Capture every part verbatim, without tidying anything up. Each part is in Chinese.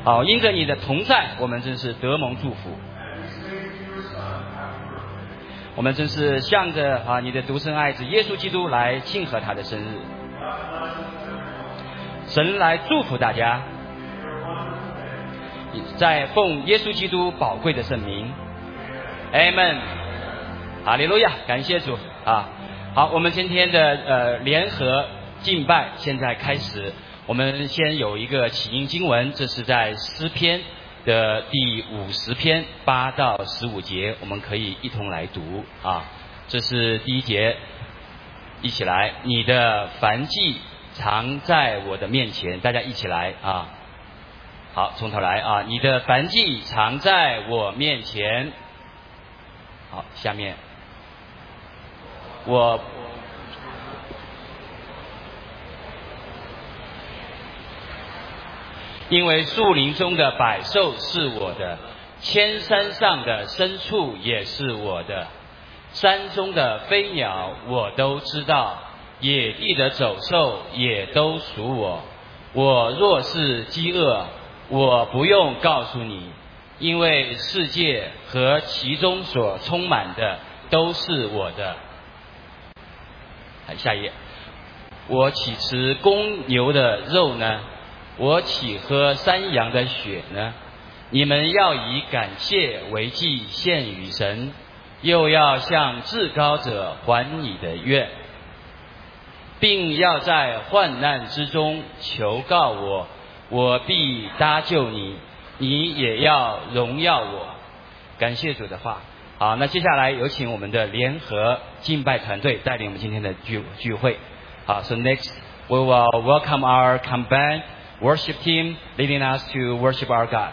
好，因着你的同在，我们真是得蒙祝福。我们真是向着啊你的独生爱子耶稣基督来庆贺他的生日。神来祝福大家，在奉耶稣基督宝贵的圣名 ，Amen， 哈利路亚，感谢主啊！好，我们今天的呃联合敬拜现在开始。我们先有一个起因经文，这是在诗篇的第五十篇八到十五节，我们可以一同来读啊。这是第一节，一起来，你的燔祭常在我的面前，大家一起来啊。好，从头来啊，你的燔祭常在我面前。好，下面我因为树林中的百兽是我的，千山上的牲畜也是我的，山中的飞鸟我都知道，野地的走兽也都属我。我若是饥饿，我不用告诉你，因为世界和其中所充满的都是我的。下一页，我岂吃公牛的肉呢？我岂喝山羊的血呢？你们要以感谢为祭献与神，又要向至高者还你的愿，并要在患难之中求告我，我必搭救你，你也要荣耀我。感谢主的话。好，那接下来有请我们的联合敬拜团队带领我们今天的聚聚会。好 ，So next we will welcome our combined worship team leading us to worship our God.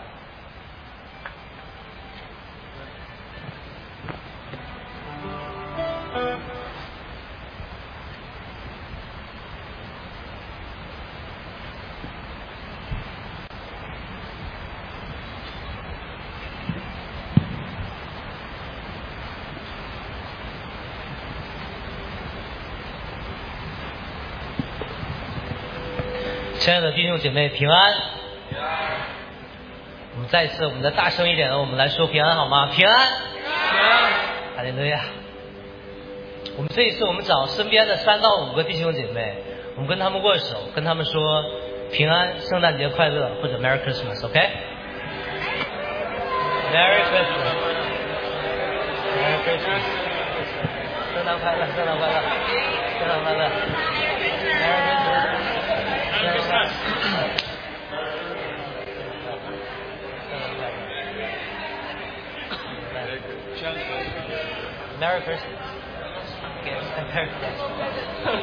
亲爱的弟兄姐妹平安，我们再一次我们再大声一点的我们来说平安好吗？平安，平安，哈利路亚。我们这一次我们找身边的三到五个弟兄姐妹，我们跟他们握手，跟他们说平安，圣诞节快乐，或者 Merry Christmas， OK？ Merry Christmas， Merry Christmas， 圣诞快乐，圣诞快乐，圣诞快乐 ，Merry Christmas。Merry Christmas. Merry Christmas.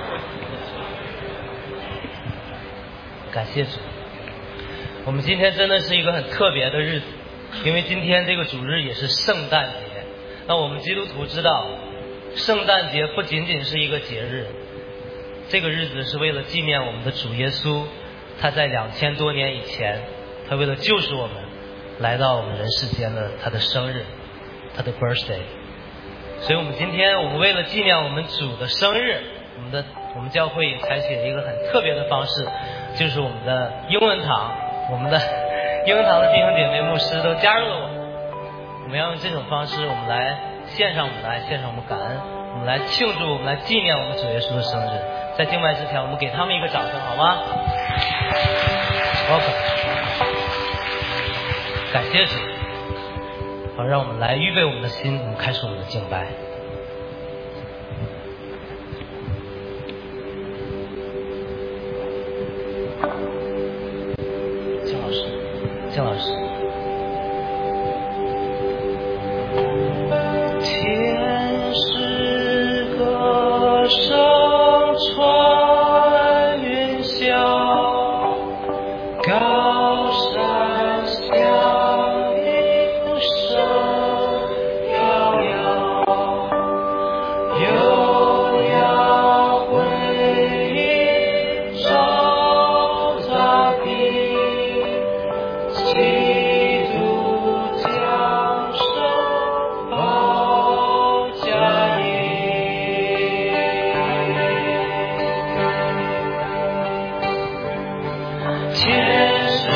感谢主，我们今天真的是一个很特别的日子，因为今天这个主日也是圣诞节。那我们基督徒知道，圣诞节不仅仅是一个节日。这个日子是为了纪念我们的主耶稣，他在两千多年以前，他为了救赎我们，来到我们人世间的他的生日，他的 birthday。所以我们今天，我们为了纪念我们主的生日，我们的我们教会也采取了一个很特别的方式，就是我们的英文堂，我们的英文堂的弟兄姐妹牧师都加入了我们。我们要用这种方式，我们来献上我们的爱，献上我们感恩，我们来庆祝，我们来纪念我们主耶稣的生日。在敬拜之前，我们给他们一个掌声，好吗 ？Welcome， 感谢主。好，让我们来预备我们的心，我们开始我们的敬拜。姜老师，姜老师。天使歌声传云霄，高山响铃声遥遥，悠扬回音照大地，基督降生报佳音。天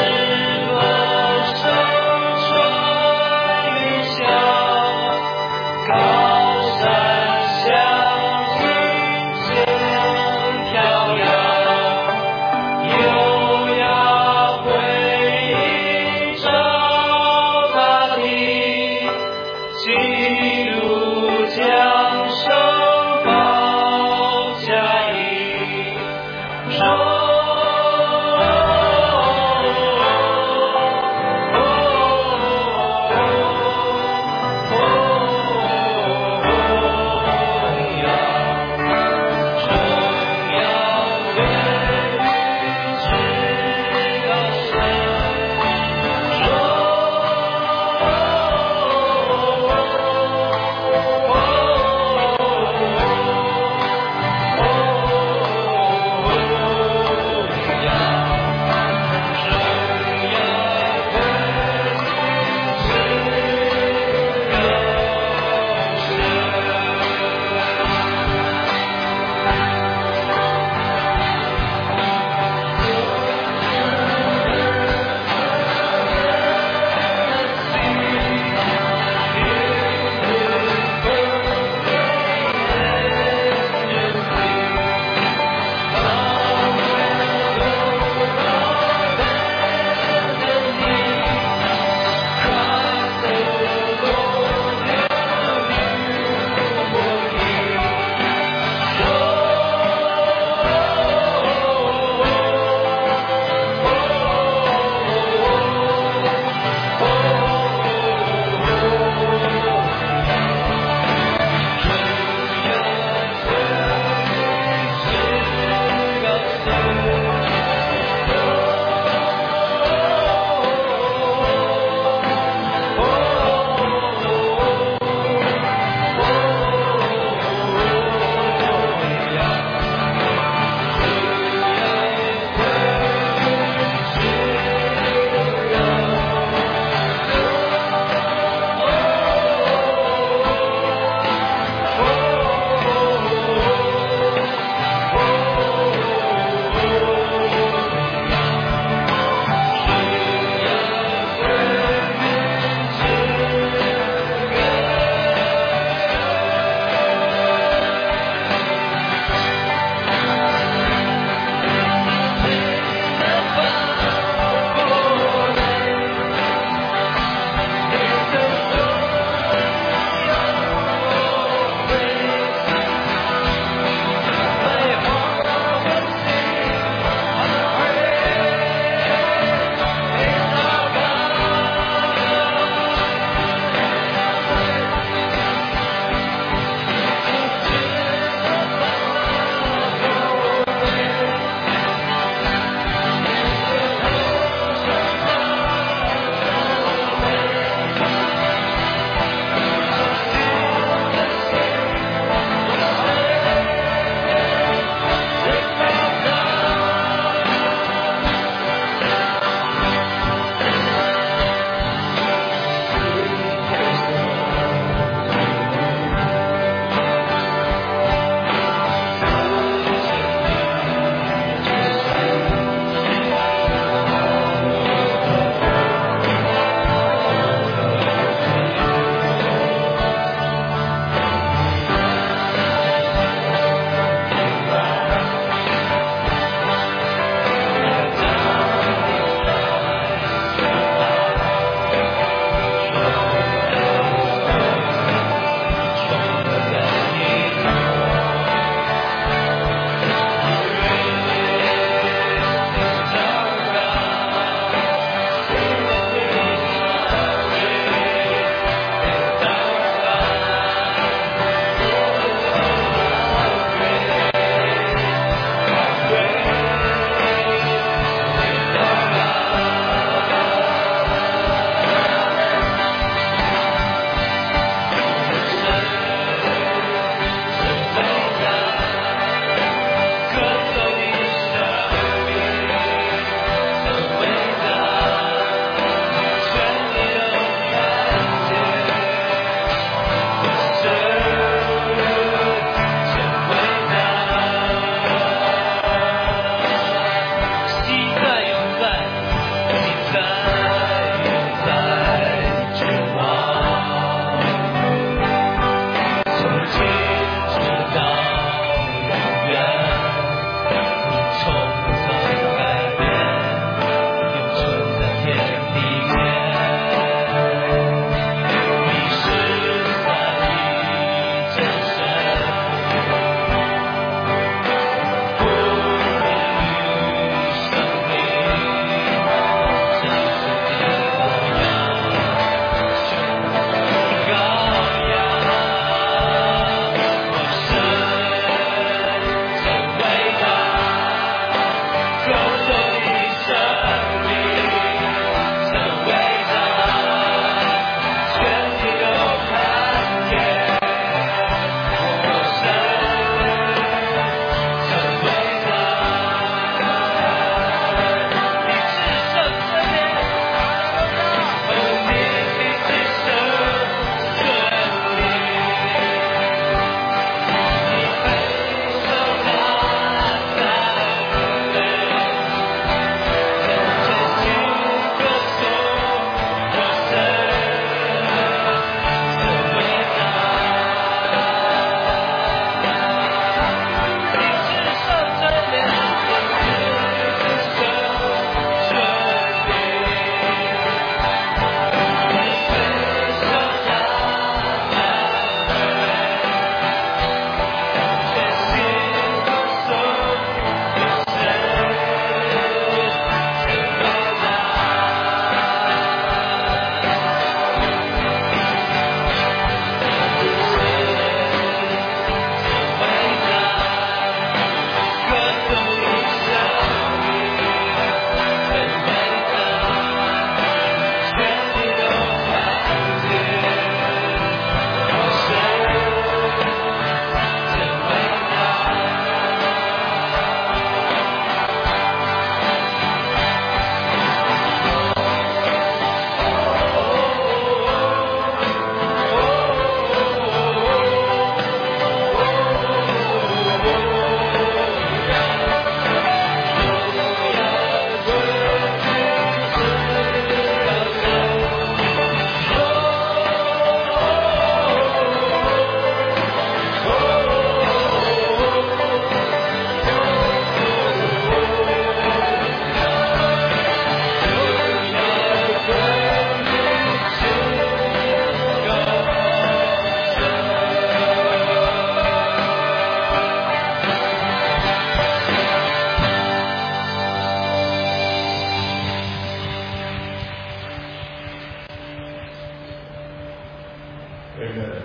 Amen.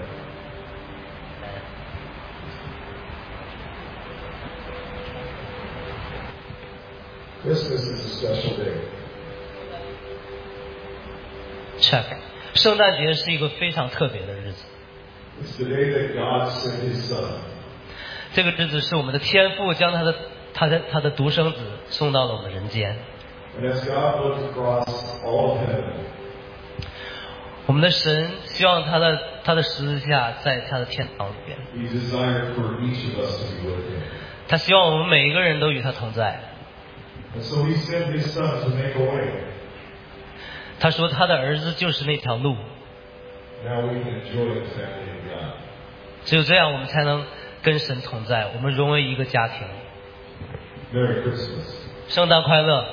Christmas is a special day. Check. 圣诞节是一个非常特别的日子。 It's the day that God sent His Son. 这个日子是我们的天父将他的他的他的独生子送到了我们人间。 And as God looked across all of heaven, 我们的神希望他的他的十字架在他的天堂里边。 He desired for each of us to be with Him. 他希望我们每一个人都与他同在。 And so He sent His Son to make a way. 他说他的儿子就是那条路。 Now we can enjoy the family of God. 只有这样，我们才能跟神同在，我们融为一个家庭。 Merry Christmas. 圣诞快乐！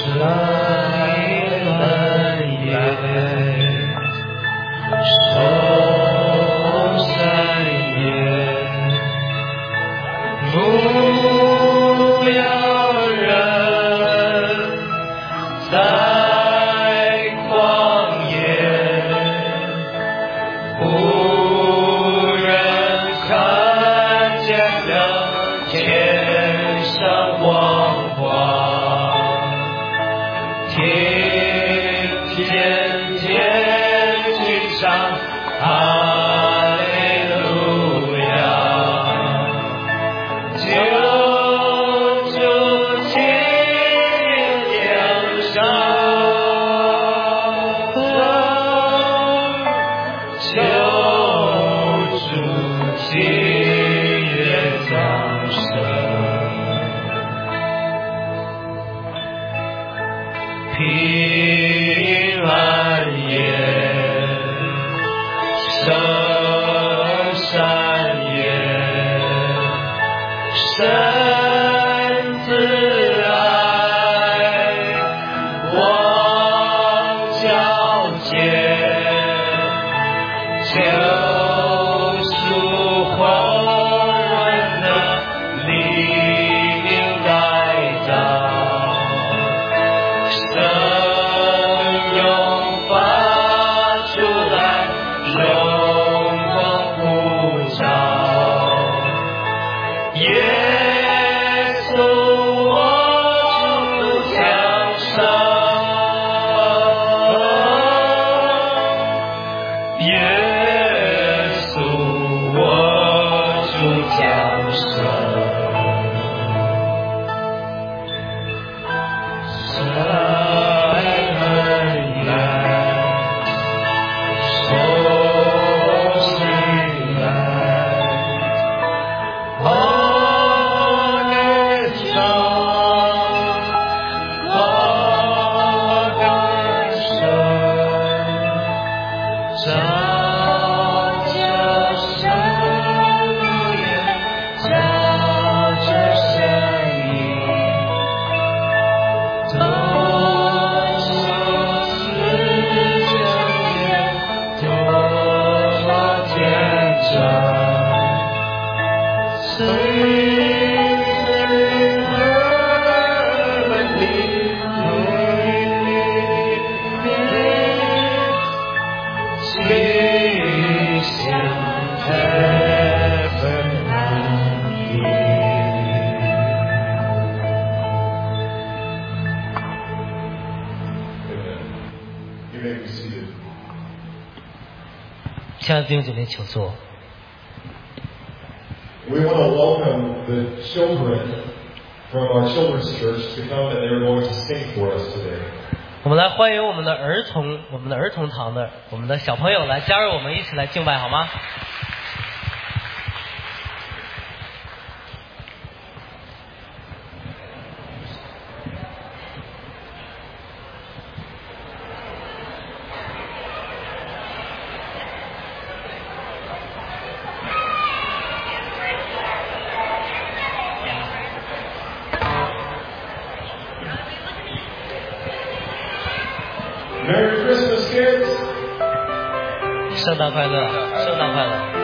亲爱的弟兄姐妹，请坐。 We want to welcome the children from our children's church to come, and they're going to sing for us today. 我们来欢迎我们的儿童，我们的儿童堂的我们的小朋友来加入我们一起来敬拜，好吗？ Merry Christmas, kids! 圣诞快乐，圣诞快乐。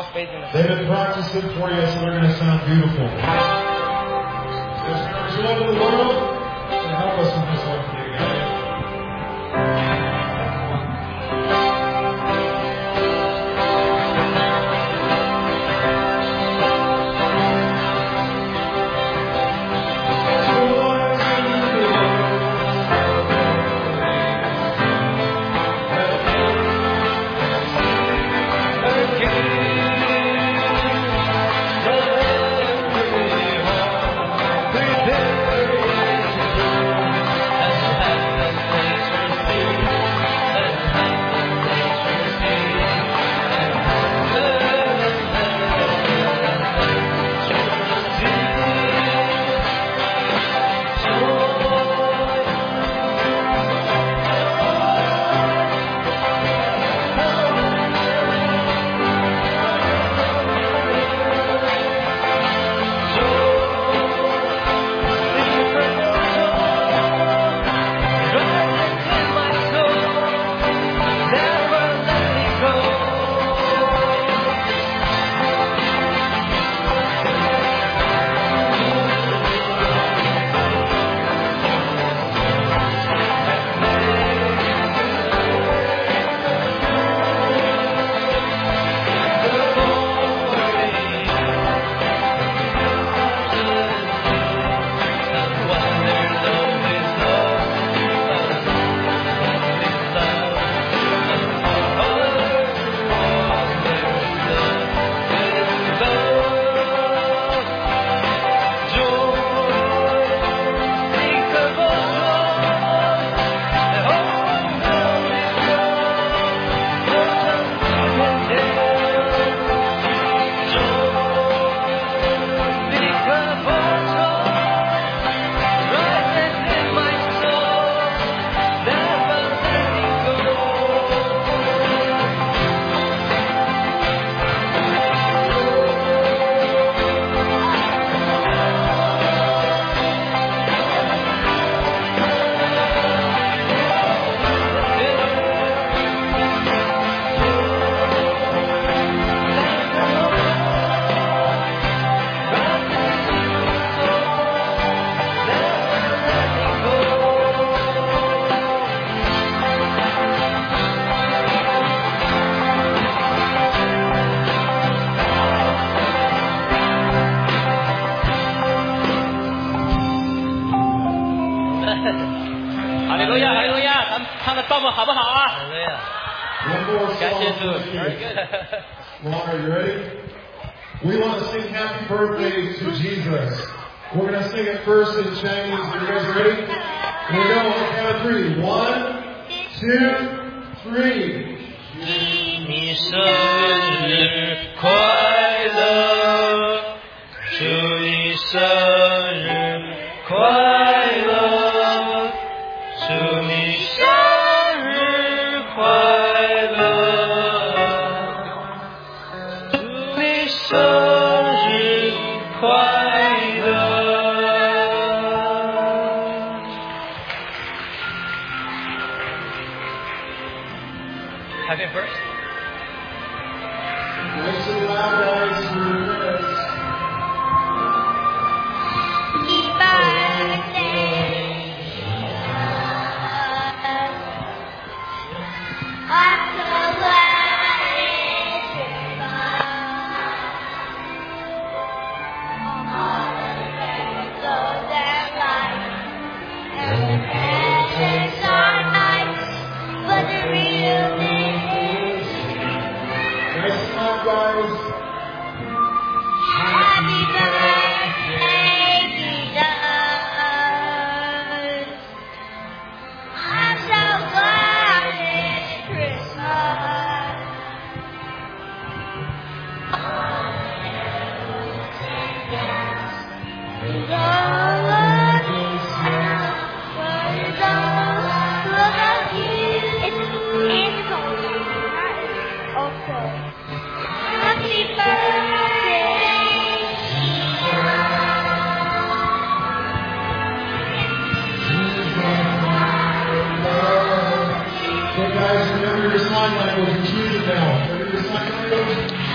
They've been practicing for you, so they're going to sound beautiful. There's members all over the world to help us with this one today, guys. Ron, are you ready? We want to sing happy birthday to Jesus. We're going to sing it first in Chinese. Are you guys ready? Here we go. On the count of three. One, two, three. 你生日快乐，祝你生日快乐，祝你生日快乐，祝你生日快乐。Happy birthday. Nice and loud, guys, for your parents. Happy birthday. I'm so glad it's your all the rainbows and lights and the presents are nice, but the real thing is Nice and loud, guys. happy birthday, Jesus. I'm so glad it's Christmas. It's all of this now, but it's all of you. It's and also. Happy birthday. So guys, remember your sign language. It's music now. Remember your sign language?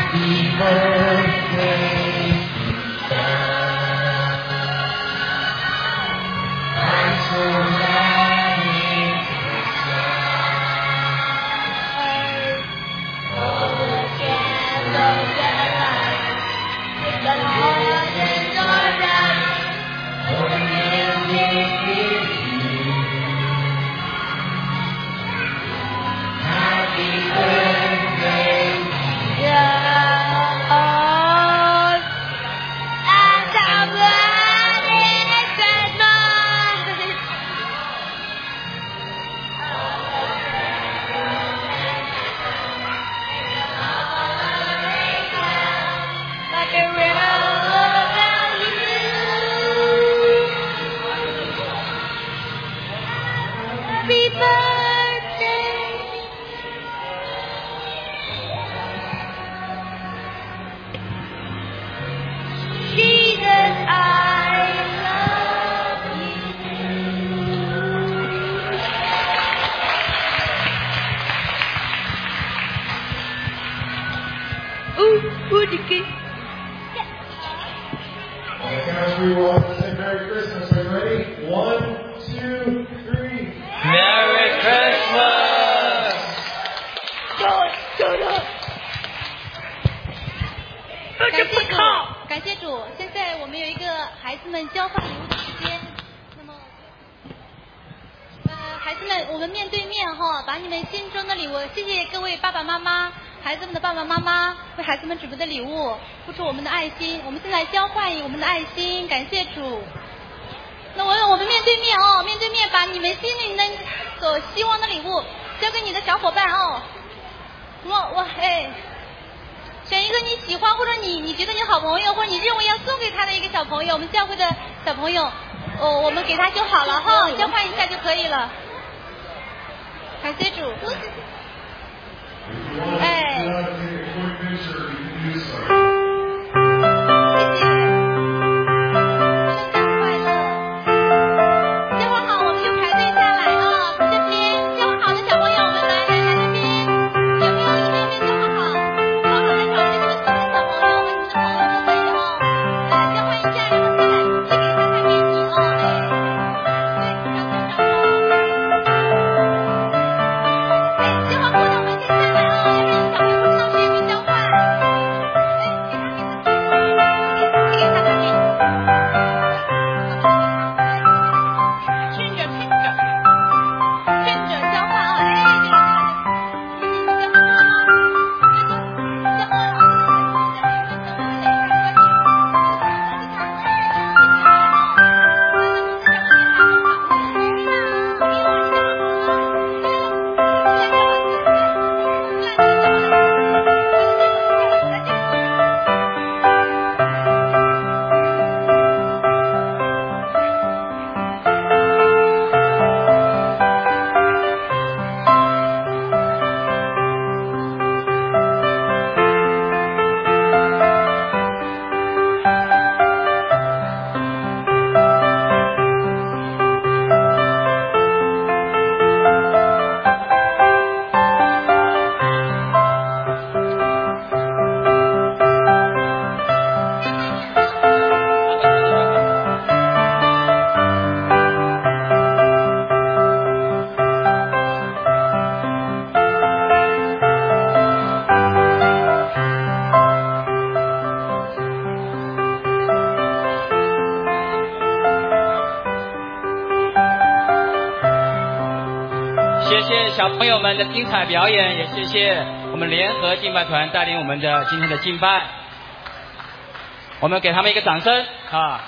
小朋友们的精彩表演，也谢谢我们联合敬拜团带领我们的今天的敬拜，我们给他们一个掌声啊！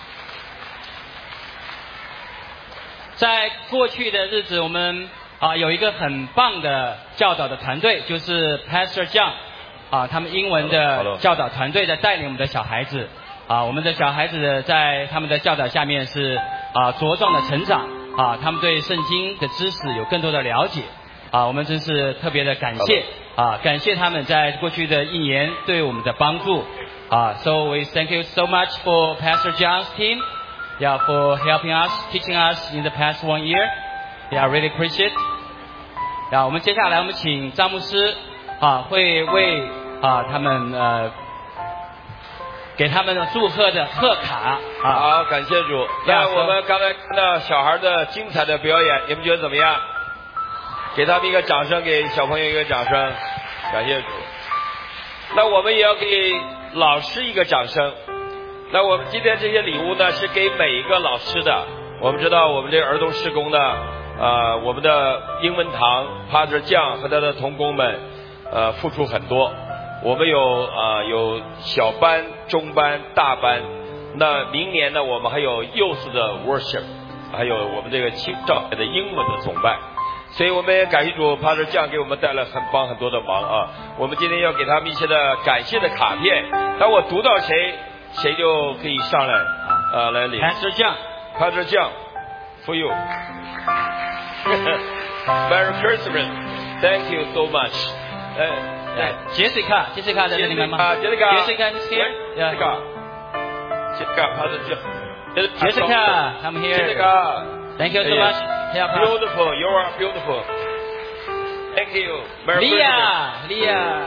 在过去的日子，我们啊有一个很棒的教导的团队，就是 Pastor John 啊，他们英文的教导团队在带领我们的小孩子啊，我们的小孩子在他们的教导下面是啊茁壮的成长。啊，他们对圣经的知识有更多的了解啊，我们真是特别的感谢啊，感谢他们在过去的一年对我们的帮助啊。So we thank you so much for Pastor John's team, yeah, for helping us, teaching us in the past one year. Yeah, really appreciate. 啊，我们接下来我们请张牧师啊，会为啊，他们呃给他们祝贺的贺卡啊。 好，感谢主。那我们刚才看到小孩的精彩的表演，你们觉得怎么样？给他们一个掌声，给小朋友一个掌声，感谢主。那我们也要给老师一个掌声。那我们今天这些礼物呢，是给每一个老师的。我们知道我们这个儿童事工呢，呃，我们的英文堂 Pastor 酱和他的同工们，呃，付出很多。我们有呃有小班、中班、大班。那明年呢，我们还有 youth 的 worship， 还有我们这个青少年的英文的崇拜。所以我们也感谢主 Pastor 酱给我们带来很帮很多的忙啊。我们今天要给他们一些的感谢的卡片。当我读到谁，谁就可以上来啊，来领。 Pastor 酱 Pastor 酱 for you Merry Christmas Thank you so much 哎哎 Jessica Jessica 在这里面吗 Jessica Jessica is here Jessica Jessica Pastor 酱 Jessica come here Jessica Thank you so much Beautiful you are beautiful Thank you Merry Leah Leah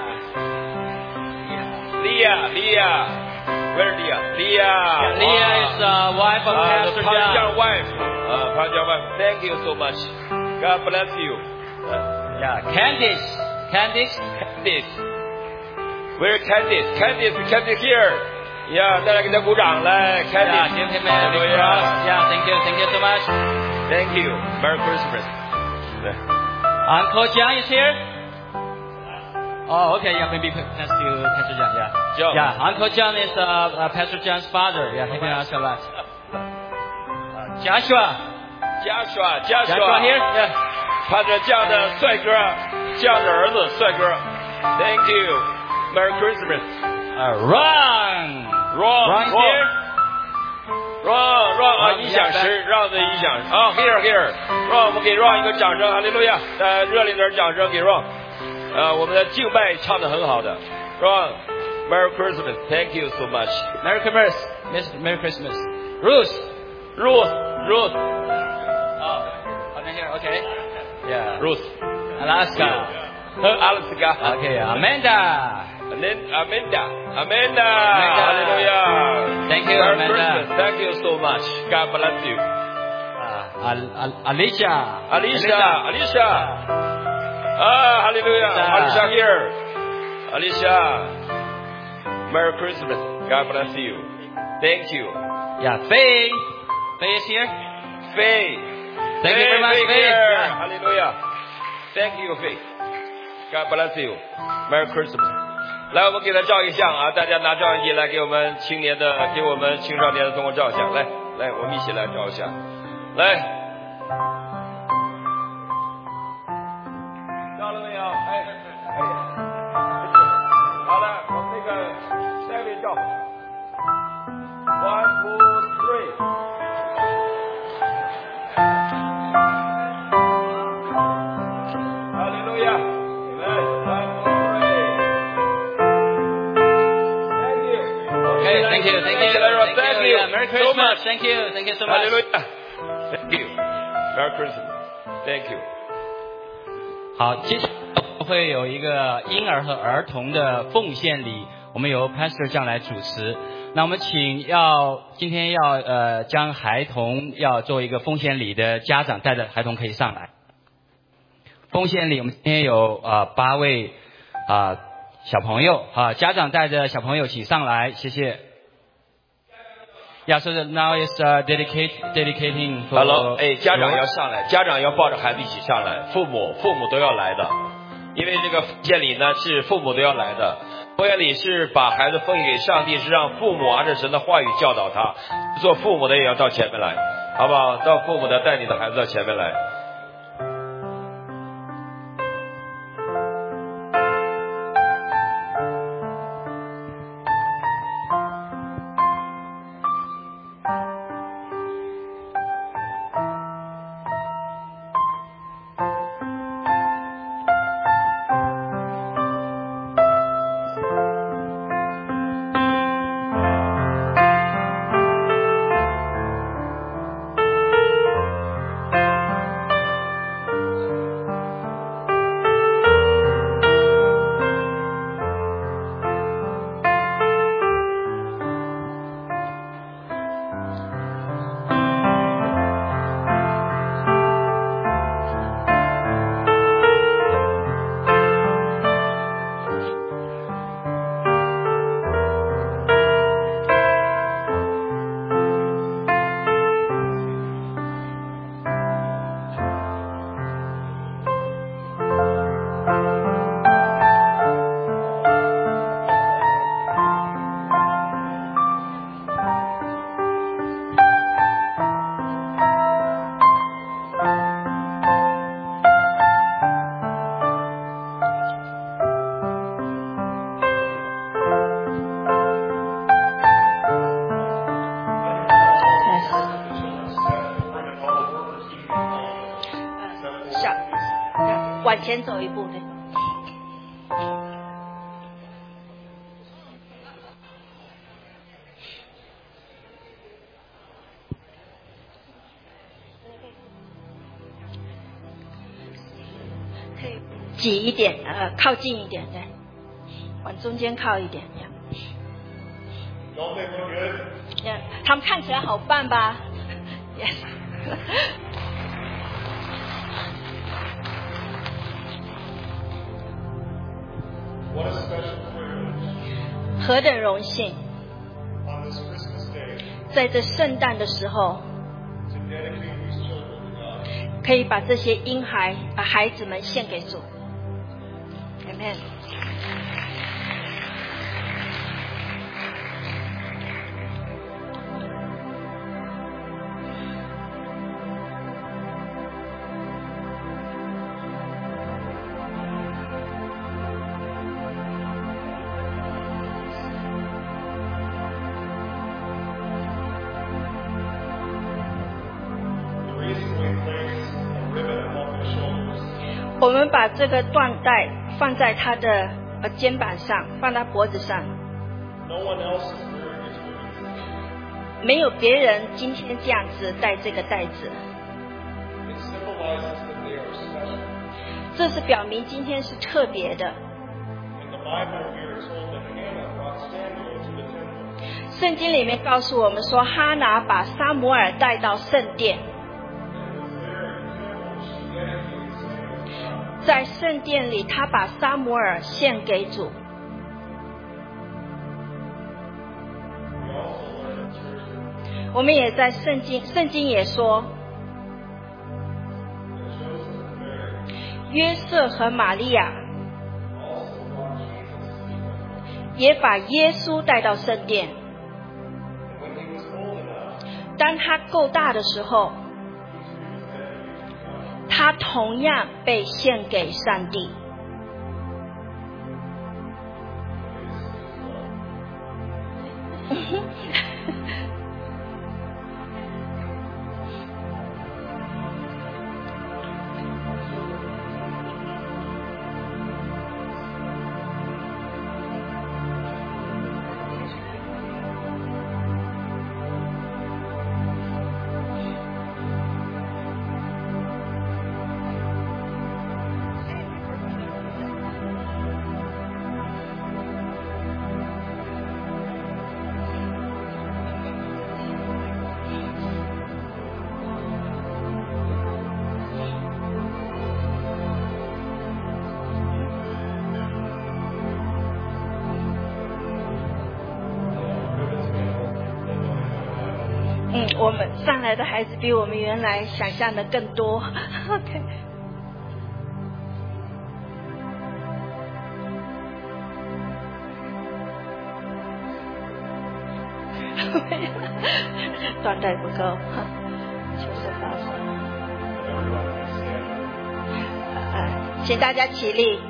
Leah Leah Where Leah? Leah. Yeah, Leah wow. is uh, wife of uh, Pastor John. Pastor wife. Uh, Pastor wife. Thank you so much. God bless you. Uh, yeah, Candice. Candice. Candice. Where Candice? Candice, Candice here. Yeah, 大家给他鼓掌来 Candice. Yeah, give him a big applause. Yeah, thank you, thank you so much. Thank you. Merry Christmas. Uncle John is here. Oh, okay. Yeah, maybe pass to Pastor John. Yeah. John. Yeah, Uncle John is uh, uh, Pastor John's father. Yeah, helping us a lot. Uh, Joshua. Joshua. Joshua. Joshua here. Yeah. Pastor John 的帅哥 ，John 的儿子帅哥。Thank you. Merry Christmas. Uh, Ron. Ron. Ron here. Ron. Ron 啊，音响师，让的音响啊 ，here here。Ron， 我们给 Ron 一个掌声，哈利路亚！呃，热烈点掌声给 Ron。呃，我们的敬拜唱得很好的 ，Ron。Merry Christmas. Thank you so much. Merry Christmas. Miss Merry Christmas. Ruth. Ruth. Ruth. Oh, okay here. Okay. Yeah. Ruth. Alaska. Alaska. Okay. Amanda. Amanda. Amanda. Hallelujah. Thank you, Merry Amanda. Christmas. Thank you so much. God bless you. Uh, Al Al Alicia. Alicia. Alicia. Ah, Hallelujah. Alicia here. Alicia. Merry Christmas. God bless you. Thank you. Yeah, Faye. Faye is here. Faye. Thank Faye, you very much, Faye. Faye. Yeah. Hallelujah. Thank you, Faye. God bless you. Merry Christmas. 来，我们给他照一个相啊！大家拿照相机来给我们青年的，给我们青少年的同学照相。来，来，我们一起来照相。来，照了没有？哎，哎。好了，我们那个下面照 ，one two three， 哈利路亚，你们 one two three，thank you，OK，thank you，thank you， thank you， Merry Christmas，thank you，thank you so much， 哈利路亚 ，thank you，Merry Christmas，thank you。 好，接下来会有一个婴儿和儿童的奉献礼，我们由 Pastor 酱来主持。那我们请要今天要呃将孩童要做一个奉献礼的家长带着孩童可以上来。奉献礼我们今天有呃八位啊、呃、小朋友啊，家长带着小朋友请上来，谢谢。Yeah, so now is uh, dedicate dedicating for. Hello， 哎，家长要上来，家长要抱着孩子一起上来，父母父母都要来的，因为这个奉献礼呢是父母都要来的。奉献礼是把孩子奉献给上帝，是让父母按照神的话语教导他。做父母的也要到前面来，好不好？到父母的带你的孩子到前面来。 往前走一步，对。可以挤一点，呃，靠近一点，对，往中间靠一点，这样。 Don't they look good? Yeah, 他们看起来好棒吧 ？Yes 。 What a special privilege 何等荣幸， on this Christmas day 在这圣诞的时候， to dedicate these children to God. 可以把这些婴孩、把孩子们献给主。Amen。 The reason we place a ribbon on their shoulders 我们把这个缎带放在他的呃肩膀上，放在脖子上， no one else is wearing this ribbon. 没有别人今天这样子戴这个带子， It symbolizes that they are special. 这是表明今天是特别的。 In the Bible, we are told that Hannah brought Samuel to the temple. 圣经里面告诉我们说，哈拿把撒母耳带到圣殿， And it was there in the temple she dedicated Samuel to God. 在圣殿里，他把撒母耳献给主。 We also learn in Scripture 我们也在圣经，圣经也说， that Joseph and Mary 约瑟和玛利亚 also brought Jesus to the temple. 也把耶稣带到圣殿。 And when he was old enough, 当他够大的时候， 他同样被献给上帝。嗯，我们上来的孩子比我们原来想象的更多。OK。缎带不够，就是发生。呃，请大家起立。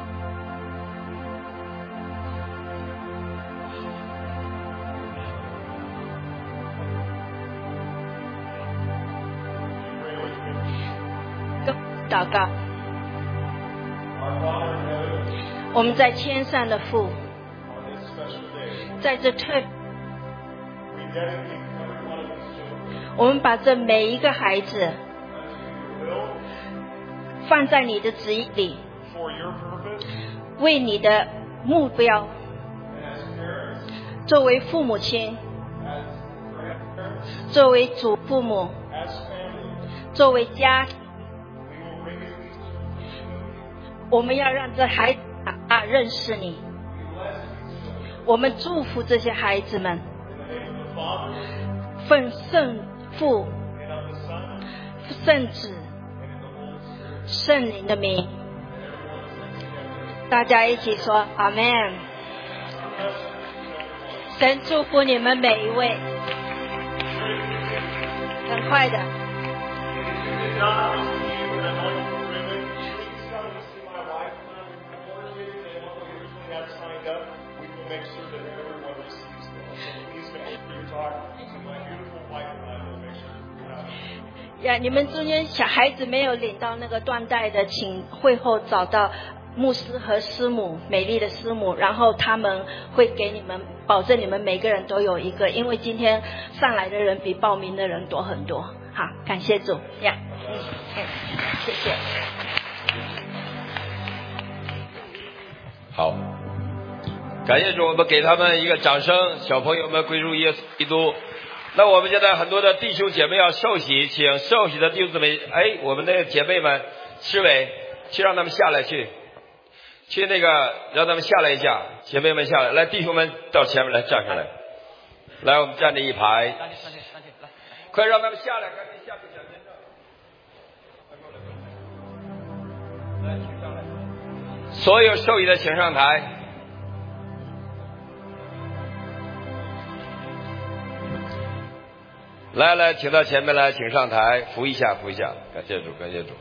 祷告， our Father in heaven, 我们在天上的父， on this special day, 在这特， we dedicate every one of these children 我们把这每一个孩子 unto your will, 放在你的旨意里， for your purpose, 为你的目标， and as parents, 作为父母亲， as grandparents, 作为祖父母， as family, 作为家庭， we will raise these children to know you. 我们要让这孩子啊认识你。 We bless these children 我们祝福这些孩子们， in the name of the Father, 奉圣父、 and of the Son, 圣子、 and in the Holy Spirit. 圣灵的名， And everyone says together, 大家一起说阿门。 bless you, everyone. 神祝福你们每一位，很快的。 Did not receive an anointing ribbon. Please come and see my wife and I. Before kids and what we originally had signed up, we will make sure that everyone receives them. So please, before you talk to my beautiful wife and I, will make sure you have them. 呀，你们中间小孩子没有领到那个缎带的，请会后找到牧师和师母，美丽的师母，然后他们会给你们，保证你们每个人都有一个，因为今天上来的人比报名的人多很多。好，感谢主呀，嗯，谢谢。 好，感谢主，我们给他们一个掌声。小朋友们归入耶稣基督。那我们现在很多的弟兄姐妹要受洗，请受洗的弟兄姊妹，哎，我们的姐妹们，施伟，去让他们下来去。去那个让他们下来一下，姐妹们下来，来弟兄们到前面来站上来，来我们站这一排，快让他们下来，赶紧下去讲见证，来请上来，所有受洗的请上台。来来，请到前面来，请上台，扶一下，扶一下，感谢主，感谢主。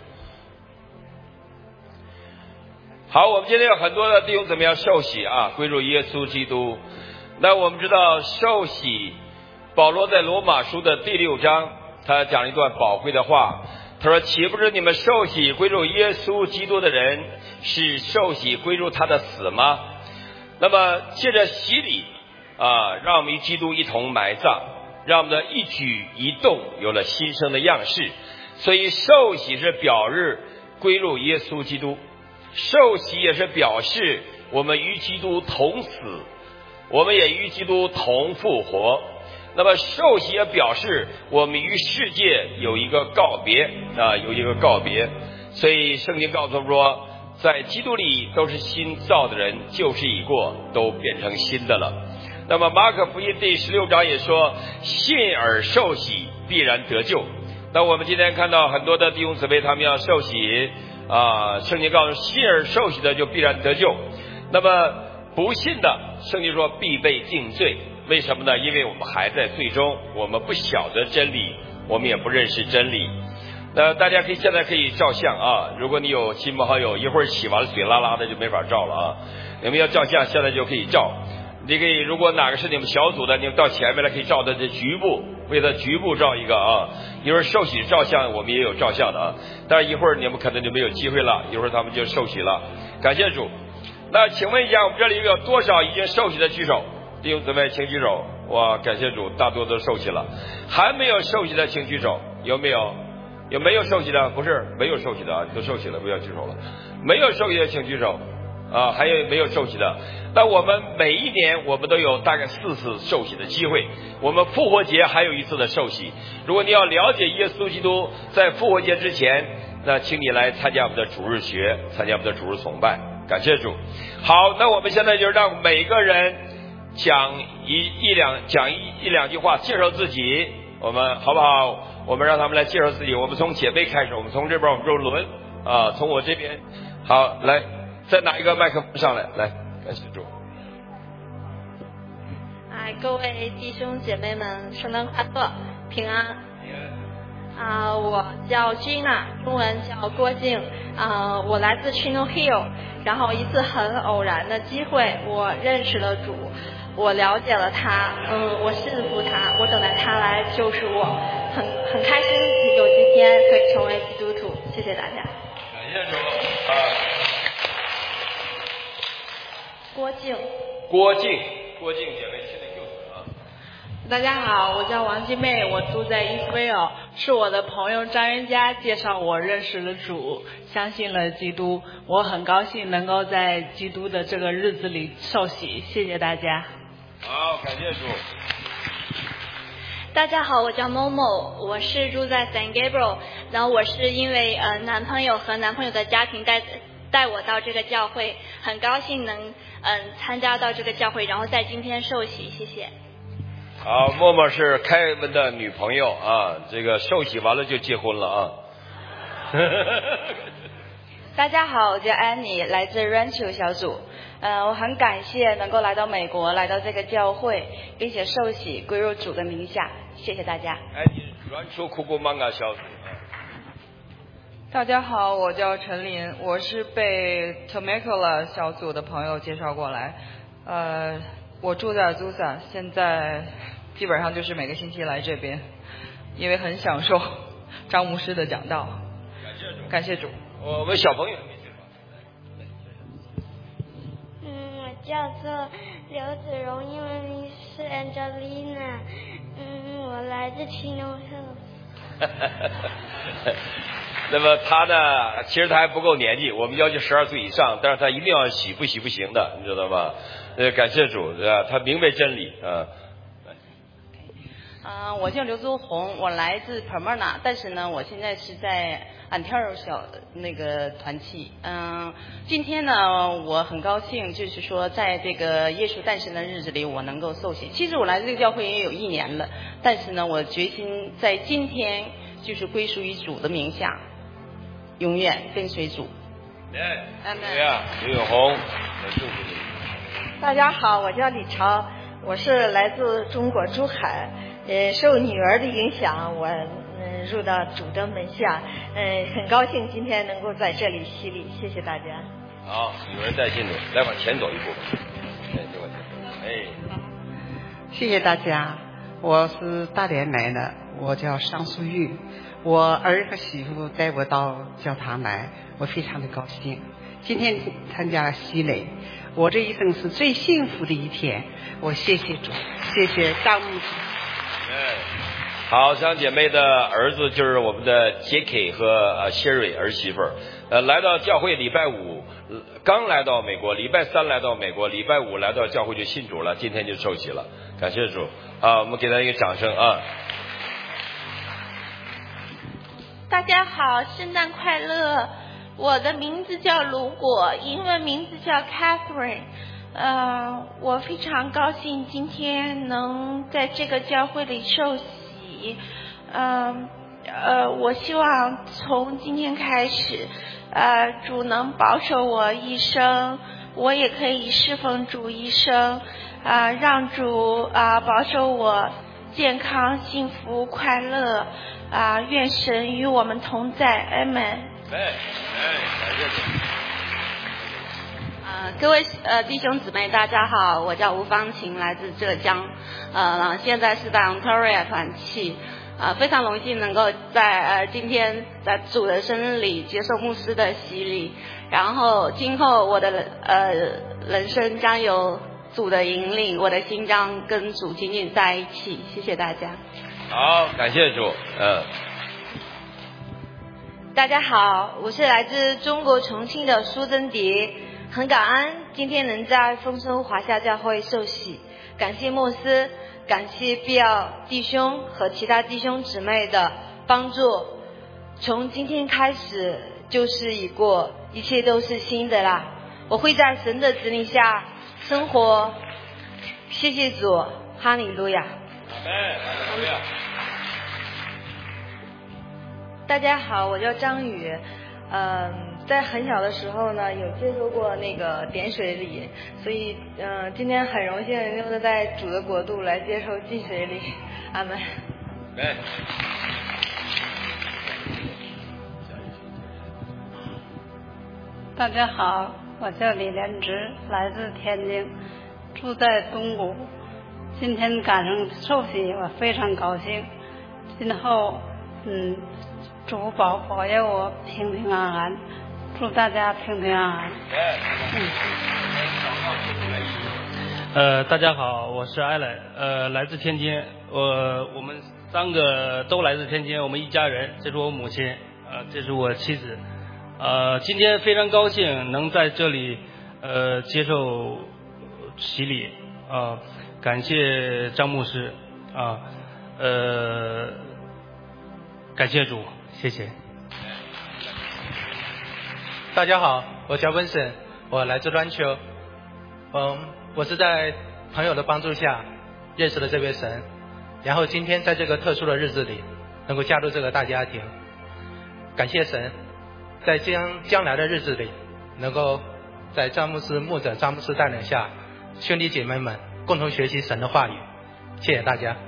好，我们今天有很多的弟兄姊妹要受洗啊，归入耶稣基督。那我们知道受洗，保罗在罗马书的第六章，他讲了一段宝贵的话。他说：“岂不知你们受洗归入耶稣基督的人，是受洗归入他的死吗？那么借着洗礼啊，让我们与基督一同埋葬，让我们的一举一动有了新生的样式。所以受洗是表日归入耶稣基督。”受洗也是表示我们与基督同死，我们也与基督同复活。那么受洗也表示我们与世界有一个告别啊，有一个告别。所以圣经告诉我们说，在基督里都是新造的人，旧事已过，都变成新的了。那么马可福音第十六章也说，信而受洗必然得救。那我们今天看到很多的弟兄姊妹他们要受洗啊，圣经告诉信而受洗的就必然得救。那么不信的，圣经说必被定罪。为什么呢？因为我们还在罪中，我们不晓得真理，我们也不认识真理。那大家可以现在可以照相啊，如果你有亲朋好友，一会儿洗完了水啦啦的就没法照了啊。你们要照相，现在就可以照。你可以，如果哪个是你们小组的，你们到前面来可以照的这局部，为了局部照一个啊。一会儿受洗照相，我们也有照相的啊。但是一会儿你们可能就没有机会了，一会儿他们就受洗了。感谢主。那请问一下，我们这里有多少已经受洗的举手？弟兄姊妹，请举手。哇，感谢主，大多都受洗了。还没有受洗的请举手，有没有？有没有受洗的？不是没有受洗的啊，都受洗了，不要举手了。没有受洗的请举手啊，还有没有受洗的？那我们每一年我们都有大概四次受洗的机会，我们复活节还有一次的受洗。如果你要了解耶稣基督在复活节之前，那请你来参加我们的主日学，参加我们的主日崇拜。感谢主。好，那我们现在就让每个人讲一一两讲一一两句话，介绍自己，我们好不好？我们让他们来介绍自己。我们从姐妹开始，我们从这边我们就轮啊，从我这边。好，来，再拿一个麦克风上来，来，感谢主。 哎，各位弟兄姐妹们，圣诞快乐，平安。啊、呃，我叫 Gina， 中文叫郭静。啊、呃，我来自 Chino Hill。然后一次很偶然的机会，我认识了主，我了解了他，嗯，我信服他，我等待他来救赎我，很很开心有今天可以成为基督徒，谢谢大家。 感谢主啊。 郭静。 郭静，郭静姐妹，现在又死啊。 大家好，我叫王金妹，我住在 Israel， 是我的朋友张元佳介绍我认识了主，相信了基督，我很高兴能够在基督的这个日子里受洗，谢谢大家。 好，感谢主。 大家好，我叫 Momo， 我是住在 San Gabriel， 然后我是因为呃男朋友和男朋友的家庭带带我到这个教会，很高兴能嗯、呃、参加到这个教会，然后在今天受洗，谢谢。 好，默默是凯文的女朋友啊，这个受洗完了就结婚了啊。 大家好，我叫安妮，来自 Rancho 小组。呃，我很感谢能够来到美国，来到这个教会，并且受洗归入主的名下，谢谢大家。 安妮 Rancho Cucamonga 小组。 大家好，我叫陈林，我是被 Temecula 小组的朋友介绍过来。呃，我住在 Azusa， 现在基本上就是每个星期来这边，因为很享受。 张牧师的讲道。 感谢主， 感谢主。 我们小朋友。 嗯，我叫做刘子荣，英文名是 Angelina。嗯，我来自 Chino Hills。 那么他呢，其实他还不够年纪，我们要求十二岁以上，但是他一定要洗不洗不行的，你知道吗？呃，感谢主，啊，他明白真理啊。 啊、呃，我叫刘宗红，我来自 Pomona， 但是呢，我现在是在 Ontario 小那个团契。嗯、呃，今天呢，我很高兴，就是说，在这个耶稣诞生的日子里，我能够受洗。其实我来这个教会也有一年了，但是呢，我决心在今天就是归属于主的名下，永远跟随主。 哎，对呀，刘永红，我祝福你。 大家好，我叫李超，我是来自中国珠海。呃，受女儿的影响，我嗯、呃、入到主的门下，嗯、呃，很高兴今天能够在这里洗礼，谢谢大家。 好，有人带进度，来往前走一步。哎，就往前走。哎， 谢谢大家，我是大连来的，我叫尚淑玉，我儿和媳妇带我到教堂来，我非常的高兴。今天参加了洗礼，我这一生是最幸福的一天。我谢谢主，谢谢张牧师。 哎，好，张姐妹的儿子就是我们的 J K 和呃谢瑞儿媳妇儿，呃，来到教会礼拜五，呃、刚来到美国，礼拜三来到美国，礼拜五来到教会就信主了，今天就受洗了，感谢主啊！我们给他一个掌声啊！ 大家好，圣诞快乐！我的名字叫卢果，英文名字叫 Catherine。呃，我非常高兴今天能在这个教会里受洗。嗯 呃, 呃，我希望从今天开始，呃，主能保守我一生，我也可以侍奉主一生，啊、呃，让主啊、呃、保守我健康、幸福、快乐，啊、呃，愿神与我们同在，阿门。 哎哎，感谢主。 呃，各位呃弟兄姊妹，大家好，我叫吴芳琴，来自浙江，呃，现在是在 Ontario 团契，呃，非常荣幸能够在呃今天在主的生日里接受牧师的洗礼，然后今后我的呃人生将有主的引领，我的心将跟主紧紧在一起，谢谢大家。 好，感谢主，嗯。 大家好，我是来自中国重庆的苏珍蝶。很感恩今天能在丰收华夏教会受洗，感谢牧师，感谢必要弟兄和其他弟兄姊妹的帮助。从今天开始就是已过，一切都是新的啦。我会在神的指引下生活，谢谢主，哈利路亚。 哎，哈利路亚。 大家好，我叫张宇。嗯，在很小的时候呢，有接受过那个点水礼，所以嗯、呃，今天很荣幸能够在主的国度来接受浸水礼，阿门。 哎。 大家好，我叫李连直，来自天津，住在东谷。今天赶上受洗，我非常高兴。今后，嗯。主保保佑我平平安安，祝大家平平安安。嗯。 呃，大家好，我是艾伦，呃，来自天津，我我们三个都来自天津，我们一家人，这是我母亲，呃，这是我妻子，呃，今天非常高兴能在这里呃接受洗礼，啊、呃，感谢张牧师，啊、呃，呃，感谢主。谢谢。 大家好，我叫温森，我来自乱球。嗯，我是在朋友的帮助下认识了这位神，然后今天在这个特殊的日子里能够加入这个大家庭，感谢神，在将将来的日子里能够在张牧师牧者张牧师带领下，兄弟姐妹们共同学习神的话语。谢谢大家。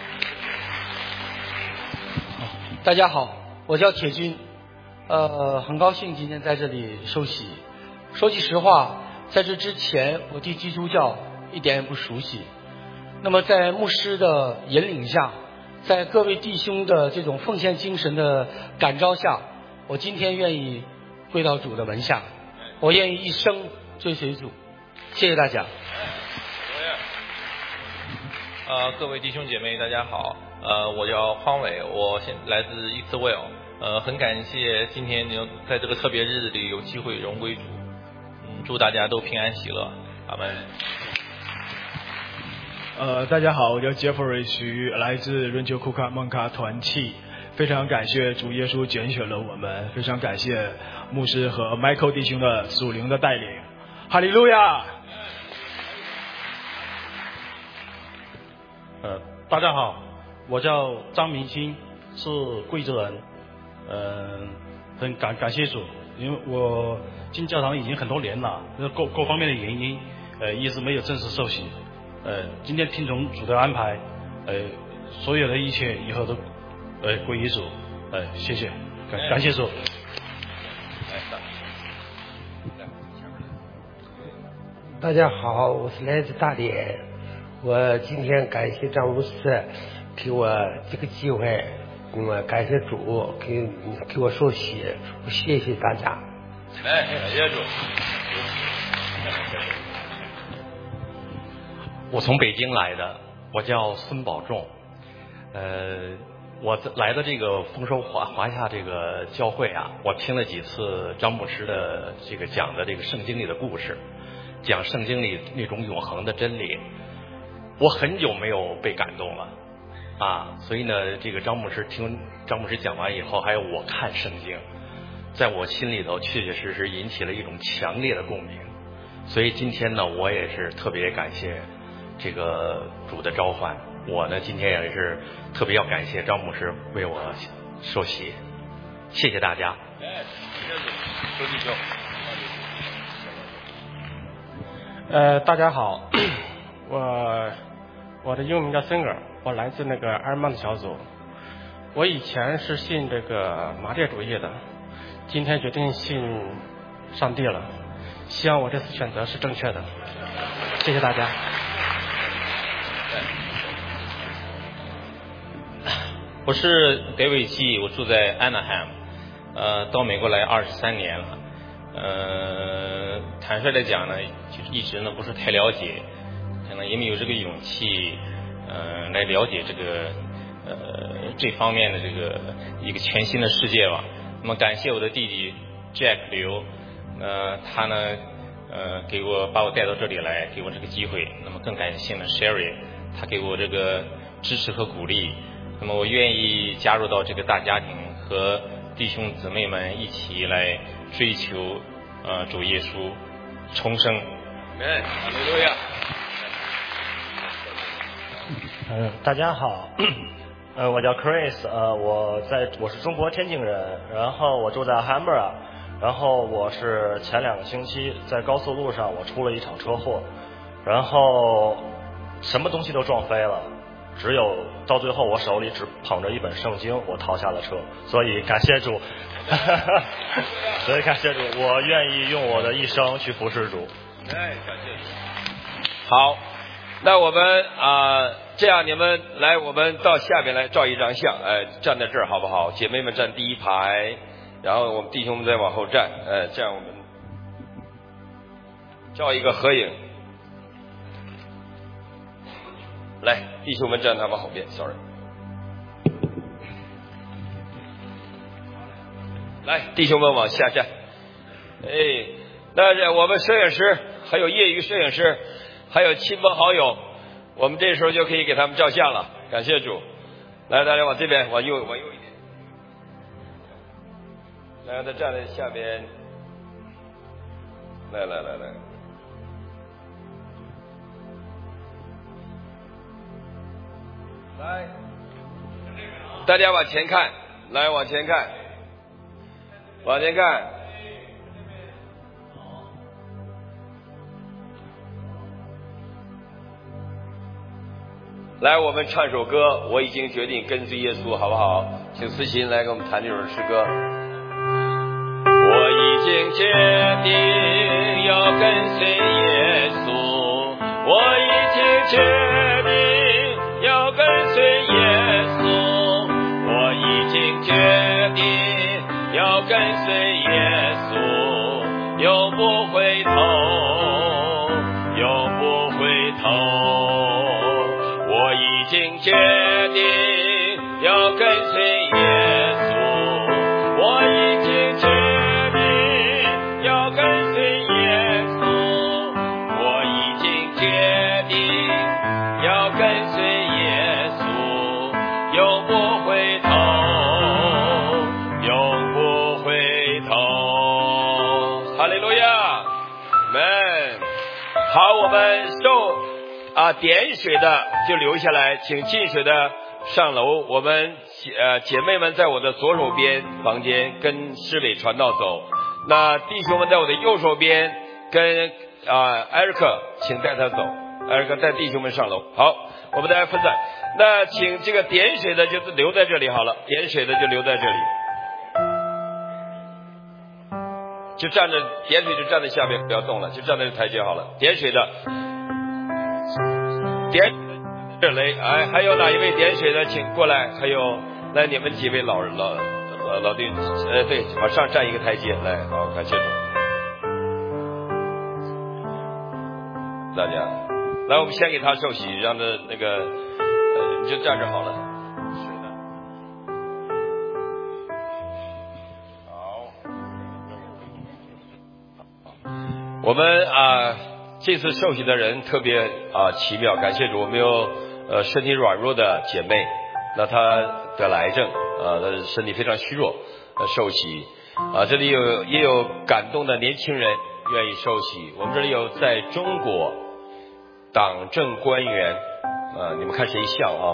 大家好。我叫铁军，呃，很高兴今天在这里受洗。说句实话，在这之前我对基督教一点也不熟悉。那么在牧师的引领下， 在各位弟兄的这种奉献精神的感召下，我今天愿意归到主的门下，我愿意一生追随主。谢谢大家。 呃，各位弟兄姐妹，大家好。呃，我叫匡伟，我现来自伊斯威尔。呃，很感谢今天能在这个特别日子里有机会荣归主。嗯，祝大家都平安喜乐。阿门。 呃，大家好，我叫杰弗瑞徐，来自润丘库卡孟卡团契。非常感谢主耶稣拣选了我们，非常感谢牧师和 Michael 弟兄的属灵的带领。哈利路亚！ 呃，大家好，我叫张明星，是贵州人。呃，很感感谢主，因为我进教堂已经很多年了，各各方面的原因，呃，一直没有正式受洗。呃，今天听从主的安排，呃，所有的一切以后都呃归于主。呃，谢谢，感感谢主。 大家好，我是来自大连。我今天感谢张牧师给我这个机会，那么感谢主给给我受洗，我谢谢大家。 来，感谢主。 我从北京来的，我叫孙保仲。呃，我来的这个丰收华华夏这个教会啊，我听了几次张牧师的这个讲的这个圣经里的故事，讲圣经里那种永恒的真理。我很久没有被感动了啊，所以呢，这个张牧师听张牧师讲完以后，还有我看圣经，在我心里头确确实实引起了一种强烈的共鸣。所以今天呢，我也是特别感谢这个主的召唤。我呢，今天也是特别要感谢张牧师为我受洗，谢谢大家。 周弟兄。 呃，大家好，我我的英文名叫 Singer， 我来自那个阿尔曼的小组。我以前是信这个马列主义的，今天决定信上帝了，希望我这次选择是正确的。谢谢大家。 我是戴维基，我住在 Anaheim， 呃，到美国来二十三年了。呃，坦率来讲呢，就是一直呢不是太了解，可能也没有这个勇气，呃，来了解这个呃这方面的这个一个全新的世界吧。那么感谢我的弟弟 Jack 刘，呃，他呢呃给我把我带到这里来，给我这个机会。那么更感谢呢 Sherry， 他给我这个支持和鼓励。那么我愿意加入到这个大家庭，和弟兄姊妹们一起来追求呃主耶稣重生。 哎，哈利路亚。 嗯，大家好，呃，我叫 Chris， 呃，我在我是中国天津人，然后我住在 Hamburg， 然后我是前两个星期在高速路上我出了一场车祸，然后什么东西都撞飞了。只有到最后我手里只捧着一本圣经，我逃下了车。所以感谢主，所以感谢主，我愿意用我的一生去服侍主。 哎，感谢主。好，那我们啊、呃，这样你们来，我们到下面来照一张相，哎、呃，站在这儿好不好？姐妹们站第一排，然后我们弟兄们再往后站，哎、呃，这样我们照一个合影。来，弟兄们站他们后边 ，sorry。来，弟兄们往下站。哎，那这我们摄影师，还有业余摄影师，还有亲朋好友，我们这时候就可以给他们照相了。感谢主。来，大家往这边，往右，往右一点。来，让他站在下边。来来来来。来，大家往前看，来往前看，往前看。来，我们唱首歌，我已经决定跟随耶稣，好不好？请思琴来给我们弹这首诗歌。我已经决定要跟随耶稣，我已经决定要跟随耶稣。 要跟随耶稣，永不回头，永不回头。我已经决定要跟随耶稣，我已经决定要跟随耶稣，我已经决定要跟随耶稣，永不回头，永不回头。哈利路亚，们好，我们受啊点水的就留下来，请进水的上楼。我们呃姐妹们在我的左手边房间跟施伟传道走，那弟兄们在我的右手边跟啊艾瑞克，请带他走，艾瑞克带弟兄们上楼。好，我们大家分散。那请这个点水的就留在这里好了，点水的就留在这里，就站着，点水就站在下面，不要动了，就站在这台阶好了。点水的，点这雷，哎，还有哪一位点水的，请过来。还有，来你们几位老人老老老弟，呃，对，往上站一个台阶，来，好，感谢主。大家，来，我们先给他受洗，让他那个，呃，你就站着好了。我们啊，这次受洗的人特别啊奇妙，感谢主，我们有呃身体软弱的姐妹，那她得了癌症啊，她的身体非常虚弱，呃受洗啊，这里有也有感动的年轻人愿意受洗，我们这里有在中国党政官员啊，你们看谁笑啊？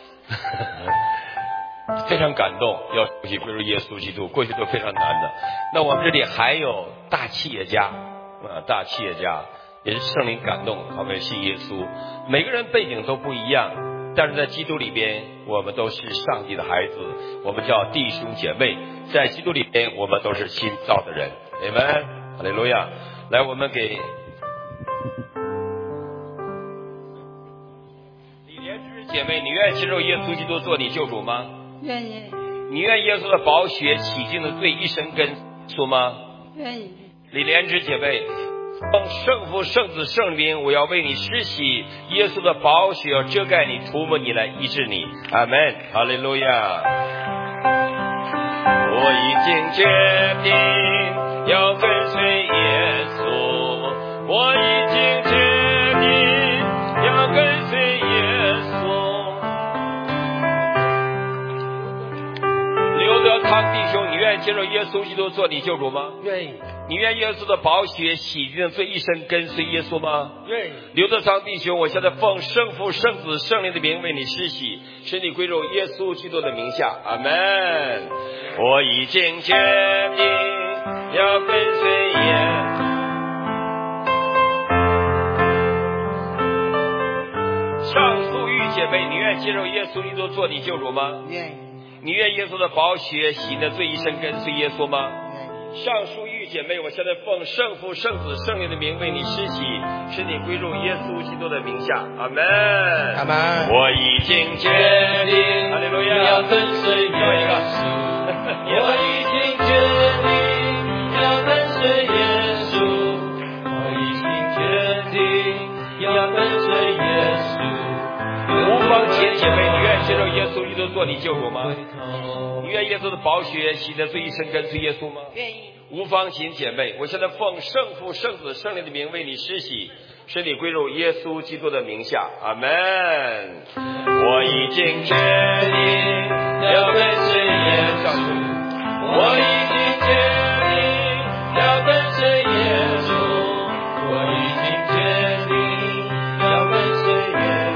非常感动，要受洗归入耶稣基督，过去都非常难的。那我们这里还有大企业家。啊，大企业家也是圣灵感动，他们信耶稣。每个人背景都不一样，但是在基督里边，我们都是上帝的孩子，我们叫弟兄姐妹。在基督里边，我们都是新造的人。阿们，哈利路亚。来，我们给李莲芝姐妹，你愿意接受耶稣基督做你救主吗？ 愿意。 你愿耶稣的宝血洗净的罪一生跟说吗？ 愿意。 李莲芝姐妹，奉圣父、圣子、圣灵，我要为你施洗，耶稣的宝血要遮盖你、涂抹你，来医治你。阿门，哈利路亚。我已经决定要跟随耶稣，我已经决定要跟随耶稣。刘德康弟兄，你愿意接受耶稣基督做你救主吗？ 愿意。 你愿耶稣的宝血洗净罪一生跟随耶稣吗？ 愿意。 刘德昌弟兄，我现在奉圣父、圣子、圣灵的名为你施洗，使你归入耶稣基督的名下。阿门。我已经决定要跟随耶稣。上素玉姐妹，你愿接受耶稣基督做你救主吗？ 愿意。 你愿耶稣的宝血洗你的罪一生跟随耶稣吗？上述玉姐妹，我现在奉圣父、圣子、圣灵的名为你施洗，使你归入耶稣基督的名下。阿门， 阿门。 我已经决定，哈利路亚，要跟随耶稣。我已经决定要跟随耶稣，我已经决定要跟随耶稣。无方姐姐妹，你愿接受耶稣基督做你救主吗？你愿耶稣的宝血洗的罪一生跟随耶稣吗？ 愿意。 无方琴姐妹，我现在奉圣父、圣子、圣灵的名为你施洗，使你归入耶稣基督的名下。阿门。我已经决定要跟随耶稣，我已经决定要跟随耶稣，我已经决定要跟随耶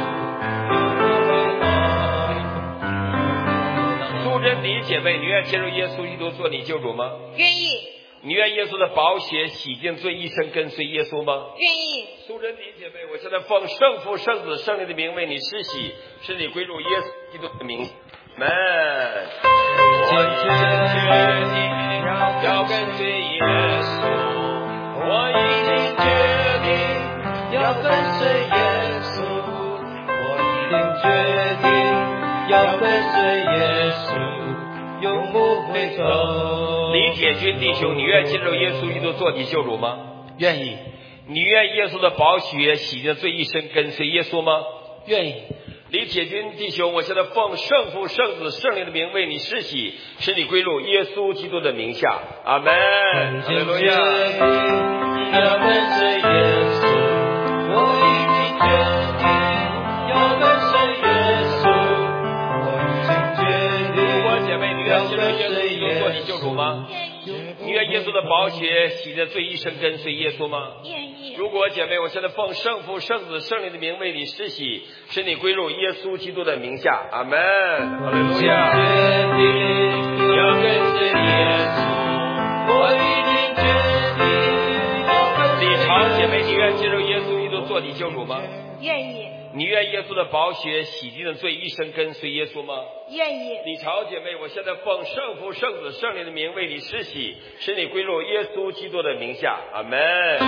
稣。苏珍妮姐妹，你愿接受耶稣基督做你救主吗？ 愿意。 你愿耶稣的宝血洗净罪一生跟随耶稣吗？ 愿意。 苏珍妮姐妹，我现在奉圣父、圣子、圣灵的名为你施洗，使你归入耶稣基督的名。门，我已经决定要跟随耶稣，我已经决定要跟随耶稣，我已经决定要跟随耶稣，永不回头。 李铁军弟兄，你愿接受耶稣基督做你救主吗？ 愿意。 你愿耶稣的宝血洗净罪，一生跟随耶稣吗？ 愿意。 李铁军弟兄，我现在奉圣父、圣子、圣灵的名为你施洗，使你归入耶稣基督的名下。阿门。哈利路亚。 要跟随耶稣，我已经决定要跟随耶稣，我已经决定。 如果姐妹，你愿接受耶稣基督做你救主吗？你愿耶稣的宝血洗净罪，一生跟随耶稣吗？ 愿意。 如果姐妹，我现在奉圣父、圣子、圣灵的名为你施洗，使你归入耶稣基督的名下。阿门。哈利路亚。 决定要跟随耶稣，我已经决定要跟随耶稣。 李长姐妹，你愿接受耶稣基督做你救主吗？ 愿意。 你愿耶稣的宝血洗净的罪，一生跟随耶稣吗？ 愿意。 李朝姐妹，我现在奉圣父、圣子、圣灵的名为你施洗，使你归入耶稣基督的名下。阿门。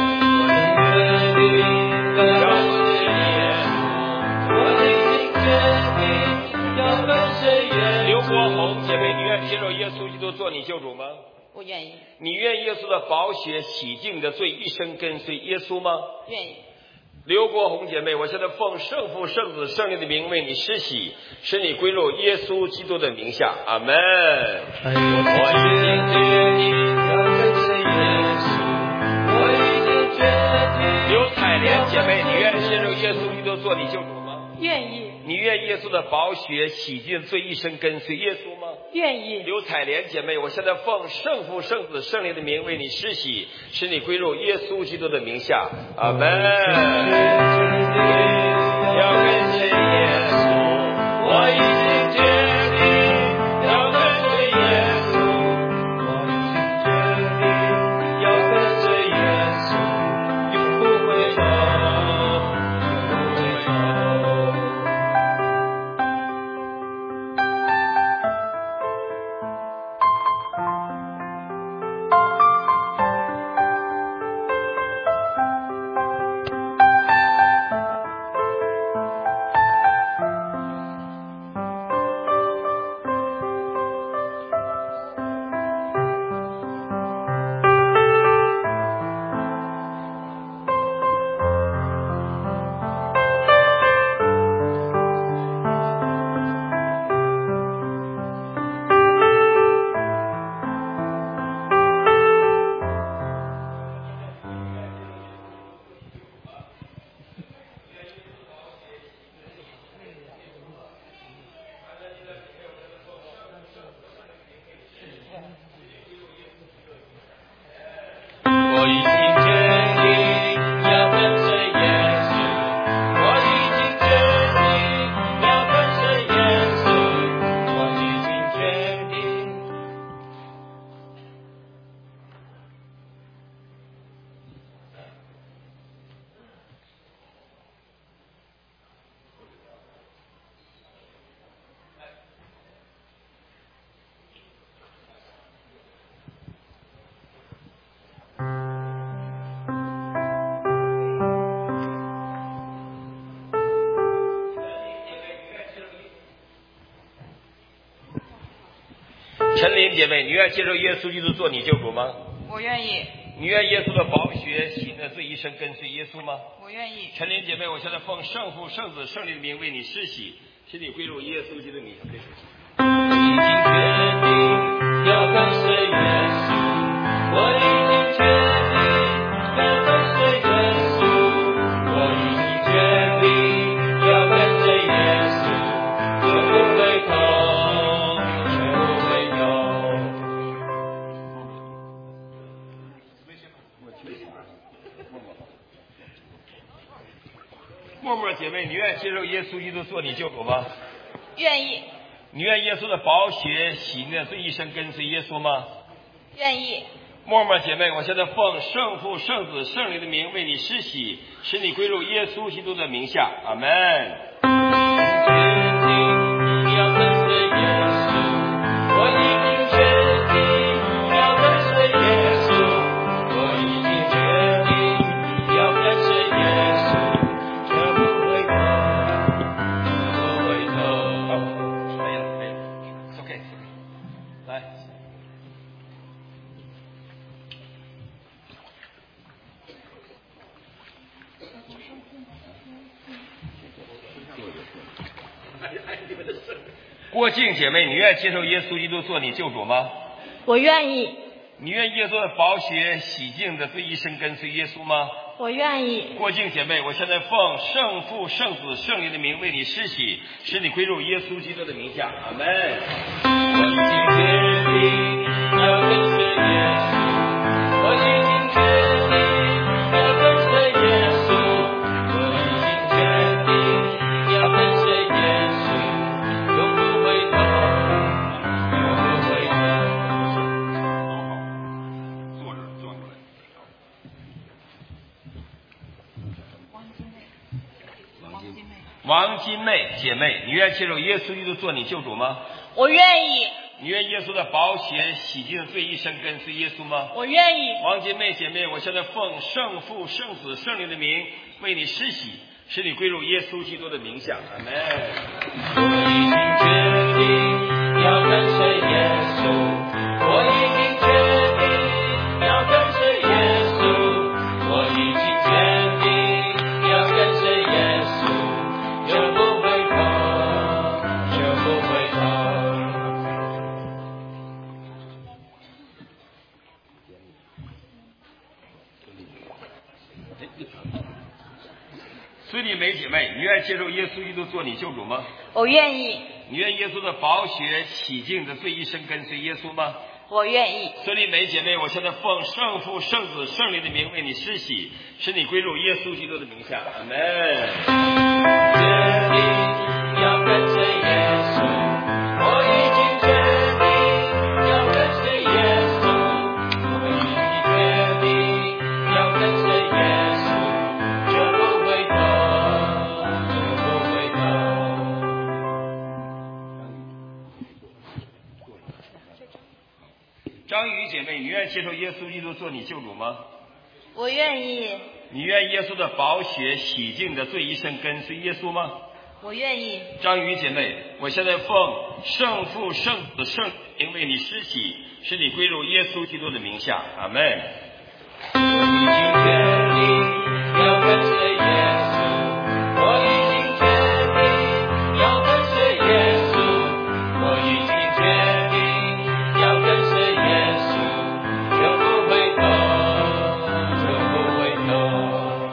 刘国红姐妹，你愿接受耶稣基督做你救主吗？ 我愿意。 你愿耶稣的宝血洗净你的罪，一生跟随耶稣吗？ 愿意。 刘国红姐妹，我现在奉圣父、圣子、圣灵的名为你施洗，使你归入耶稣基督的名下。阿门。 我已经决定要跟随耶稣，我已经决定。 刘彩莲姐妹，你愿接受耶稣基督做你救主吗？ 愿意。 你愿耶稣的宝血洗净罪，一生跟随耶稣吗？ 愿意。 刘彩莲姐妹，我现在奉圣父、圣子、圣灵的名为你施洗，使你归入耶稣基督的名下。阿门。 要跟随耶稣，我已经决定要跟随耶稣，我已经决定要跟随耶稣，永不回头，永不回头。我已经决定要跟随耶稣，我已经决定要跟随耶稣，我已经决定。 陈琳姐妹，你愿接受耶稣基督做你救主吗？ 我愿意。 你愿耶稣的宝血洗净罪，一生跟随耶稣吗？ 我愿意。 陈琳姐妹，我现在奉圣父、圣子、圣灵的名为你施洗，使你归入耶稣基督的名下。 我已经决定要跟随耶稣，我已经决定要跟随耶稣，我已经决定要跟随耶稣，永不回头，永不回头。 默默姐妹，你愿接受耶稣基督做你救主吗？ 愿意。 你愿耶稣的宝血洗净罪，一生跟随耶稣吗？ 愿意。 默默姐妹，我现在奉圣父、圣子、圣灵的名为你施洗，使你归入耶稣基督的名下。阿门。 要跟随耶稣，我已经决定要跟随耶稣，我已经决定要跟随耶稣，绝不回头，绝不回头。 可以了，可以了， ，it's okay， 来。 郭静姐妹，你愿意接受耶稣基督做你救主吗？ 我愿意。 你愿意耶稣的宝血洗净的罪一生跟随耶稣吗？ 我愿意。 郭静姐妹，我现在奉圣父、圣子、圣灵的名为你施洗，使你归入耶稣基督的名下。阿门。 我已经决定要跟随耶稣，我已经决定要跟随耶稣，我已经决定要跟随耶稣，永不回头，永不回头。 坐着转过来。王金妹姐妹，你愿意接受耶稣基督做你救主吗？ 我愿意。 你愿耶稣的宝血洗净罪一生跟随耶稣吗？ 我愿意。 王金妹姐妹，我现在奉圣父、圣子、圣灵的名为你施洗，使你归入耶稣基督的名下。阿门。 我已经决定要跟随耶稣，我已经决定要跟随耶稣，我已经决定要跟随耶稣，永不回头，永不回头。 孙丽梅姐妹，你愿意接受耶稣基督做你救主吗？ 我愿意。 你愿耶稣的宝血洗净的罪一生跟随耶稣吗？ 我愿意。 孙丽梅姐妹，我现在奉圣父、圣子、圣灵的名为你施洗，使你归入耶稣基督的名下。阿门。 决定要跟随耶稣，我已经决定要跟随耶稣，我已经决定要跟随耶稣，永不回头，永不回头。 张宇姐妹，你愿意接受耶稣基督做你救主吗？ 我愿意。 你愿耶稣的宝血洗净的罪一生跟随耶稣吗？ 我愿意。 张宇姐妹，我现在奉圣父、圣子、圣灵为你施洗，使你归入耶稣基督的名下。阿门。 我已经决定要跟随耶稣，我已经决定要跟随耶稣，我已经决定要跟随耶稣，永不回头，永不回头。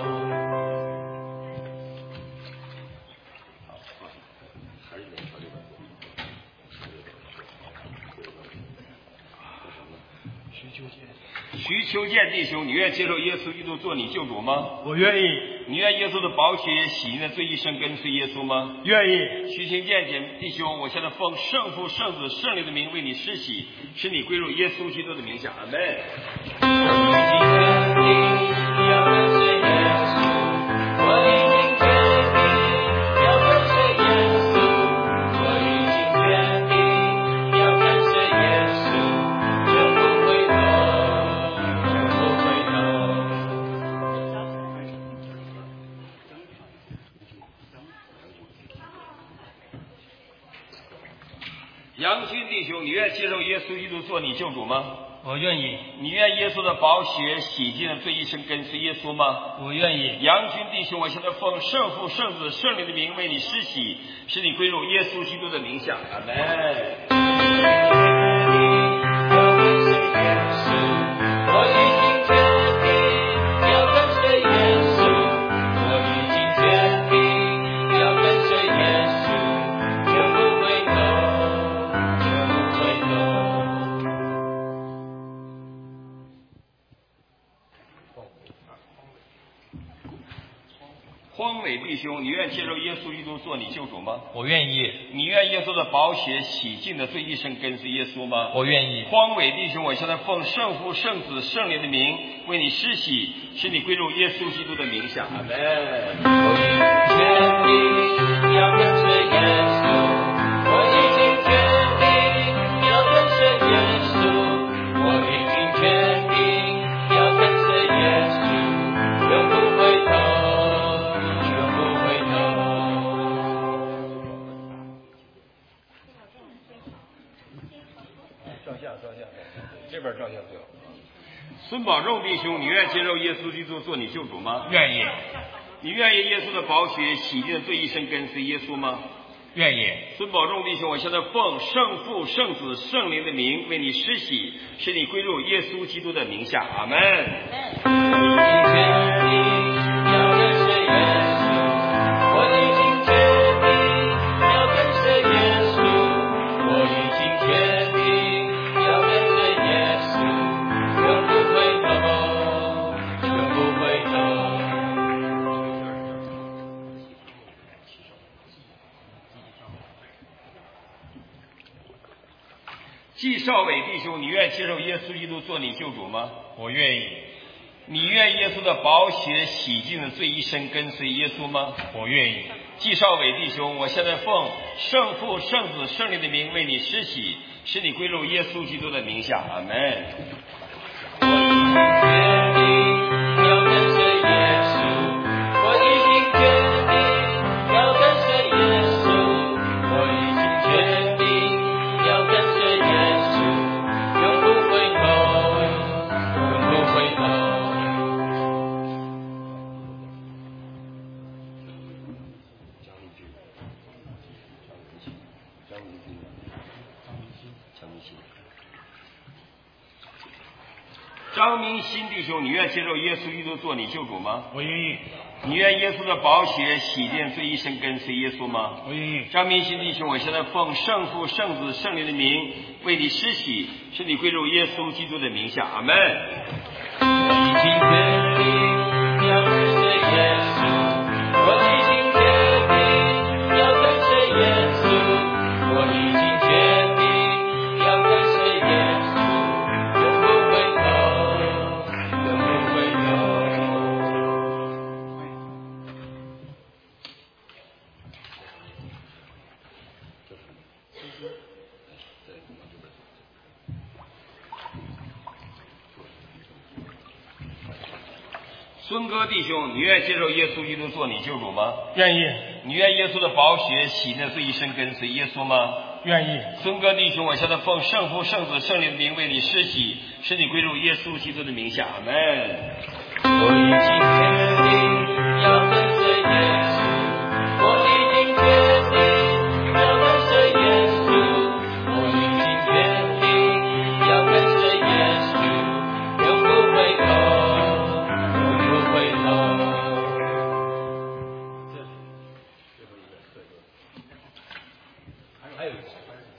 徐秋建弟兄，你愿接受耶稣基督做你救主吗？ 我愿意。 你愿耶稣的宝血洗净的罪一生跟随耶稣吗？ 愿意。 徐清建姐弟兄，我现在奉圣父、圣子、圣灵的名为你施洗，使你归入耶稣基督的名下。阿门。 我已经决定要跟随耶稣，我已经决定要跟随耶稣，我已经决定要跟随耶稣，永不回头，永不回头。 杨军弟兄，你愿接受耶稣基督做你救主吗？ 我愿意。 你愿耶稣的宝血洗净了罪一生跟随耶稣吗？ 我愿意。 杨军弟兄，我现在奉圣父、圣子、圣灵的名为你施洗，使你归入耶稣基督的名下。阿门。 我已经决定要跟随耶稣，我已经决定要跟随耶稣，永不回头，永不回头。 荒伟弟兄，你愿接受耶稣基督做你救主吗？ 我愿意。 你愿耶稣的宝血洗净的罪一生跟随耶稣吗？ 我愿意。 荒伟弟兄，我现在奉圣父、圣子、圣灵的名为你施洗，使你归入耶稣基督的名下。阿门。 我已经决定要跟随耶稣，我已经决定要跟随耶稣，我已经决定要跟随耶稣，永不回头，永不回头。 照相，照相，这边照相最好。孙宝仲弟兄，你愿接受耶稣基督做你救主吗？ 愿意。 你愿意耶稣的宝血洗净的罪一生跟随耶稣吗？ 愿意。 孙保重弟兄，我现在奉圣父、圣子、圣灵的名为你施洗，使你归入耶稣基督的名下。阿门。季少伟弟兄，你愿接受耶稣基督做你救主吗？ 我愿意。 你愿耶稣的宝血洗净的罪一生跟随耶稣吗？ 我愿意。 季少伟弟兄，我现在奉圣父、圣子、圣灵的名为你施洗，使你归入耶稣基督的名下。阿门。张明新弟兄，你愿接受耶稣基督做你救主吗？ 我愿意。 你愿耶稣的宝血洗净罪一生跟随耶稣吗？ 我愿意。 张明新弟兄，我现在奉圣父、圣子、圣灵的名为你施洗，使你归入耶稣基督的名下。阿门。我已经决定要跟随耶稣，我已经决定要跟随耶稣，我已经决定要跟随耶稣。孙哥弟兄，你愿接受耶稣基督做你救主吗？ 愿意。 你愿耶稣的宝血洗净罪一生跟随耶稣吗？ 愿意。 孙哥弟兄，我现在奉圣父、圣子、圣灵的名为你施洗，使你归入耶稣基督的名下。阿门。我已经决定要跟随耶稣，我已经决定要跟随耶稣，我已经决定要跟随耶稣，永不回头，永不回头。还有一个。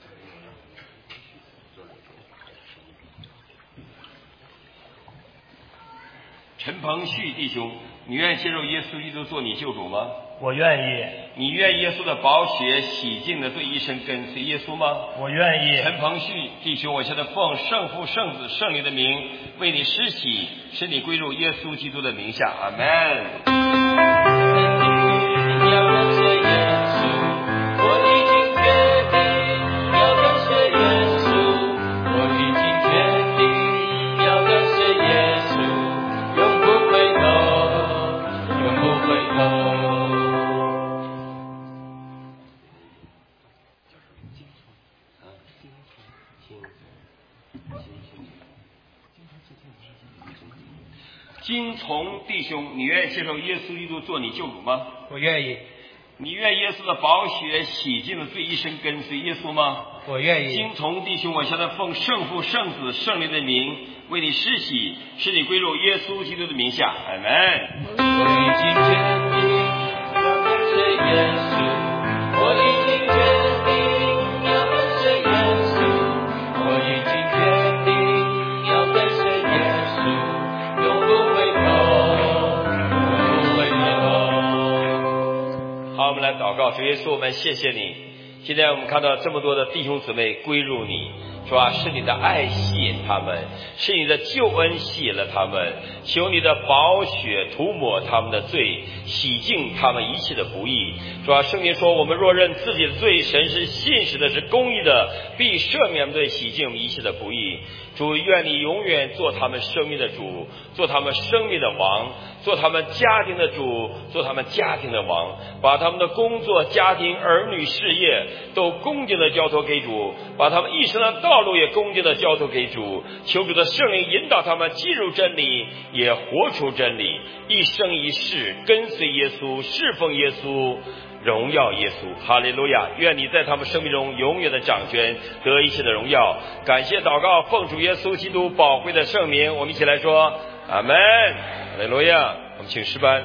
陈鹏旭弟兄，你愿接受耶稣基督做你救主吗？ 我愿意。 你愿耶稣的宝血洗净的罪一生跟随耶稣吗？ 我愿意。 陈鹏旭弟兄，我现在奉圣父、圣子、圣灵的名为你施洗，使你归入耶稣基督的名下。阿门。金从弟兄，你愿意接受耶稣基督做你救主吗？ 我愿意。 你愿耶稣的宝血洗净了罪一生跟随耶稣吗？ 我愿意。 金从弟兄，我现在奉圣父、圣子、圣灵的名为你施洗，使你归入耶稣基督的名下。阿门。我已经决定要跟随耶稣，我已经决定要跟随耶稣，我已经决定要跟随耶稣，永不回头，永不回头。好，我们来祷告。主耶稣，我们谢谢你。今天我们看到这么多的弟兄姊妹归入你，是吧？是你的爱吸引他们，是你的救恩吸引了他们。求你的宝血涂抹他们的罪，洗净他们一切的不义，是吧？圣经说，我们若认自己的罪，神是信实的，是公义的，必赦免我们罪，洗净我们一切的不义。 主，愿你永远做他们生命的主，做他们生命的王，做他们家庭的主，做他们家庭的王，把他们的工作、家庭、儿女、事业都恭敬的交托给主，把他们一生的道路也恭敬的交托给主。求主的圣灵引导他们进入真理，也活出真理，一生一世跟随耶稣，侍奉耶稣，荣耀耶稣。哈利路亚！愿你在他们生命中永远的掌权，得一切的荣耀。感谢祷告，奉主耶稣基督宝贵的圣名，我们一起来说阿门。哈利路亚！我们请诗班。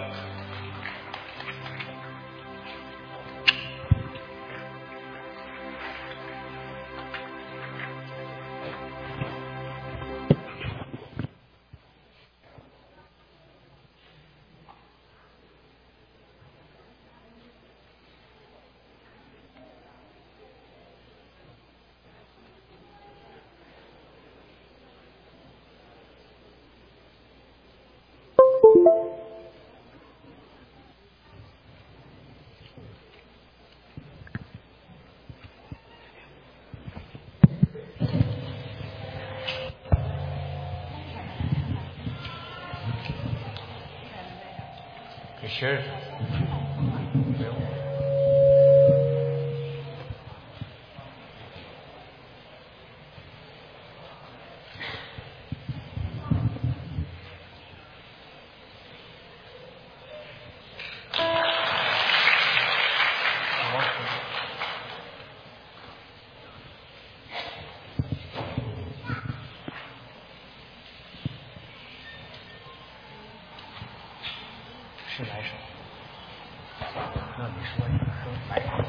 是。是来首，那你说一个说来首。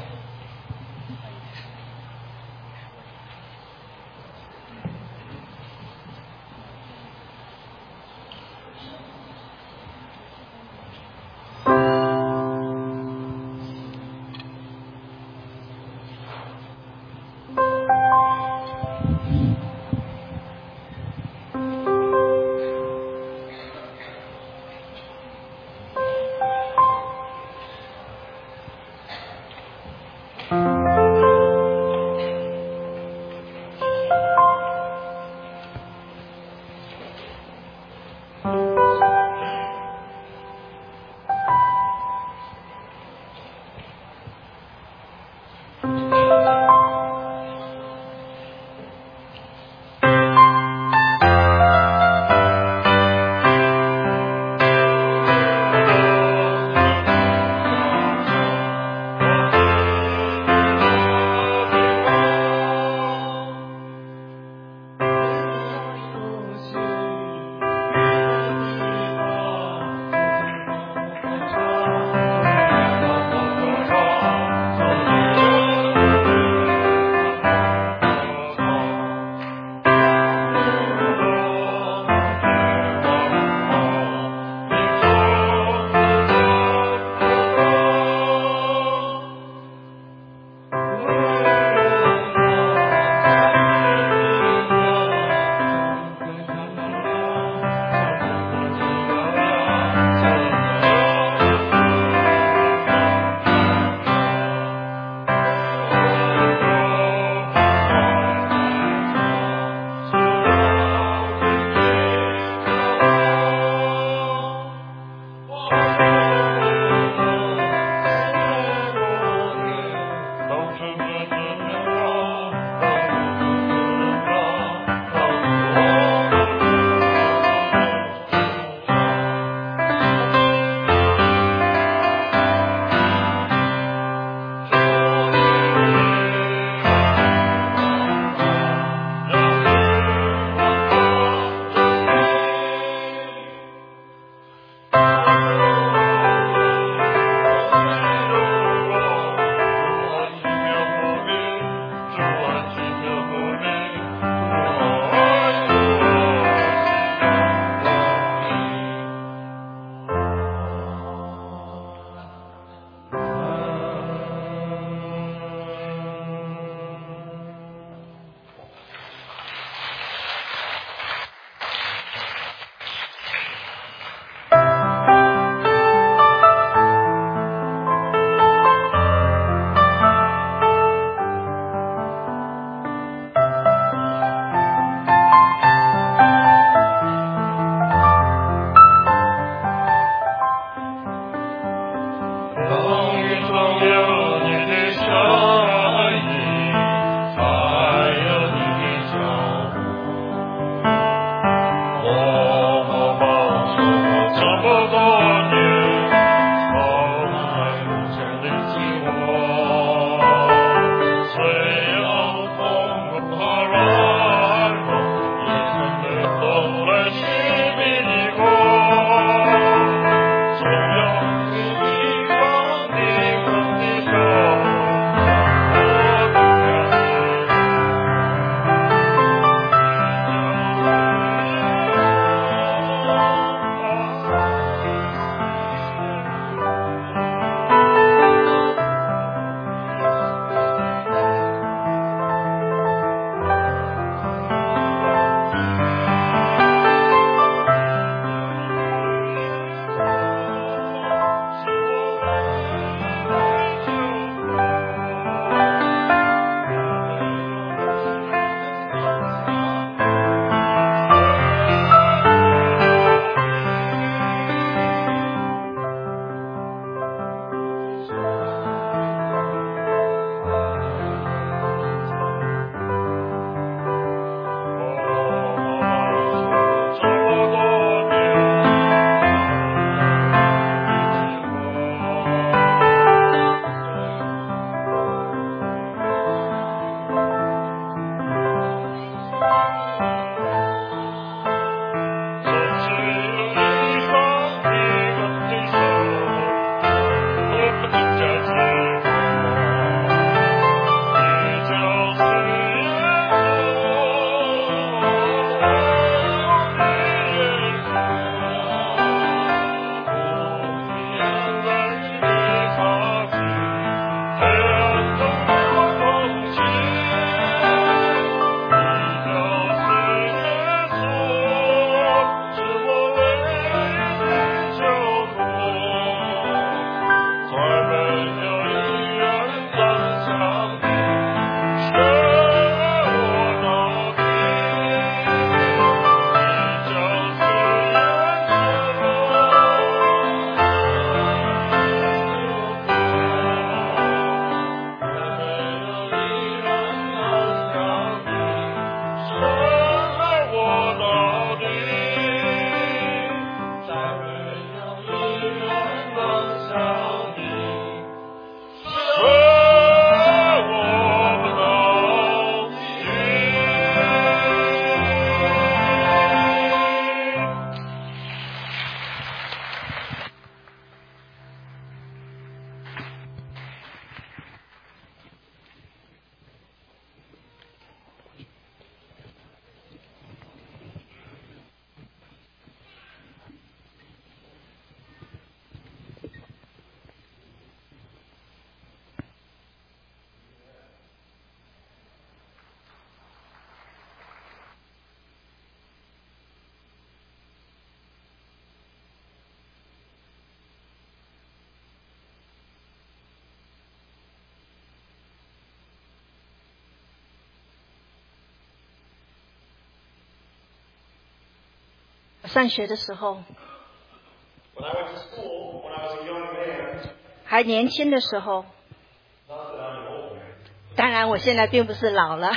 上学的时候， When I went to school, when I was a young man, 还年轻的时候， not that I'm an old man, 当然我现在并不是老了， I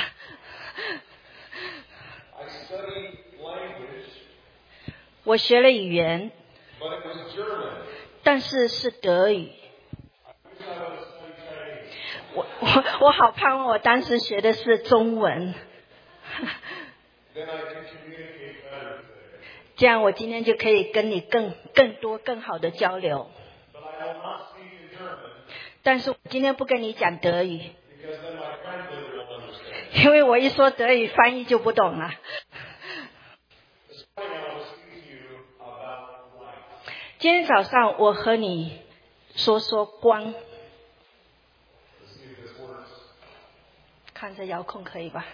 studied language, 我学了语言， but it was German. 但是是德语。 I wish I would have studied Chinese. 我我我好盼望我当时学的是中文， Then I could communicate better today. 这样我今天就可以跟你更更多更好的交流。 But I will not speak in German 但是我今天不跟你讲德语， because then my translator will understand. 因为我一说德语，翻译就不懂了。 This morning I will speak to you about light. 今天早上我和你说说光， Let's see if this works. 看着遥控可以吧？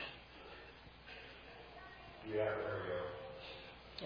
Yeah, there we go. Yeah.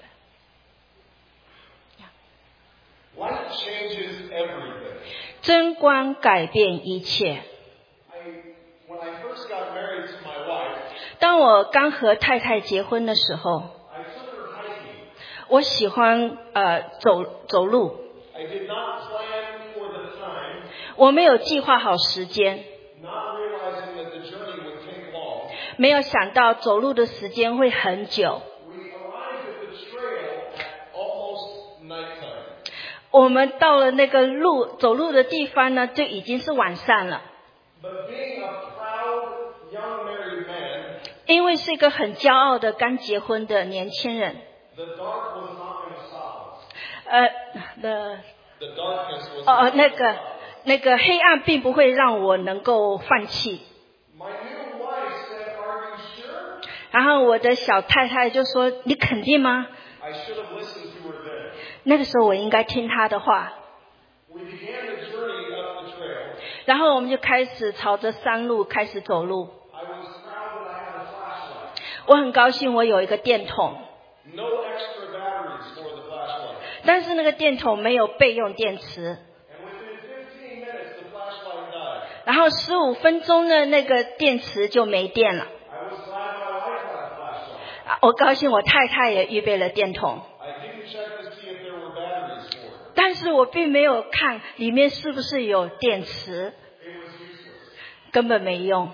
Light changes everything. 真光改变一切。 I, when I first got married to my wife, 当我刚和太太结婚的时候， I took her hiking. 我喜欢呃走走路， I did not plan for the time, 我没有计划好时间， not realizing that the journey would take long. 没有想到走路的时间会很久。 We arrived at the trail at almost nighttime. 我们到了那个路走路的地方呢，就已经是晚上了。 But being a proud young married man, 因为是一个很骄傲的刚结婚的年轻人， the dark was not going to stop us. 呃的 The darkness was 哦 not 那 going to 个 stop us. 那个黑暗并不会让我能够放弃。 My new wife said, "Are you sure?" 然后我的小太太就说：“你肯定吗 I should have listened to her then.？” 那个时候我应该听她的话。 We began the journey up the trail. 然后我们就开始朝着山路开始走路。 I was proud that I had a flashlight. 我很高兴我有一个电筒， No extra batteries for the flashlight. 但是那个电筒没有备用电池。 And within fifteen minutes, the flashlight died. 然后十五分钟的那个电池就没电了。 I was glad my wife had a flashlight. 啊我高兴我太太也预备了电筒， I didn't check to see if there were batteries for it. 但是我并没有看里面是不是有电池， It was useless. 根本没用，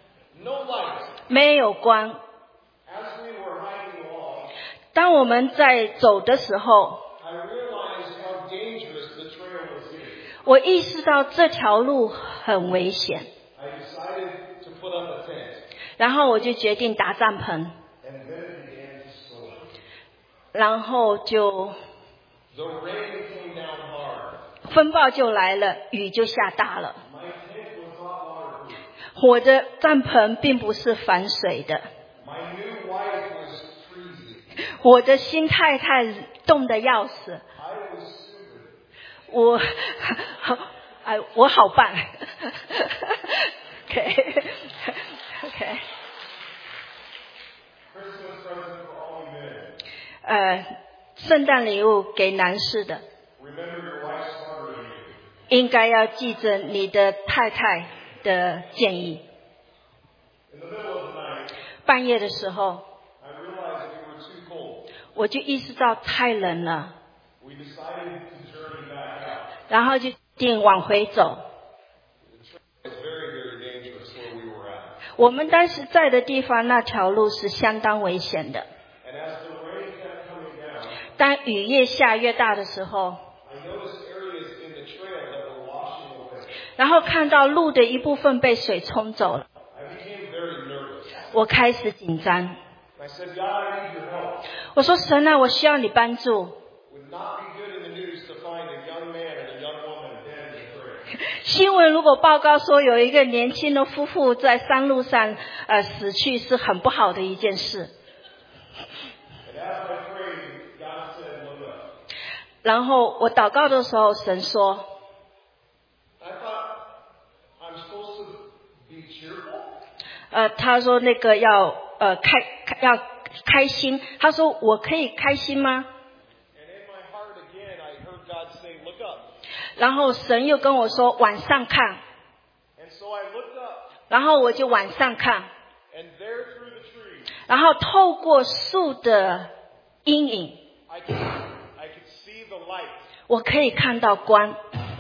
No light. 没有光。 As we were hiking along, 当我们在走的时候， I realized how dangerous the trail was getting. 我意识到这条路很危险， I decided to put up a tent. 然后我就决定搭帐篷， And then it began to storm. 然后就 The rain came down hard. 风暴就来了，雨就下大了。 My tent was not waterproof. 我的帐篷并不是防水的， My new wife was freezing. 我的新太太冻得要死， I was stupid. 我，哎，我好棒。OK OK， Christmas present for all you men. 呃，圣诞礼物给男士的， Remember your wife's smarter than you. 应该要记着你的太太的建议。 In the middle of the night, 半夜的时候， I realized we were too cold. 我就意识到太冷了， We decided to journey back out. 然后就决定往回走。 The trail was very, very dangerous where we were at. 我们当时在的地方那条路是相当危险的。 And as the rain kept coming down, 当雨越下越大的时候， I noticed areas in the trail that were washing away. 然后看到路的一部分被水冲走了， I became very nervous. 我开始紧张。 I said, God, I need your help. 我说神啊，我需要你帮助。 Would not be good in the news to find a young man and a young woman dead in the trail. 新闻如果报告说有一个年轻的夫妇在山路上呃死去，是很不好的一件事。 And as I prayed, God said, look up. 然后我祷告的时候，神说 I thought, I'm supposed to be cheerful? 呃，他说那个要呃开开要开心。他说我可以开心吗？ And in my heart again, I heard God say, look up. 然后神又跟我说往上看， And so I looked up, 然后我就往上看， and there through the trees, 然后透过树的阴影， I could, I could see the light. 我可以看到光。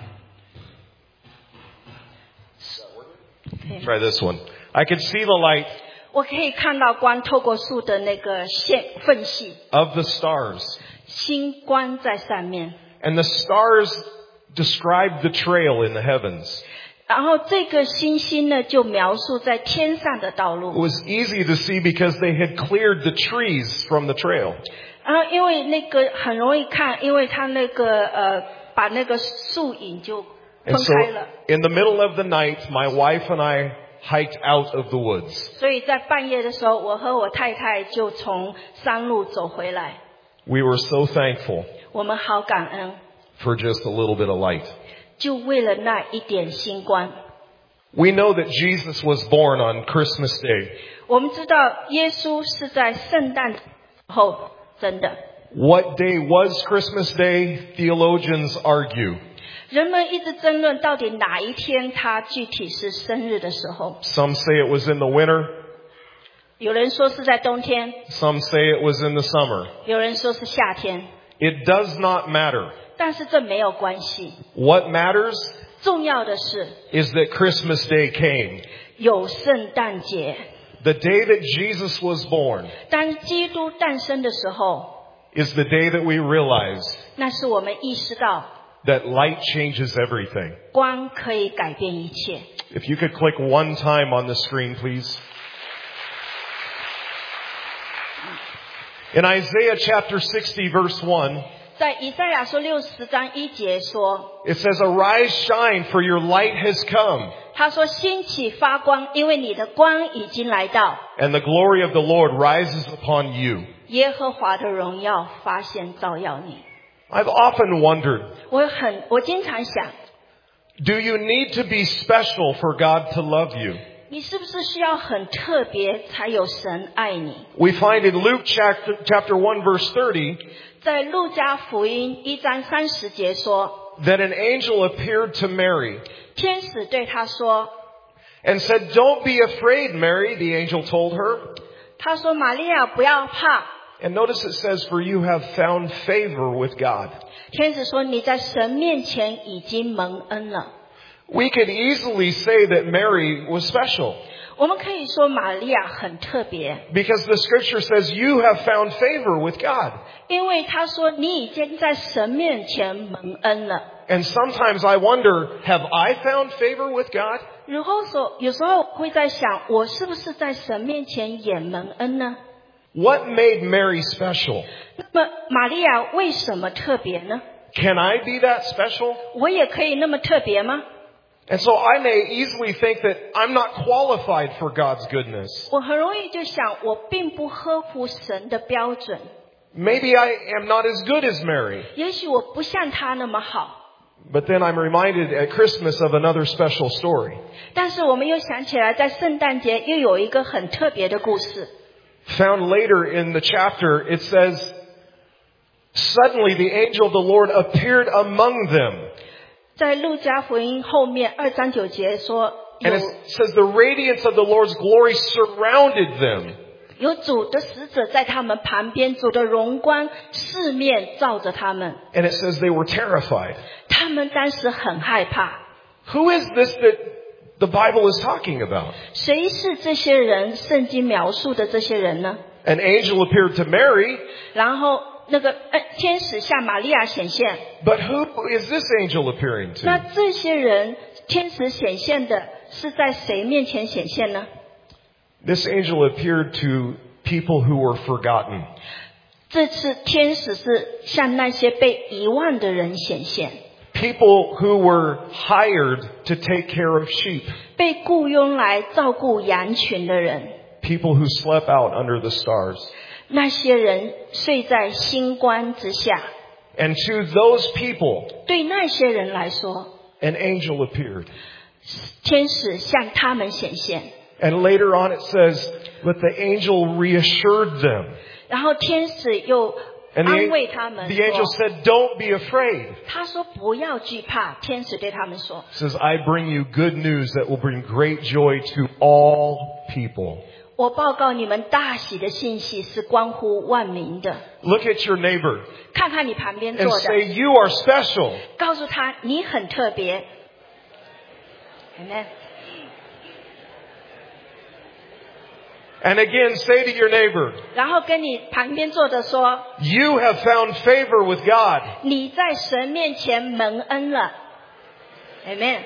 Try this one. I could see the light 我可以看到光透过树的那个线缝隙， of the stars. 星光在上面。 And the stars describe the trail in the heavens. 然后这个星星呢，就描述在天上的道 It 路。 was easy to see because they had cleared the trees from the trail. 然后因为那个很容易看，因为它那个呃把那个树影就 And 分 so 开了， in the middle of the night, my wife and I hiked out of the woods. 所以在半夜的时候，我和我太太就从山路走回来。 We were so thankful 我们好感恩， for just a little bit of light. 就为了那一点星光。 We know that Jesus was born on Christmas Day. 我们知道耶稣是在圣诞后真的。 What day was Christmas Day? Theologians argue. 人们一直争论到底哪一天他具体是生日的时候。 Some say it was in the winter. 有人说是在冬天， Some say it was in the summer. 有人说是夏天， It does not matter. 但是这没有关系。 What matters 重要的是 is that Christmas Day came. 有圣诞节。 The day that Jesus was born 当基督诞生的时候， is the day that we realize 那是我们意识到 that light changes everything. 光可以改变一切。 If you could click one time on the screen, please. In Isaiah chapter sixty, verse one, 在以赛亚书六十章一节说， it says, Arise, shine, for your light has come, 他说兴起发光，因为你的光已经来到， and the glory of the Lord rises upon you. 耶和华的荣耀发现照耀你。 I've often wondered, 我很，我经常想， do you need to be special for God to love you? 你是不是需要很特别才有神爱你？ We find in Luke chapter, chapter one, verse thirty, 在路加福音一章三十节说， that an angel appeared to Mary 天使对他说， and said, Don't be afraid, Mary, the angel told her. 他说玛利亚不要怕。 And notice it says, For you have found favor with God. 天使说你在神面前已经蒙恩了。 We could easily say that Mary was special 我们可以说玛利亚很特别， because the scripture says you have found favor with God. 因为他说你已经在神面前蒙恩了。 And sometimes I wonder, have I found favor with God? 如果说有时候我会在想，我是不是在神面前也蒙恩呢？ What made Mary special? 那么玛利亚为什么特别呢？ Can I be that special? 我也可以那么特别吗？ And so I may easily think that I'm not qualified for God's goodness. 我很容易就想，我并不合乎神的标准。 Maybe I am not as good as Mary. 也许我不像他那么好。 But then I'm reminded at Christmas of another special story. 但是我们又想起来，在圣诞节又有一个很特别的故事。 Found later in the chapter, it says, Suddenly the angel of the Lord appeared among them. 在路加福音后面二章九节说， And 有 it says the radiance of the Lord's glory surrounded them. 有主的使者在他们旁边，主的荣光四面照着他们。 And it says they were terrified. 他们当时很害怕。 Who is this that the Bible is talking about? 谁是这些人？圣经描述的这些人呢？ An angel appeared to Mary. 然后那个呃天使向玛利亚显现。 But who is this angel appearing 那 to? 这些人，天使显现的是在谁面前显现呢？ This angel appeared to people who were forgotten. 这次天使是向那些被遗忘的人显现。 People who were hired to take care of sheep. 被雇佣来照顾羊群的人。 People who slept out under the stars. 那些人睡在星光之下。 And to those people, 对那些人来说， an angel appeared. 天使向他们显现。 And later on it says, but the angel reassured them. 然后天使又 And the, 安慰他们 the angel 说， said, don't be afraid. 他说不要惧怕。天使对他们说， It says, I bring you good news that will bring great joy to all people. 我报告你们大喜的信息是关乎万民的。 Look at your neighbor 看看你旁边 and 坐 say, 的， you are special. 告诉他你很特别。Amen。 And again, say to your neighbor, 然后跟你旁边坐的说， you have found favor with God. 你在神面前蒙恩了。Amen。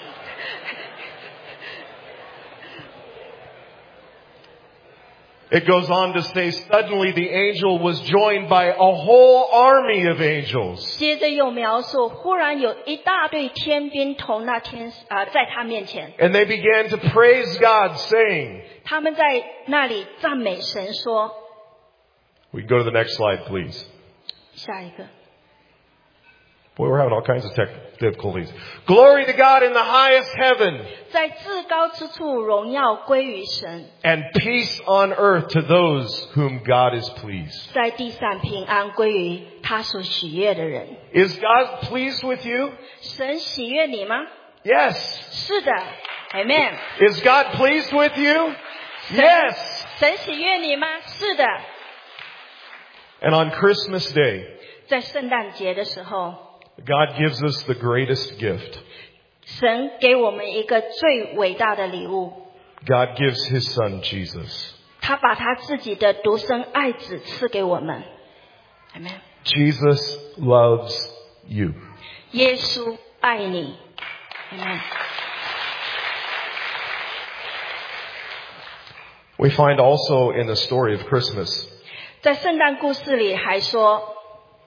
It goes on to say, suddenly the angel was joined by a whole army of angels. 接着又描述，忽然有一大队天兵同那天啊、呃，在他面前， And they began to praise God, saying, 他们在那里赞美神说。 we can go to the next slide, please. 下一个， Boy, we're having all kinds of technical difficulties. Glory to God in the highest heaven, 在至高之处荣耀归于神， and peace on earth to those whom God is pleased. 在地上平安归于他所喜悦的人。 Is God pleased with you? 神喜悦你吗？ Yes. 是的 ，Amen。 Is God pleased with you? Yes. 神喜悦你吗？是的。 And on Christmas Day, 在圣诞节的时候， God gives us the greatest gift. 神给我们一个最伟大的礼物， God gives His Son, Jesus. 他把他自己的独生爱子赐给我们。Amen。 Jesus loves you. 耶稣爱你。Amen。 We find also in the story of Christmas 在圣诞故事里还说，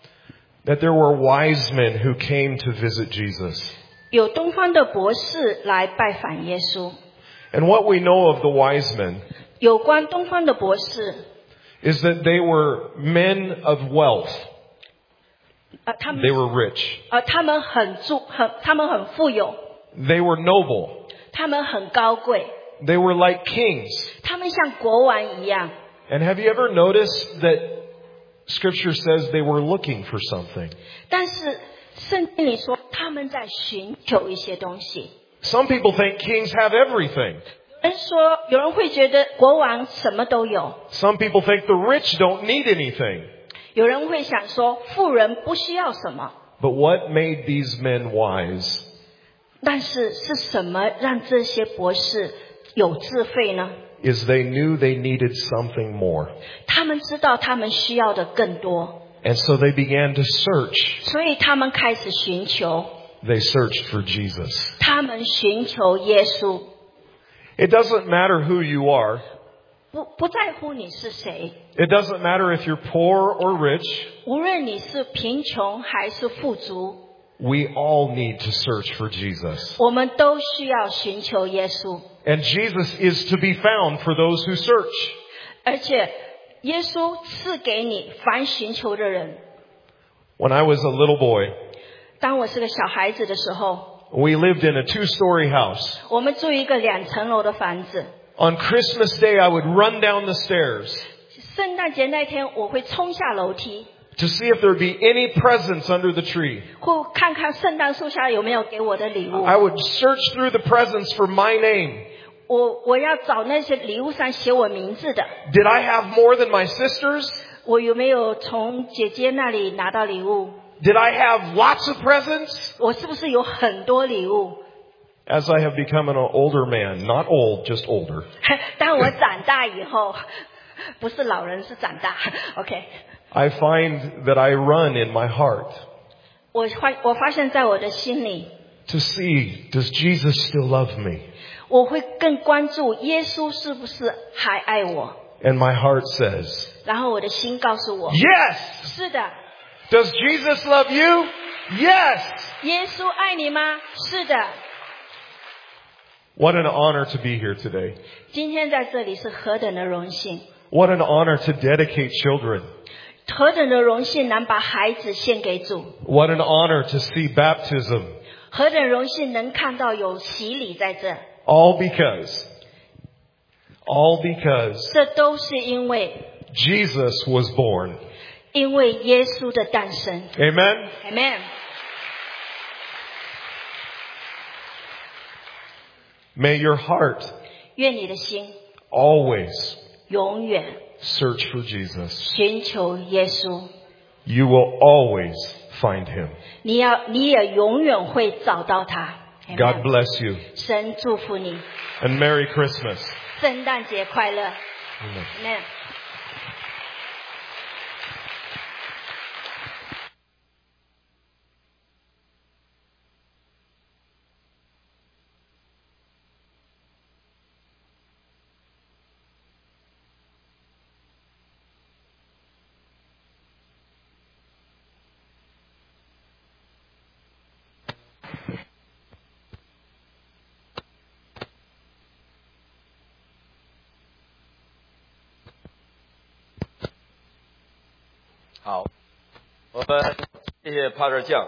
that there were wise men who came to visit Jesus. 有东方的博士来拜访耶稣。 And what we know of the wise men 有关东方的博士， is that they were men of wealth. 呃，他们 They were rich. 呃，他们很住很，他们很富有， They were noble. 他们很高贵， They were like kings. 他们像国王一样。 And have you ever noticed that Scripture says they were looking for something? 但是圣经里说他们在寻求一些东西。 Some people think kings have everything. 有人说，有人会觉得国王什么都有， Some people think the rich don't need anything. 有人会想说富人不需要什么。 But what made these men wise? 但是是什么让这些博士有智慧呢？ Is they knew they needed something more. 他们知道他们需要的更多， And so they began to search. 所以他们开始寻求， They searched for Jesus. 他们寻求耶稣。 It doesn't matter who you are. 不不在乎你是谁， It doesn't matter if you're poor or rich. 无论你是贫穷还是富足， We all need to search for Jesus. 我们都需要寻求耶稣。 And Jesus is to be found for those who search. 而且耶稣赐给你凡寻求的人。 When I was a little boy, 当我是个小孩子的时候， we lived in a two-story house. 我们住一个两层楼的房子。 On Christmas Day, I would run down the stairs 圣诞节那天，我会冲下楼梯， to see if there would be any presents under the tree. 或看看圣诞树下有没有给我的礼物。 I would search through the presents for my name. 我我要找那些礼物上写我名字的。 Did I have more than my sisters? 我有没有从姐姐那里拿到礼物？ Did I have lots of presents? 我是不是有很多礼物？ As I have become an older man, not old, just older, 当我长大以后，不是老人，是长大。OK， I find that I run in my heart 我发我发现在我的心里， to see, does Jesus still love me? 我会更关注耶稣是不是还爱我。 And my heart says, 然后我的心告诉我 yes! 是的。 Does Jesus love you? Yes! 耶稣爱你吗？是的。 What an honor to be here today. 今天在这里是何等的荣幸， What an honor to dedicate children. 何等的荣幸能把孩子献给主， What an honor to see baptism. 何等荣幸能看到有洗礼在这， All because, all because 这都是因为 Jesus was born. 因为耶稣的诞生。 Amen? Amen。 May your heart 愿你的心 always 永远 search for Jesus. 寻求耶稣， You will always find him. 你要你也永远会找到他。 God bless you. 神祝福你， And Merry Christmas. 圣诞节快乐。 Amen. Amen. 好，我们谢谢 Pastor 酱。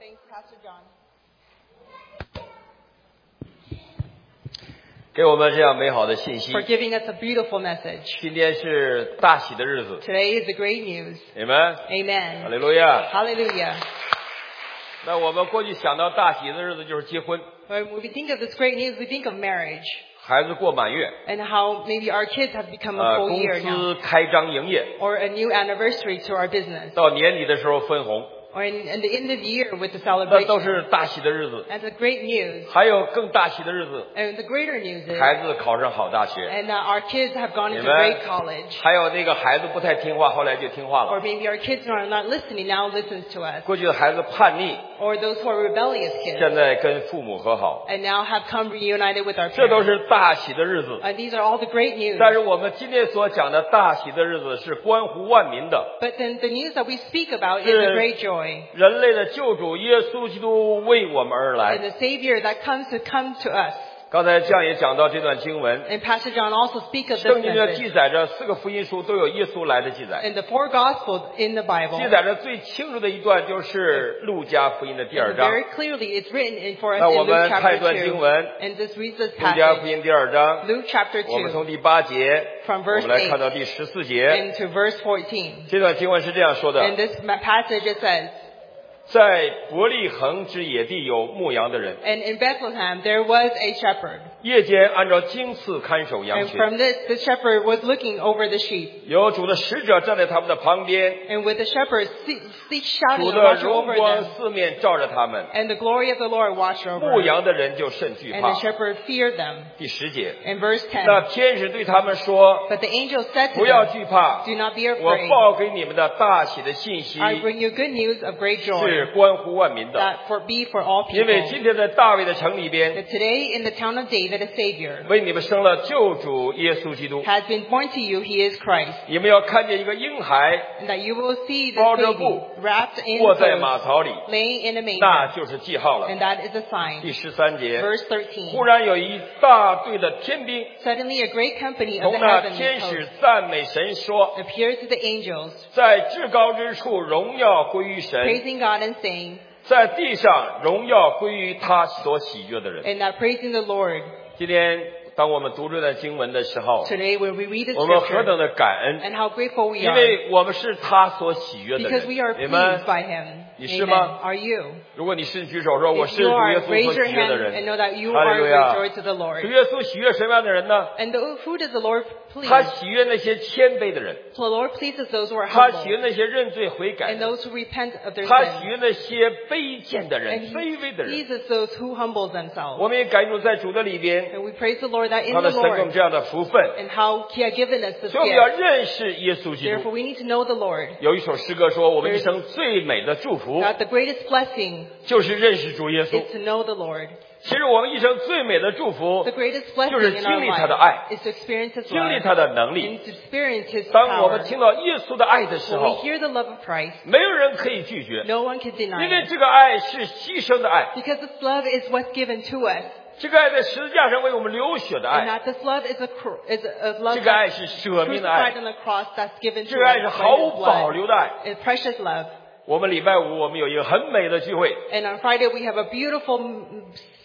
给我们这样美好的信息。 for giving us a beautiful message. 今天是大喜的日子。 Today is the great news. Amen. Amen. 哈利路亚。 Hallelujah. 那我们过去想到大喜的日子就是结婚， When we think of this great news, we think of marriage 孩子过满月， and how maybe our kids have become a 呃， full 公 year now, 司开张营业， or a new anniversary to our business, 到年底的时候分红， or in, in the end of the year with the 那都 celebration. 是大喜的日子。 That's a great news. 还有更大喜的日子， And the greater news is, 孩子考上好大学。 and uh, our kids have gone into Amen. great college. 还有那个孩子不太听话，后来就听话 Or 了。 maybe our kids who are not listening now listens to us. 过去的孩子叛逆， Or those who are rebellious kids. 现在跟父母和好， And now have come reunited with our 这都 parents. 是大喜的日子。 And these are all the great news. 但是我们今天所讲的大喜的日子是关乎万民的， But then the news that we speak about is 是 a great joy. 人类的救主耶稣基督为我们而 And 来。 the Savior that comes to come to us. 刚才这样也讲到这段经文， And Pastor John also speak of this 圣经上 message. 记载着四个福音书都有耶稣来的记载。 In the four Gospels in the Bible. 记载着最清楚的一段就是路加福音的第二 And 章。 very clearly it's written in for us 那 in 我 Luke 们看一 chapter 段经 two. 文， And this reads this 路加福 passage. 音第二章， Luke chapter 我们 two. 从第八节， From 我 verse 们来 eight. 看到第十四节。 Into verse fourteen. 这段经文是这样说的： In this passage it says, 在伯利恒之野地有牧羊的人， And in Bethlehem there was a shepherd. 夜间按照经次看守羊 And 群， from this, the shepherd was looking over the sheep. 有主的使者站在他们的旁边， And with the shepherd see, see 主 shouting and 的 watching 荣 over 光 them. 四面照着他们， And the glory of the Lord watched over 牧 them. 羊的人就甚惧 And 怕 the。shepherd feared them. 第十节， In verse ten. 那天使对他们说 But the angel said：“ to 不要 them, 惧怕， Do not be 我 afraid. 报给你们的大喜的信息 I bring you good news of great 是 joy 关乎万民的。 that for be for all 因为 people. 今天在大卫的城里边， That today in the town of David, a Savior 为你们生了救主耶稣基督。 has been born to you. He is Christ. 你们要看见一个婴孩 And that you will see the 包着 baby 布 wrapped in 卧在 clothes, 马槽里， laying in a 那 manger. 就是记号了。 And that is a sign. 第十三节， Verse thirteen. 忽然有一大队的天兵 Suddenly a great company of 从 the 那 heavenly 天使 host 赞美神说， appeared to the angels, 在至高之处荣耀归于神， praising God and saying, 在地上荣耀归于他所喜悦的人。 and that praising the Lord. 今天当我们读这段经文的时候， Today when we read the 我们何 scripture, 等的感恩， and how grateful we 因 are, 为我们是他所喜悦的 because we are 人。你们 pleased by Him. 你是 Amen. 吗？ Are you? 如果你是举手说我 If 是 you 主 are, 耶稣所 raise 喜 your 悦的 hand 人。 and know that you 哈利 are 路 great 亚 joy to the Lord. 主耶稣喜悦什么样的人呢？ And the, who does the Lord 他 please? 喜悦那些谦卑的人， The Lord pleases those who are 他 humble, 喜悦那些认罪悔改 and 的， those who repent of their 他喜 sins. 悦那些卑贱的 And 人、 He 卑微的人。 pleases those who humble themselves. 我们也感谢在主的里边， And we praise the Lord that in 他 the 的神给我们 Lord, 这样的福分， and how He has given us this 所以我们要 gift. 认识耶稣基 Therefore, 督。 we need to know the Lord. 有一首诗歌说，我们一生最美的祝福 That the greatest blessing 就是认识主耶稣。 is to know the Lord. 其实我们一生最美的祝福 The greatest 就 blessing 是 in 经 our 历他的爱， life is to experience His 经历 love 他的能力。 and to experience His 当我们 power. 听到耶稣的爱的时 When we 候， hear the love of Christ, 没有人可以拒绝， no one can 因 deny 为 it. 这个爱是牺牲的爱， Because this love is what's given to us. 这个爱在十字架上为我们流血的 And 爱， that this love is a, cr- is a, a love 这个爱 that's 是舍命的爱 crucified，on the cross that's given 这 to 个 us 爱是毫 by 无 His 保留 blood. 的爱。 It's precious love. 我们礼拜五我们有一个很美的聚会， And on Friday we have a beautiful mm,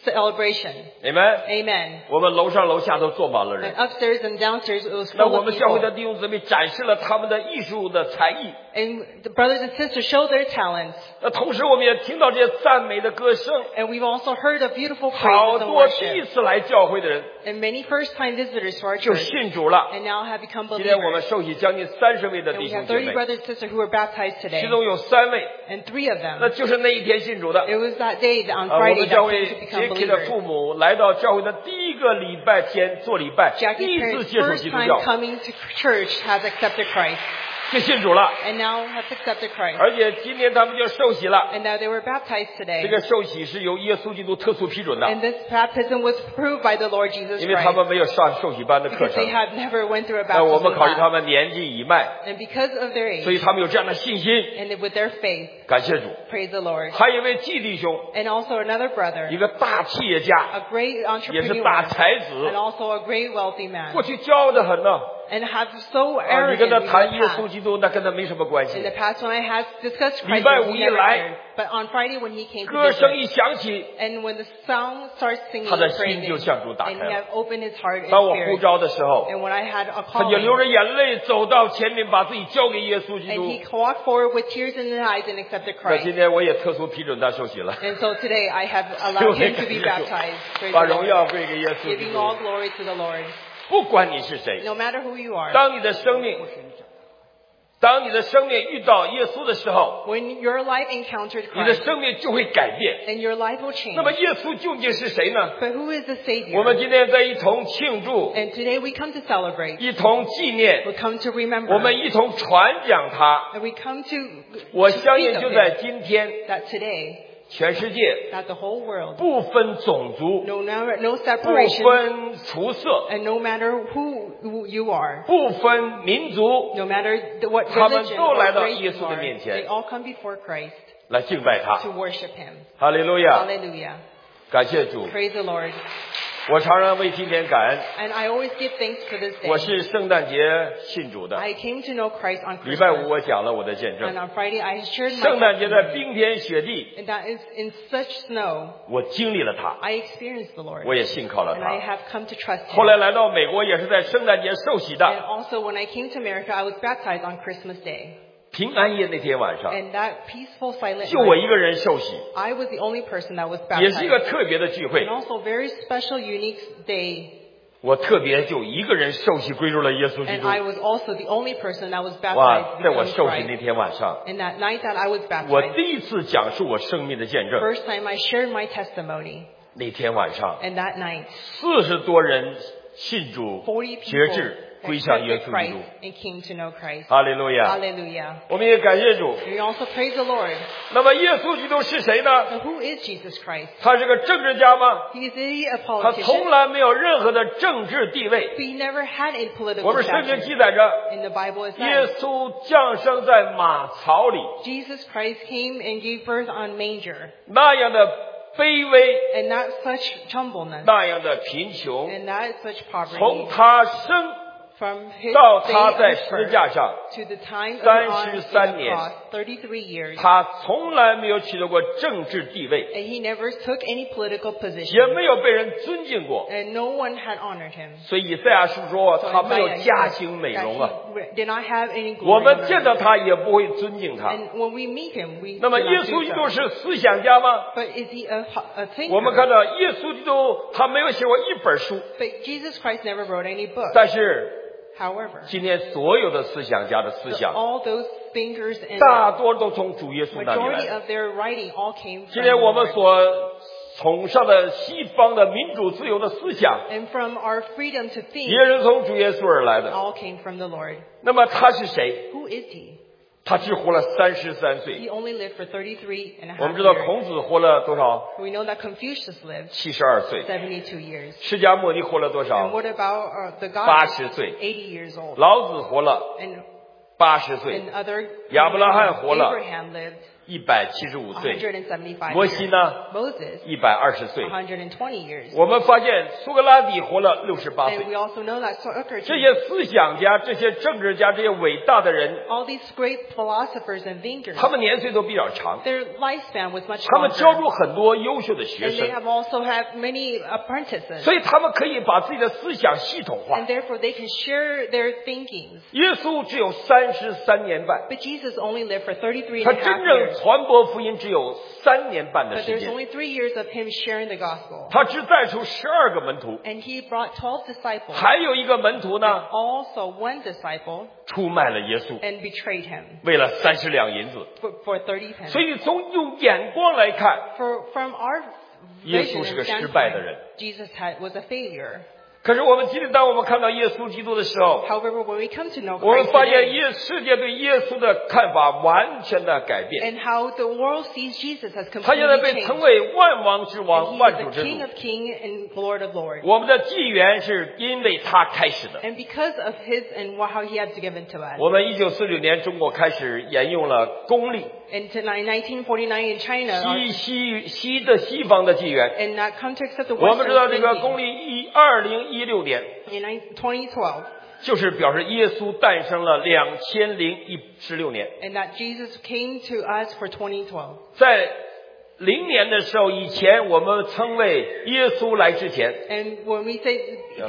celebration. Amen. Amen. 我们楼上楼下都坐满了人。 And upstairs and downstairs it was 那 full 我 of 们教会 people. 的弟兄姊妹展示了他们的艺术的才艺。 And the brothers and sisters show their talents. 那同时我们也听到这些赞美的歌声。 And we've also heard of beautiful 好 praises and 多第一 worship. 次来教会的人 And many first-time visitors to our 就 church 信主了。 and now have become 今天我们 believers. 受洗将近三十位的 And 弟 we 兄 have 姐 thirty 妹， brothers and sisters who were baptized 其 today. 中有三位， And three of 那 them. 就是那一天信主的。 It was that day that on 啊，我 Friday 们教 that 会 came to become Jackie 的 believers. 父母来到教会的第一个礼拜天做礼拜，第 Jackie's 一次 parents' 接受 first 基督 time 教， coming to church has accepted Christ. 就信主了。 And now have accepted Christ. 而且今天他们就受洗了。 And now they were baptized 这 today. 个受洗是由耶稣基督特殊批准的， And this baptism was approved by the Lord Jesus 因为他 Christ. 们没有上受洗班的课 Because 程 they。have never went through a 那我 baptism 们考虑他 class. 们年纪已迈， And because of their 所以 age 他们有这样的信心。 and with their faith, 感谢主。 praise the Lord. 还有一位季弟兄， And also another brother, 一个大企业家， a great 也是大 entrepreneur, 才子， and also a great wealthy man. 过去骄傲的很呢。 And have so 啊，你 arrogant 跟他 in the 谈耶 past. 稣基督，那跟他没什么关 In 系 the。past when I had discussed Christ, 礼拜 he 五一 never 来， cared. But on Friday when he came to 歌声 visit, 一响起， and when the song starts singing 他的 and 心就 praising, 向主打 and 开 he 了 have。opened his heart and 当我呼 spirit, 召的时候， and when I had a 他就流 calling, 着眼泪走到前面，把自己交给耶稣基 and 督 he。walked forward with tears in his eyes and accepted 那今 Christ. 天我也特殊批准他受洗了。 And so today I have 所以 allowed 我也 him to 感 be 谢主 baptized. Praise 把 the 荣耀 Lord. 归给耶稣基 Giving 督。 all glory to the Lord. 不管你是谁， No matter who you are, 当你的生命，当你的生命遇到耶稣的时候， when your life encountered 你的 Christ, 生命就会改变。 then your life will change. 那么耶稣究竟是谁呢？ But who is the 我们 Savior? 今天在一同庆祝， And today we come to celebrate. 一同纪念， We come to 我 remember. 们一同传讲他。 And we come to 我相 speak 信 of 就在 him, 今天， that today, 全世界 that the whole world, 不分种族、 no, no, no 不 separation, 分肤色、 and no matter who who you are, 不分民族， no matter the, what 他们 religion 都 or 来到 race 耶 you 稣的 are, 面前 they all come before Christ 来敬拜他 to。worship him. 哈利路亚！ Hallelujah. 感谢主。 Praise the Lord. 我常常为今天感恩。 And I always give thanks for this 我 day. 是圣诞节信主的， I came to know Christ on 礼拜五 Christmas. 我讲了我的见 And 证。 on Friday I shared 圣 my 诞节在 testimony. 冰天雪地， And that is in such snow, 我经历了它， I experienced the Lord. 我也信靠了 And I 他。 have come to trust 后 him. 来来到美国也是在圣诞节受洗 And 的， also when I came to America, I was baptized on Christmas Day. 平安夜那天晚上， And that peaceful silent 就我一 night, 个人受洗， I was the only person that was 也是一个 baptized. 特别的聚会 And。also very special, unique day. 我特别就一个人受洗归入了耶稣基 And 督。 I was also the only person that was 哇， baptized 在我 in 受洗那 Christ. 天晚上， And that night that I was 我 baptized, 第一次讲述我生命的见证。 first time I shared my testimony. 那天晚上， And that night, 四十多人信主 forty 决 people 志归向耶 accepted 稣基 Christ 督。 and came to know Christ. 哈利路亚！ Hallelujah. 我们也感谢主。 We also praise the Lord. 那么耶稣基督是谁呢？ So who is Jesus Christ? 他是个政治家吗？ He is a 他从 politician. 来没有任何的政治地位。 He never had a 我 political 们圣经 stature. 记载着， In the Bible it 耶 says, 稣降生在马槽里， Jesus Christ came and gave birth on manger. 那样的卑微， And not such humbleness. 那样的贫穷， And not such 从 poverty. 他生 From his 到 day 他 of 在十字 birth 架上， to the time of 三 on 十 the 三年 cross, thirty-three years. 他从来没有取得过政治地位， And he never took any political 也 position. 没有被人尊敬过。 And no one had honored him. 所以以赛亚书说 So 他没有 Isaiah 家 said 兴美 that 容啊。 he did not have any 我 glory. 们 on 见到 earth. 他也不会尊敬他。 And when we meet him, we 那么 do 耶 not 稣 do 基督 so. 是思想家吗？ But is he a, a thinker? 我们看到耶稣基督他没有写过一本书， But Jesus Christ never wrote any book. 但是 However, 今天所有的思想家的思 the, 想， all those thinkers and 大多都从主耶稣那里 majority 来。 of their writing all came 今 from 天 the 我们 Lord. 所崇尚的西方的民主自由的思想， And from our freedom to think, 也是从主耶稣而来的。 all came from the Lord. 那么他是谁？ Who is he? 他只活了三十三 He 岁。 only lived for thirty-three and a 我 half 们知道 years. 孔子活了多少？ We know that Confucius lived 七十二岁。 seventy-two years. 释迦牟尼活了多 And 少？ what about uh, the 八 gods? 十岁。 eighty years old. 老子活了 And, 八十岁。 and other 亚伯拉罕活了 Abraham lived 一百七十五岁， one hundred seventy-five 摩西 years. 呢 Moses, 一百二十岁。 one hundred twenty years. 我们发现苏格拉底活了六十八 And 岁。 we also know that Socrates, 这些思想家、这些政治家、这些伟大的人， all these great philosophers and thinkers, 他们年岁都比较长， their lifespan was much 他们教 longer. 出很多优秀的学 And they 生， have also had many apprentices. 所以他们可以把自己的思想系统化。 And therefore they can share their thinkings. 耶稣只有三十三年半， But Jesus only lived for thirty-three 他 and a 真 half 正 years. 传播福音只有三年半的 But 时 there's 间。 only three years of him sharing the gospel. 他只带出十二个门徒， And he brought twelve disciples. 还有一个门徒呢 Also one disciple 出卖了耶稣， and betrayed him 为了三十两银子。 for, for thirty pence. 所以从用眼光来看， For, from our 耶 vision 稣是个 and 失败的 standpoint, 人。 Jesus had, was a failure. 可是我们今天当我们看到耶稣基督的时候， However, when we come to know 我们 Christ 发现 today, 耶世界对耶稣的看法完全的改变。 and how the world sees Jesus has 他现在 completely 被 changed. 称为万王之 And 王， he 万 is 主 the 之 King 主。 of Kings and Lord of Lords. 我们的纪元是因为他开始的。 And because of his and how he had given to us. 我们一九四九年中国开始沿用了公历， And to nineteen forty-nine in China, 西西西的西方的纪元。 in that context of the 我们知道 Western 这个 thinking, 公历一二零一六年， in twenty twelve, 就是表示耶稣诞生了两千零一十六年。 and that Jesus came to us for twenty twelve. 在零年的时候，以前我们称为耶稣来之前 And when we say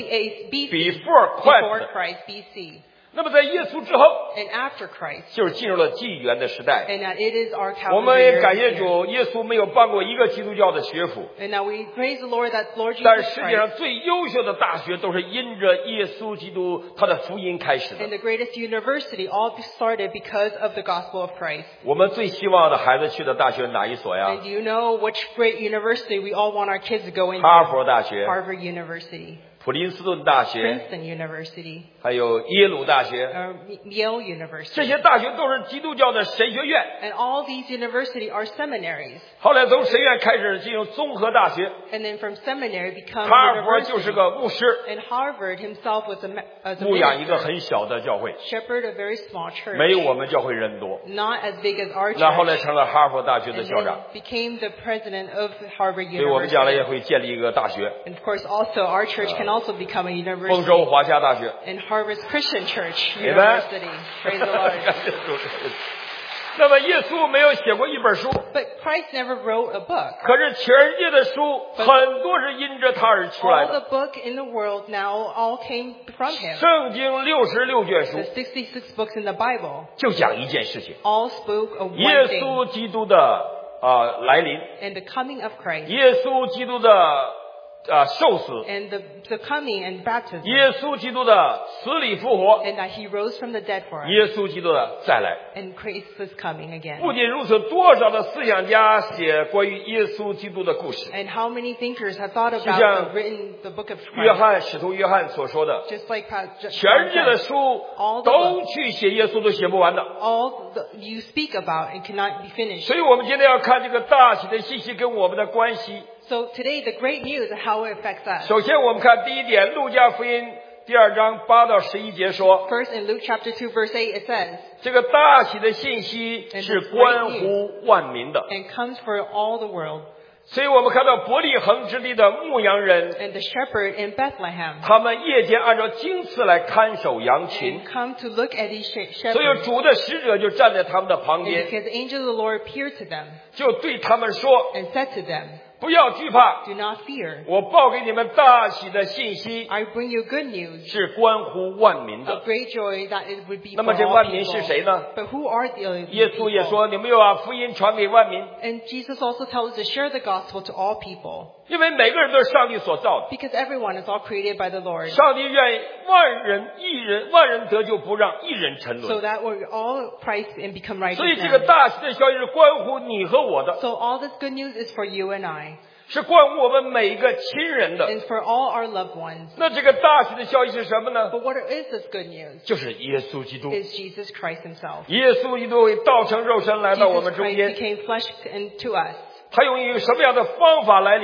B C, Before Christ. before Christ, B C, 那么在耶稣之后， and after Christ, 就是进入了纪元的时代。 and that it is our 我 calendar 们也 year 感谢 this year. 主，耶稣没有办过一个基督教的学府， And now we praise the Lord that Lord 但 Jesus 是世界上 Christ 最优秀的大学都是因着耶稣基督他的福音开始的 and。the greatest university all started because of the gospel of Christ. 我们最希望的孩子去的大学哪一所呀 And？ do you know which great university we all want our kids to go into? 哈佛大学、 Harvard University, 普林斯顿大学， Princeton University, 还有耶鲁大学， or Yale 这 University. 些大学都是基督教的神学院。 And all these universities are seminaries. 后来从神院开始进入综合大学， And then from seminary become 哈佛就是 university. 个牧师， And Harvard himself was a, ma- as a 牧养一个 minister, 很小的教会， shepherd a very small church, 没有我们教会人多。 not as big as our 那后来 church, 成了哈佛大学的 and 校长， then became the president of Harvard 所以我们将来也 University. 会建立一个大学， And of course, also our church can also become a 丰州 university. 华夏大学。 And Harvard's Christian Church Amen. University. Praise the Lord. 感谢主。那么耶稣没有写过一本书， But Christ never wrote a book. 可是全世界的书很多是因着他而出来 All 的。 the book in the world now all came from him. 圣经六十六卷书 The sixty-six books in the Bible 就讲一件事情： all spoke of 耶 one thing, 稣基督的啊、来临， and the coming of Christ, 耶稣基督的啊、受死， and the, the coming and baptism, 耶稣基督的死里复活， and that he rose from the dead for us, 耶稣基督的再来。 and Christ is coming again. 不仅如此，多少的思想家写关于耶稣基督的故事。 And how many thinkers have thought 就 about 像 the, written the book of 约 Christ? 翰使徒约翰所说的， Just like Pa- J- 全世界的 John said, 书 all the 都 books, 去写耶稣都写不完的。 all the, you speak about and cannot be finished. 所以我们今天要看这个大喜的信息跟我们的关系。 So today, the great news is how it affects us. 首先，我们看第一点，《路加福音》第二章八到十一节说， First, in Luke chapter two, verse eight, it says, 这个大喜的信息是关乎万民的。 and comes for all the world. 所以我们看到伯利恒之地的牧羊人， And the shepherd in Bethlehem 他们夜间按照经次来看守羊群， and come to look at these she- 所以 shepherds. 主的使者就站在他们的旁 And 边， because the angel of the Lord appeared to them 就对他们说 and said to them, 不要惧怕， do not fear. 我报给你们大喜的信息 I bring you good news 是关乎万民 of 的。 great joy that it would be 那 for 么这 all 万民是 people. 谁呢？ But who are the 耶稣也 people? 说：“你们要把福音传给万民， And Jesus also tells us to share the gospel to all people. 因为每个人都是上帝所造的。 Because everyone is all created by the Lord. 上帝愿意万人一人万人得救，不让一人沉 So 沦。 that we're all Christ and become righteous 所以这个 now. 大喜的消息是关乎你和我的， So all this good news is for you and I. 是关乎我们每一个亲人的。 And for all our loved ones. 那这个大喜的消息是什么呢？ But what is this good news? 就是耶稣基督。 Is Jesus Christ himself. 耶稣基督为道成肉身来到我 Jesus 们中 Christ 间， became flesh into us. 他用一个什么样的方法来临呢？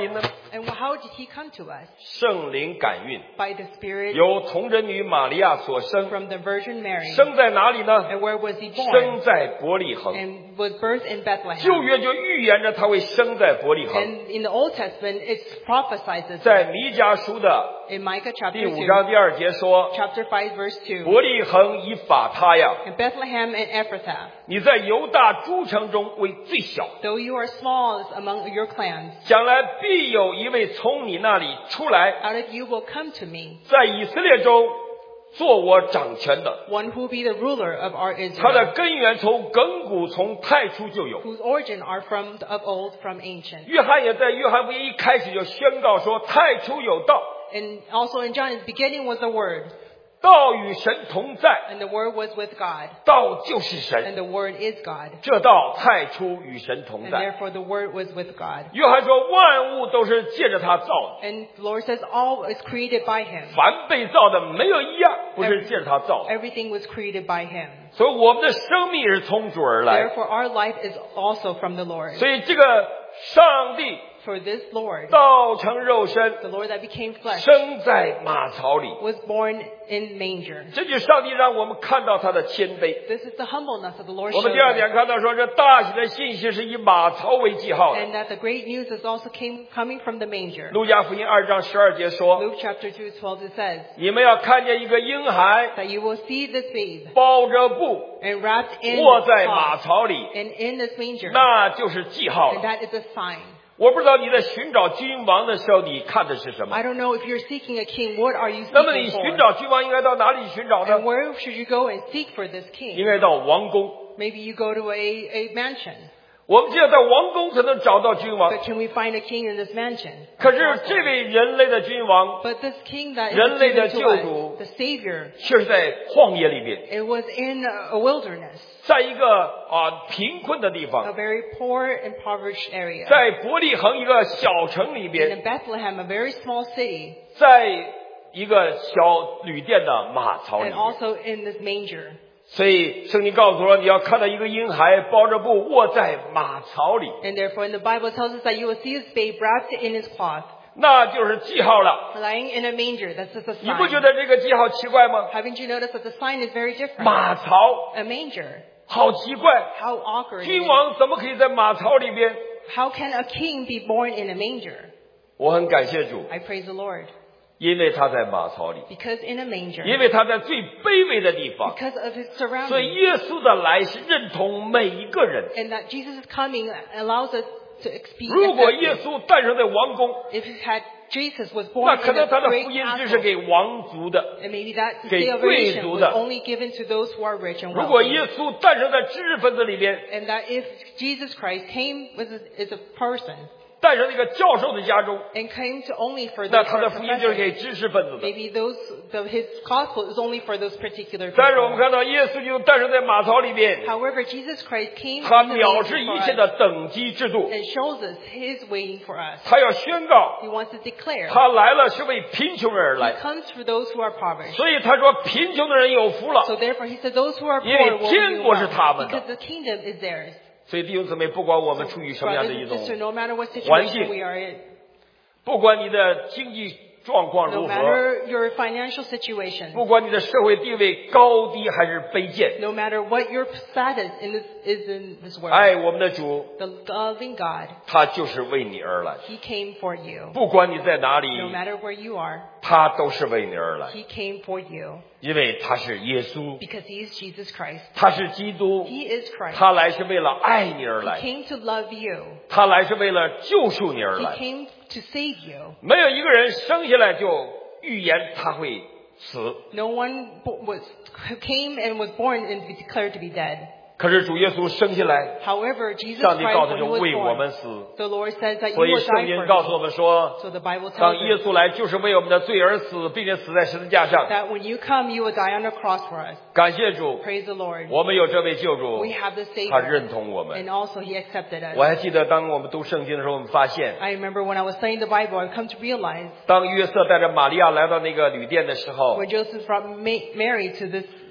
And how did he come to us? 圣灵感孕， By the Spirit 由童贞女玛利亚所生。 from the Virgin Mary. 生在哪里呢？ And where was he born? 生在伯利恒。 And was birthed in Bethlehem. 旧约就预言着他会生在伯利恒。 And in the Old Testament, it's prophesied this. 在弥迦书的 In Micah 第 chapter 五章第二节说， two, chapter five verse two. 伯利恒以法他呀， In Bethlehem and Ephrathah. 你在犹大诸城中为最小， Though you are smallest among your clans, 将来必有一位从你那里出来， out of you will come to me 在以色列中做我掌权的。 one who will be the ruler of our 他的 Israel, 根源从亘古从太初就有。 whose origin are from of old, from ancient. 约翰也在约翰福音一开始就宣告说，太初有道， And also in John, in the beginning was the Word, 道与神同在， and the Word was with God, 道就是神， and the Word is God. 这道太初与神同 And 在。 therefore the Word was with God. 约翰说，万物都是借着他造的， And the Lord says all is created by Him. 凡被造的没有一样不是借着他造的。 Everything was created by Him. 所以我们的生命是从主而来。 Therefore our life is also from the Lord. 所以这个上帝 For this Lord, 道成肉身， the Lord that became flesh, 生在马槽里。 was born in manger. 这就是上帝让我们看到他的谦卑。 This is the humbleness of the Lord 我们 showed 第二 us. 点看到说，这大喜的信息是以马槽为记号的。 And that the great news is also came coming from the manger. 路加福音二章十二节说， Luke chapter two twelve it says 你们要看见一个婴孩 that you will see this babe 包着布 and wrapped in 卧在马 cloth 槽里， and in this manger. 那就是记号 And 了。 that is a sign. 我不知道你在寻找君王的时候，你看的是什么？ I don't know if you're seeking a king, what are you 那么你 seeking 寻 for? 找君王应该到哪里寻找 And 呢？ where should you go and seek for this 应 king? 该到王宫。 Maybe you go to a, a mansion. 我们只有在王宫才能找到君王。 But can we find a king in this mansion? 可是这位人类的君王， But this king that 人 is 类的 given to 救 us, 主 the Savior, 却是在旷野里边， it was in a wilderness, 在一个啊贫困的地 a 方， very poor, impoverished area. 在伯利恒一个小城里 And 边， in Bethlehem, a very small city, 在一个小旅店的马槽里 and。also in this manger. 所以圣经告诉我，你要看到一个婴孩包着布卧在马槽里， And therefore, in the Bible tells us that you will see this babe wrapped in his cloth, 那就是记号了。 lying in a manger. That's just a 你不觉 sign. 得这个记号奇怪吗？ Haven't you noticed that the sign is very different? 马槽 A manger. 好奇怪， How awkward. 君王怎么可以在马槽里边？ How can a king be born in a manger? 我很感谢主， I praise the Lord. 因为他在马槽里， Because in a manger. 因为他在最卑微的地方， Because of his 所以 surroundings. 耶稣的来是认同每一个人。 And that Jesus' coming allows us to experience. 如果耶稣诞生在王宫， If he had Jesus was 那 born 可 in 能 a 他的 great 福音只是 castle, 给王族的。 and maybe that 给贵 salvation 族 was 的。 only given to those who are rich and 如果 wealthy. 耶稣诞生在知识分子里边， And that if Jesus Christ came with a, as a person 诞生在一个教授的家中， and came to only for 那 those 他 who 的 are 福音就是给 professors, 知识分子的。 maybe those the, his gospel is only for those particular 但是我们 people. 看到耶稣就诞生在马槽里边， However, Jesus Christ came 他 into 藐 the 视 world 一 for 切 us 的等级制度， and shows us his waiting for us. 他要宣告 He wants to declare 他来了是为贫穷人而 he 来， comes for those who are impoverished. 所以他说贫穷的人有福了。 So therefore, he said, those who are 因为 poor will 天 be 国是 well, 他们的。 because the kingdom is theirs. 所以弟兄姊妹，不管我们处于什么样 Brothers 的一 and 种 sisters, no matter what 环 situation 境， we are in, 不管你的经济状况 no 如何， matter your financial situation, 不管你的社会地位高低还是卑贱， no matter what your status in this, is in this world, 爱我们的主， the loving God, 他就是为你而来。 He came for you. 不管你在哪里， No matter where you are, 他都是为你而来， He came for you. 因为他是耶稣， Because He is Jesus Christ. 他是基督， He is Christ. 他来是为了爱你而 He 来， came to love you. 他来是为了救赎你而 He 来。 came to save you. 没有一个人生下来就预言他会死， No one bo- was, who came and was born and be declared to be dead. 可是主耶稣生下来， However, Jesus 上帝 Christ, 告诉 when 就 he was 为我们 born, 死。 the Lord says that you 所以 will 圣 die 经 for 告诉我 me. 们说， So the Bible 当 tells 耶 us 稣来就是为我们的罪而死，并且死在十字架上。 that when you come, you will die on the cross for us. 感谢主， Praise the Lord. 我们有这位救主 We，have the 他 Savior. 认同我们 And。also He accepted 我 us. 还记得当我们读圣经的时候，我们发现， I remember when I was studying the Bible, I've come to realize 当约瑟带着玛利亚来到那个旅店的时候， when Joseph brought Ma- Mary to this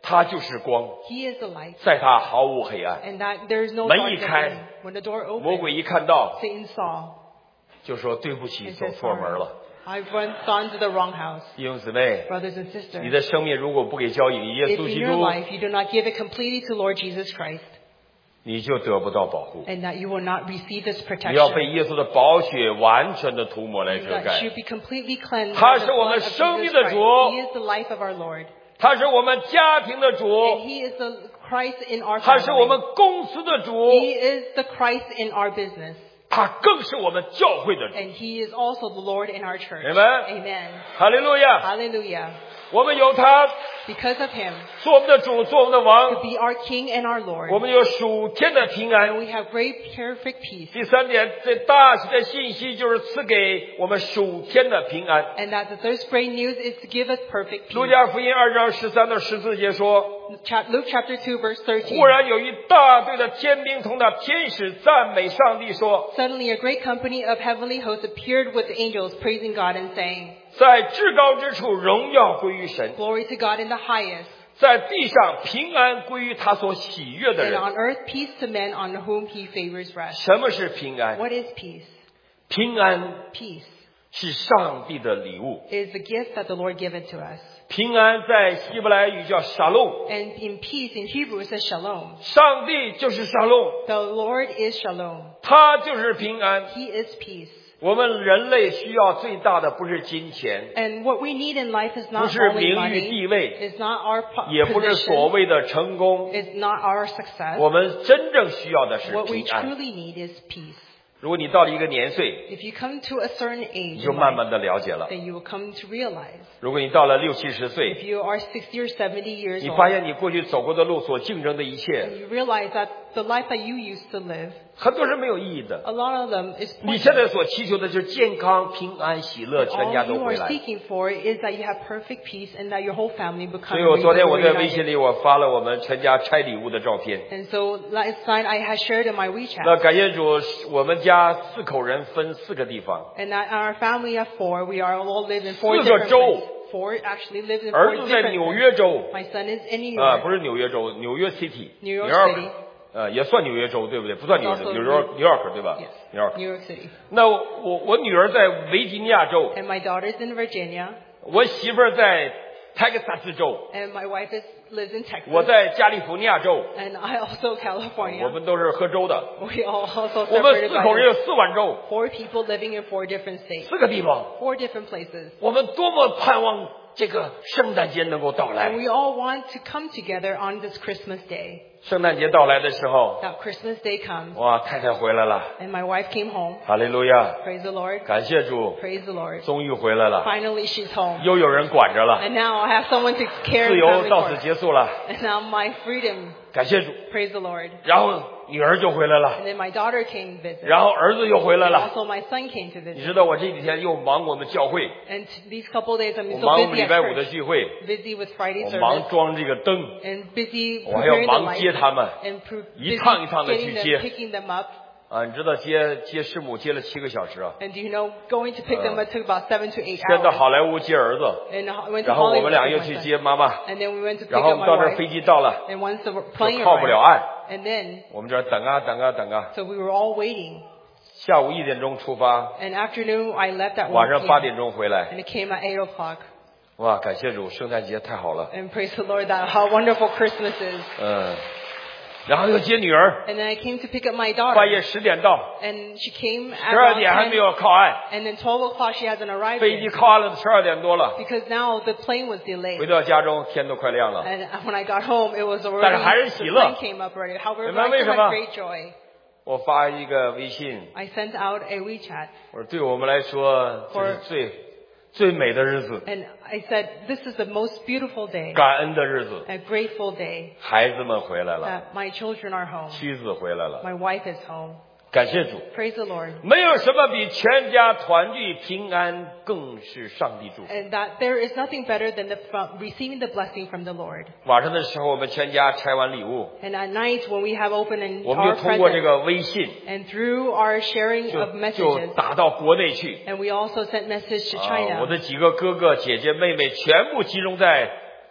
他就是光， He is the light. 在他毫无黑暗。 And that there is no 门一 darkness in 开 him. When the door 魔 opened, 鬼一看到 Satan saw 就说对不起， and 走 said, 错门 sorry, 了。 I've run, gone to the wrong house. 弟兄姊妹， Brothers and sisters, 你的生命如果不给交给耶 if 稣 in 基 your 督， life you do not give it completely to Lord Jesus Christ, 你就得不到保护。 and that you will not receive this 你要被 protection, 耶稣的宝血完全的涂抹来遮 that 盖。 you be completely cleansed 他 by 是 the 我 blood 们 of 生命 Jesus 的 Christ. 主， He is the life of our Lord. 他是我们家庭的主， And He is the Christ in our 他是我们 family. 公司的主， He is the Christ in our business. 他更是我们教会的主。 And He is also the Lord in our church. Amen. Amen. 哈利路亚！ Hallelujah. 我们有他 Because of Him, 做我们的主，做我们的 to 王， be our King and our Lord. 我们有属天的平 And 安。 we have great perfect peace. 第三点，最大喜的信息就是赐给我们属天的平安。 And that the third great news is to give us perfect 路 peace. 加福音二章十三到十四节说， Chap- Luke chapter two verse thirteen. 忽然有一大队的天兵同那天使赞美上帝说， Suddenly a great company of heavenly hosts appeared with the angels, praising God and saying, 在至高之处荣耀归于神， Glory to God in the highest, 在地上平安归于他所喜悦的 and 人。 on earth peace to men on whom He favors rest. 什么是平安？ What is peace? 平安 Peace 是上帝的礼物。 is the gift that the Lord giveth to us. 平安在希伯来语叫沙龙， And in peace, in Hebrew, it says shalom. 上帝就是沙龙， The Lord is shalom. 他就是平安。 He is peace. 我们人类需要最大的不是金钱， And what we need in life is 不 not 是 only 名誉 money, 地位， it's not our po- 也不是所 position, 谓的成功。 it's not our success. 我们真正需要的是 What we 平安。 truly need is peace. 如果你到了一个年岁， If you come to a certain 你 age, 就 in 慢 life, 慢的了解了。 then you will come to realize. 如果你到了六七十 If 岁， you are sixty or seventy years 你 old, 发现你过去走过的路所竞争的一切， and you realize that the life that you used to live, 很多是没有意义的。 a lot of them is 你现 pointless. 在所祈求的就是健康、平安、喜乐，全家 All 都 you 回 are 来。 seeking for is that you have perfect peace and that your whole family become 所以我昨天我在 reunited. 微信里我发了我们全家拆礼物的照片。 And so last night I had shared in my 那 WeChat. 感谢主，我们家四口人分四个地方， And that our family of four, we are all live in four 四个 different 州。 places. Four actually live in 儿 four 子在 different 纽约州， places. My son is in New 啊， York. 不是纽约州，纽约 City， New York 纽约 City 呃，也算纽约州对不对？不算纽约州， Also 纽约 New York 对吧 Yes. ？New York。 New York City. 那我我女儿在维吉尼亚州， And my daughter's in Virginia. 我媳妇儿在泰克萨斯州， And my wife is lives in Texas. 我在加利福尼亚州， And I also 我 California. 们都是喝州的。 We all also 我们 separated 四口人有 by 四碗州， four people living in four different states. 四个地方。 Four different places. 我们多么盼望这个圣诞节能够到 And 来。 we all want to come together on this Christmas day. 圣诞节到来的时候， That Christmas day comes. 哇，太太回来了， And my wife came home. 哈利路亚， Praise the Lord. 感谢主， Praise the Lord. 终于回来了， Finally she's home. 又有人管着了， And now I have someone to care 自 and 由 family 到此 for. 结束了， And now my freedom. 感谢主。 Praise the Lord. 然后女儿就回来了， And then my daughter came to visit. 然后儿子又回来 And 了。 also my son came to 你 visit. 知道我这几天又忙我们教会， And these couple days I'm 我 so 忙我们 busy 礼 at 拜五的 church. 聚会， Busy with Friday 我忙 service. 装这个灯， And busy 我还要 preparing the 忙接 lights. 他们， And pro- 一 busy 趟一趟的去 getting them, 接。 picking them up. 啊，你知道接接师母接了七个小时啊， And do you know, going to pick them up took about seven to eight 先到 hours. 好莱坞接儿子， And I went to 然后我 Hollywood 们俩 with 又 my 去 son. 接妈妈， And then we went to pick 然后我 up 们 my 到这儿 wife. 飞机到了， And once the 就 plane 靠不了 arrived. 岸， And then, 我们这儿等啊等啊等啊， so we were all waiting. 下午一点钟出发， And afternoon, I left at 晚 one 上八 p.m. 点钟回来。 And it came at eight o'clock. 哇，感谢主，圣诞节太好了。 And praise the Lord that how wonderful Christmas is. 嗯，然后又接女儿， And then I came to pick up my 半 daughter. 夜十点到， And she came 十 at 二 around 点还没 ten. 有靠岸， And then twelve o'clock she hasn't arrived 飞机 yet. 靠岸了，十二点多了。 Because now the plane was 回 delayed. 到家中，天都快亮了。 And when I got home, it was 但是 already, 还是 the 喜乐。 plane came up already. However, 你们 I 为 still 什么？ had great joy. 我发一个微信， I sent out a WeChat. 我说对我们来说，这是最最美的日子， And I said, this is the most beautiful day. 感恩的日子。 A grateful day 孩子们回来了， that my children are home. 妻子回来了， My wife is home. 感谢主。 Praise the Lord. 没有什么比全家团聚平安更是上帝祝福。 And that there is nothing better than the, from receiving the blessing from the Lord. 晚上的时候，我们全家拆完礼物， And at night when we have opened and 我们 our 就通过这 presents, 个微信 and through our sharing 就 of 就 messages, 打到国内去。 and we also sent message to 啊， China. 我的几个哥哥姐姐妹妹全部集中在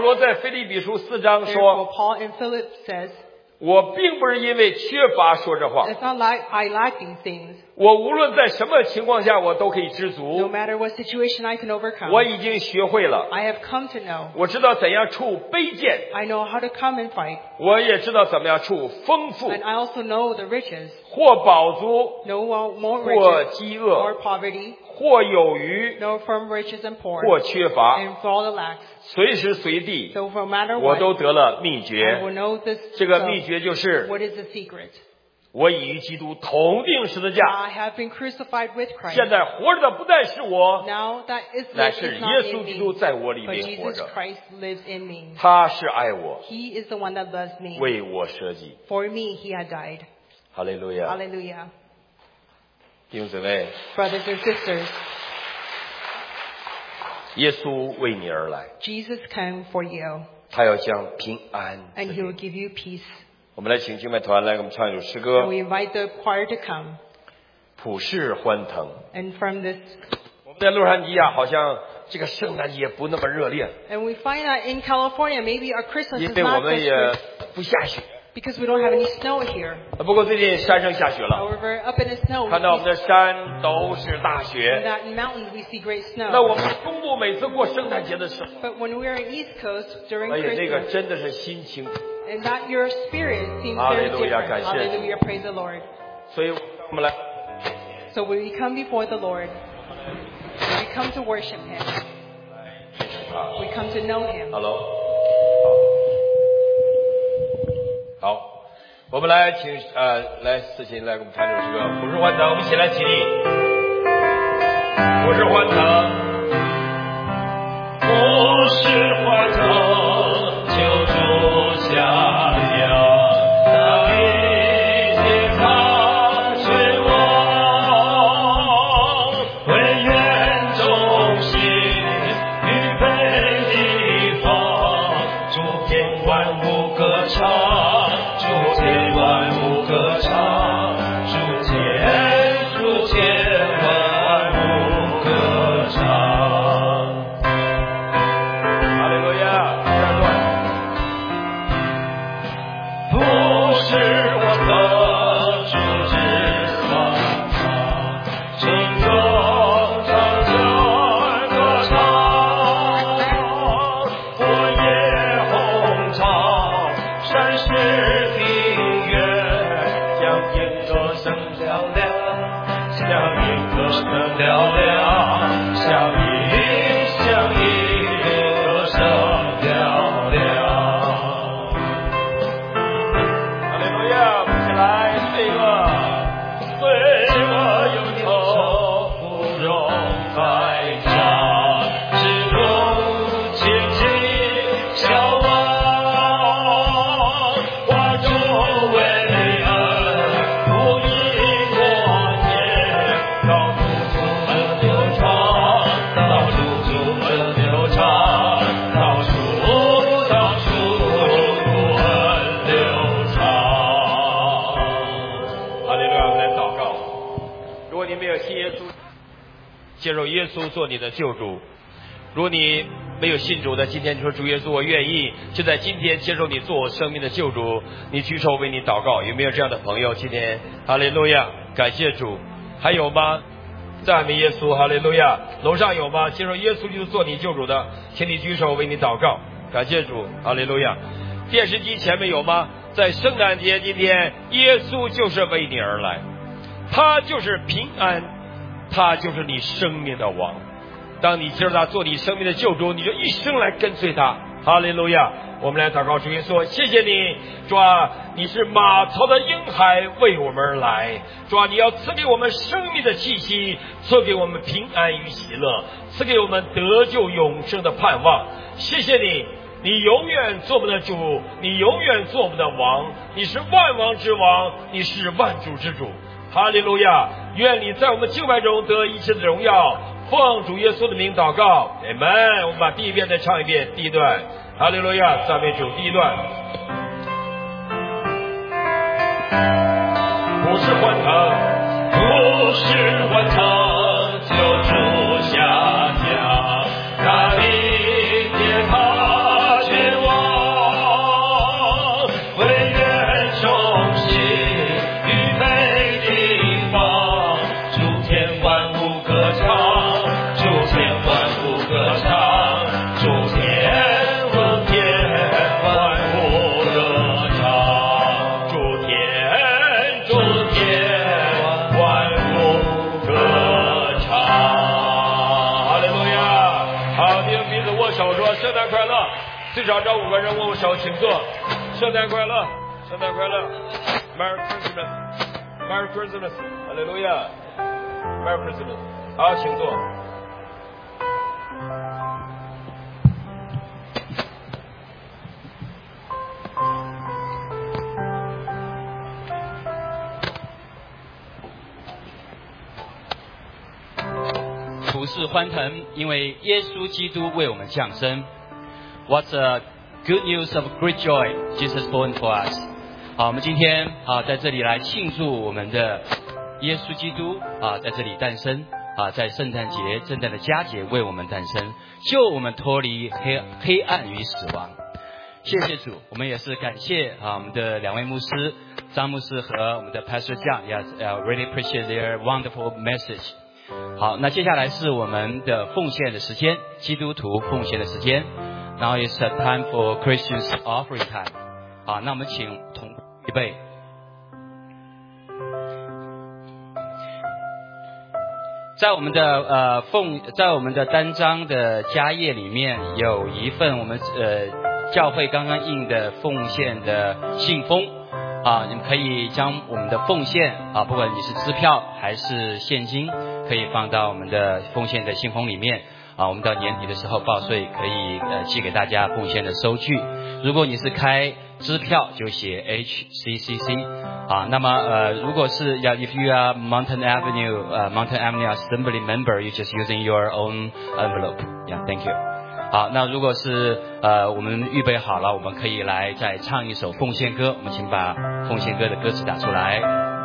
罗在腓立比书四章 Therefore, 说， Paul in Philip says, 我并不是因为缺乏说这话。 It's not like I lack these things. 我无论在什么情况下，我都可以知 No 足。 matter what situation I can overcome. 我已经学会了， I have come to know. 我知道怎样处卑贱， I know how to come and fight. 我也知道怎么样处丰富， And I also know the riches. 或饱足， No more 或 riches. 饥 Or 饿， poverty. 或有余， No from riches and poor. 或缺乏， And for all the lacks. 随时随地 So no matter 我 what. 都得了秘 I 诀。 will know this. 这个 so 秘诀就是 What is the secret? 我已与基督同定十字架， I have been crucified with Christ. 现在活着的不再是我， Now that is 乃 live 是 is 耶 not 稣 in 基督 me, 在我里 but 面活 Jesus 着。 Christ lives in me. 他是爱我， He is the one that loves me. 为我舍己。 For me, He had died. 哈利路亚！ Hallelujah. 弟兄姊妹， Brothers and sisters, 耶稣为你而来， Jesus came for you, 他要将平安。 and He will give you peace. 我们来请敬拜团来给我们唱一首诗 And 歌 we invite the choir to come. 普世欢腾。 And from this, 我们在洛杉矶啊，好像这个圣诞节不那么热烈， and we find that in California, maybe our Christmas 因 is 为我 not 们 this 也 great 不下雪。 because we don't have any snow here. 不过最近山上下雪了， However, up in the snow, 看到我们 we 的山都是大 see 雪。 that in mountains we see great 那我 snow. 们中部每次过圣诞节的时候， But when we are in East Coast during 哎呀，那个 Christmas, 真的是心情。 and that your spirit seems very Hallelujah, different. 感谢主。 Hallelujah, praise the Lord. 所以我们来， So when we come before the Lord, we come to worship Him. We come to know Him. Hello， 好，好，我们来请呃来思琴来给我们弹这首诗歌《普世欢腾》，我们一起来起立，普世欢腾， 普世欢腾，救主下降。 接受耶稣做你的救主。如果你没有信主的，今天你说主耶稣，我愿意就在今天接受你做我生命的救主。你举手为你祷告，有没有这样的朋友？今天哈利路亚，感谢主。还有吗？赞美耶稣，哈利路亚。楼上有吗？接受耶稣就做你救主的，请你举手为你祷告，感谢主，哈利路亚。电视机前面有吗？在圣诞节今天，耶稣就是为你而来，他就是平安，他就是你生命的王。当你接受他做你生命的救主，你就一生来跟随他。哈利路亚！我们来祷告，主耶稣，谢谢你，主啊，你是马槽的婴孩为我们而来，主啊，你要赐给我们生命的气息，赐给我们平安与喜乐，赐给我们得救永生的盼望。谢谢你，你永远做我们的主，你永远做我们的王，你是万王之王，你是万主之主。哈利路亚！愿你在我们敬拜中得一切的荣耀。奉主耶稣的名祷告，阿门。我们把第一遍再唱一遍，第一段，哈利路亚，赞美主。第一段，普世欢腾， 普世欢腾，救主下降，他临天他君王，为愿诞快乐！最少找五个人握手，请坐。圣诞快乐，圣诞快乐 ，Merry Christmas，Merry Christmas， 哈利路亚 ，Merry Christmas。好，请坐。 普世欢腾，因为耶稣基督为我们降生。What's a good news of great joy? Jesus born for us. 好，我们今天啊在这里来庆祝我们的耶稣基督啊在这里诞生啊，在圣诞节、圣诞的佳节为我们诞生，救我们脱离黑黑暗与死亡。谢谢主，我们也是感谢啊我们的两位牧师张牧师和我们的 Pastor John. Yes, I really appreciate their wonderful message. 好，那接下来是我们的奉献的时间，基督徒奉献的时间。Now it's a time for Christians offering time. 好，那我们请同预备。在我们的呃奉，在我们的单张的家页里面有一份我们呃教会刚刚印的奉献的信封。啊，你们可以将我们的奉献啊，不管你是支票还是现金，可以放到我们的奉献的信封里面啊。我们到年底的时候报税，可以呃寄给大家奉献的收据。如果你是开支票，就写 H C C C 啊。那么呃，如果是要 if you are Mountain Avenue 呃 Mountain Avenue Assembly member, you just using your own envelope. Yeah, thank you. 好，那如果是呃我们预备好了，我们可以来再唱一首奉献歌。我们请把奉献歌的歌词打出来。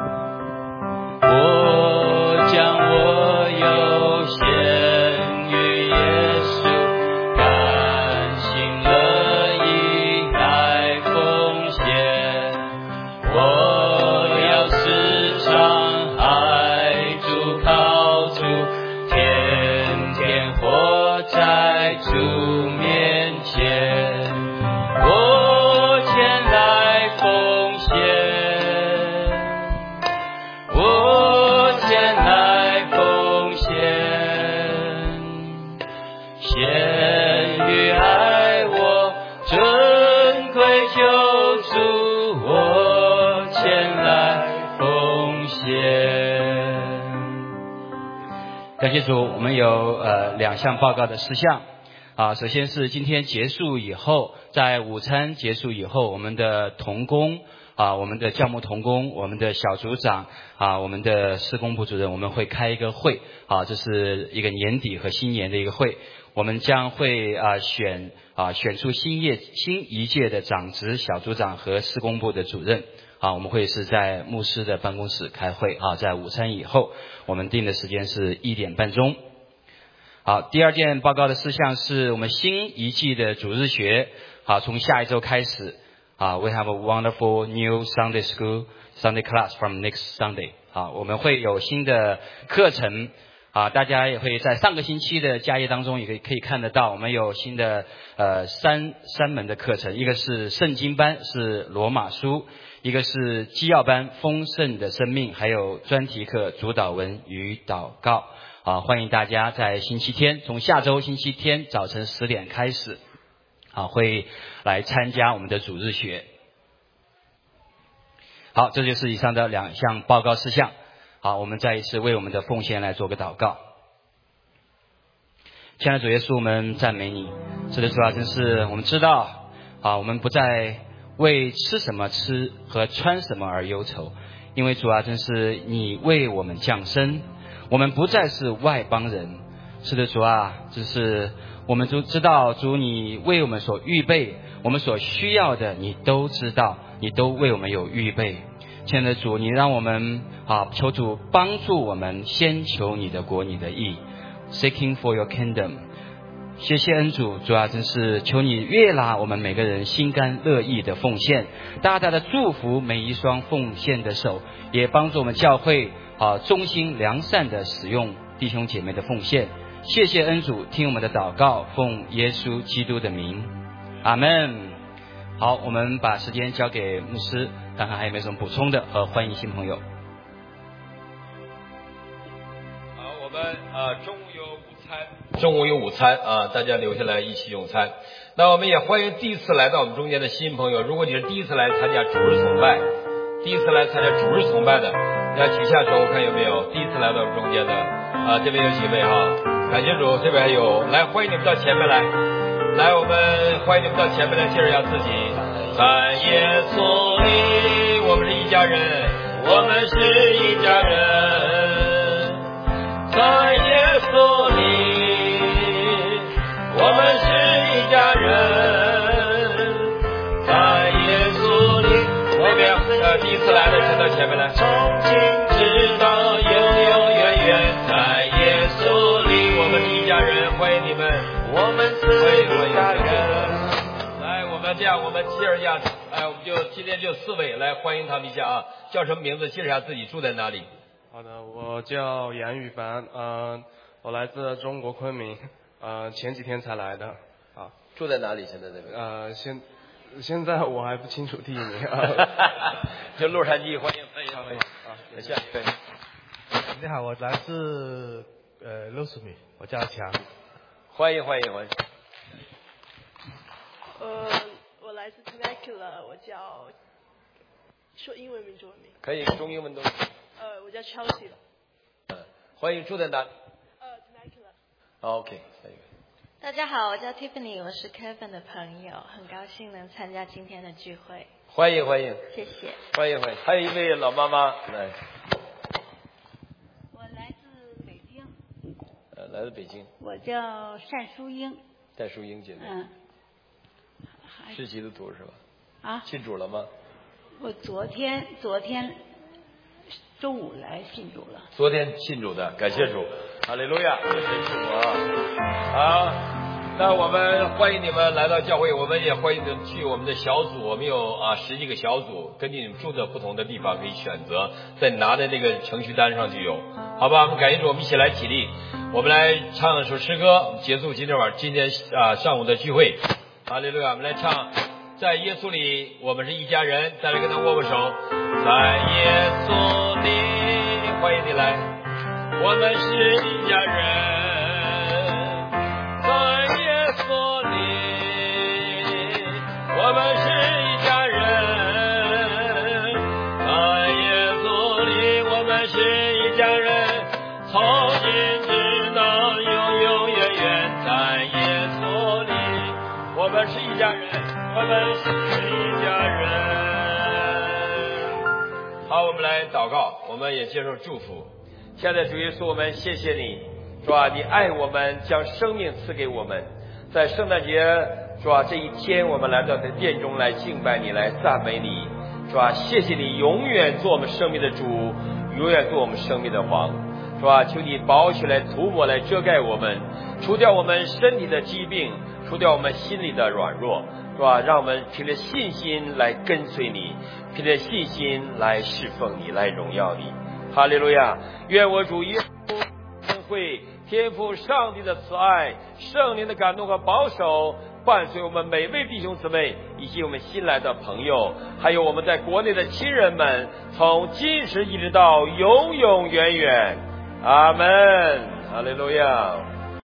我将我有献于耶稣，甘心乐意来奉献。我要时常爱主靠主，天天活在主面前，我前来奉献，我前来奉献，献于爱我尊贵救主，我前来奉献。感谢主，我们有呃两项报告的事项。啊，首先是今天结束以后，在午餐结束以后，我们的同工啊，我们的教牧同工，我们的小组长啊，我们的施工部主任，我们会开一个会啊，这是一个年底和新年的一个会，我们将会啊选啊选出新业新一届的长职小组长和施工部的主任啊，我们会是在牧师的办公室开会啊，在午餐以后，我们定的时间是一点半钟。好，第二件报告的事项是我们新一季的主日学。好，从下一周开始，啊 ，we have a wonderful new Sunday school Sunday class from next Sunday。好，我们会有新的课程。啊，大家也会在上个星期的家业当中也可以可以看得到，我们有新的呃三三门的课程，一个是圣经班，是罗马书；一个是基要班，丰盛的生命，还有专题课主导文与祷告。啊，欢迎大家在星期天，从下周星期天早晨十点开始，啊，会来参加我们的主日学。好，这就是以上的两项报告事项。好，我们再一次为我们的奉献来做个祷告。亲爱的主耶稣，我们赞美你。是的，主啊，真是我们知道啊，我们不再为吃什么吃和穿什么而忧愁，因为主啊，真是你为我们降生。我们不再是外邦人。是的，主啊，就是我们都知道，主你为我们所预备，我们所需要的你都知道，你都为我们有预备。亲爱的主，你让我们啊，求主帮助我们，先求你的国，你的义 ，seeking for your kingdom。谢谢恩主，主啊，真是求你悦纳我们每个人心甘乐意的奉献，大大的祝福每一双奉献的手，也帮助我们教会啊忠心良善的使用弟兄姐妹的奉献。谢谢恩主，听我们的祷告，奉耶稣基督的名，阿们。好，我们把时间交给牧师，看看还有没有什么补充的，和欢迎新朋友。 好，我们呃中午有午餐。 中午有午餐啊，大家留下来一起用餐。那我们也欢迎第一次来到我们中间的新朋友，如果你是第一次来参加主日崇拜，第一次来参加主日崇拜的，大家举下手看有没有第一次来到我们中间的啊，这边有几位哈，感谢主，这边还有，来欢迎你们到前面来，来我们欢迎你们到前面来介绍一下自己。在耶稣里，我们是一家人，我们是一家人，在耶稣里，我们是一家人，在耶稣里。那边呃第一次来的请到前面来。从今直到永永远远，在耶稣里，我们是一家人，欢迎你们，我们是一家人。来，我们这样，我们介绍一下，哎，我们就今天就四位来欢迎他们一下啊，叫什么名字？介绍一下自己，住在哪里？ 好的，我叫严宇凡，呃，我来自中国昆明，呃，前几天才来的，啊， 住在哪里？现在这边？ 呃，现现在我还不清楚地名啊。 就洛杉矶，欢迎欢迎欢迎啊！下一位。 你好，我来自呃六十米，我叫强。 欢迎欢迎欢迎。 呃，我来自 Temecula， 我叫说英文名中文名。 可以，中英文都。 呃，我叫 Chelsea。 嗯，欢迎住在哪？ 呃 Temecula。 OK， 下一位。 大家好，我叫 Tiffany， 我是 Kevin 的朋友，很高兴能参加今天的聚会。 欢迎欢迎， 谢谢。 欢迎欢迎，还有一位老妈妈来。 我来自北京。 呃，来自北京。 我叫单淑英。 单淑英姐妹。 嗯。 是基督徒是吧？ 啊。 信主了吗？ 我昨天昨天中午来信主了。 昨天信主的，感谢主，哈利路亚，谢谢主啊！好。那我们欢迎你们来到教会，我们也欢迎你们去我们的小组，我们有啊十几个小组，根据你们住的不同的地方可以选择，在你拿的那个程序单上就有，好吧？我们感谢主，我们一起来起立，我们来唱一首诗歌，结束今天晚今天啊上午的聚会。哈利路亚，我们来唱，在耶稣里我们是一家人，再来跟他握握手，在耶稣里，欢迎你来，我们是一家人。我们是一家人，在耶稣里，我们是一家人，从今直到永永远远，在耶稣里，我们是一家人，我们是一家人。好，我们来祷告，我们也接受祝福。亲爱的主耶稣，我们谢谢你，主啊，你爱我们，将生命赐给我们，在圣诞节。主啊，这一天我们来到这殿中来敬拜你，来赞美你。主啊，谢谢你永远做我们生命的主，永远做我们生命的王。主啊，求你宝血来涂抹，来遮盖我们，除掉我们身体的疾病，除掉我们心里的软弱。主啊，让我们凭着信心来跟随你，凭着信心来侍奉你，来荣耀你。哈利路亚！愿我主耶稣恩惠、天父上帝的慈爱、圣灵的感动和保守伴随我们每位弟兄姊妹，以及我们新来的朋友，还有我们在国内的亲人们，从今时一直到永永远远。阿门。哈利路亚。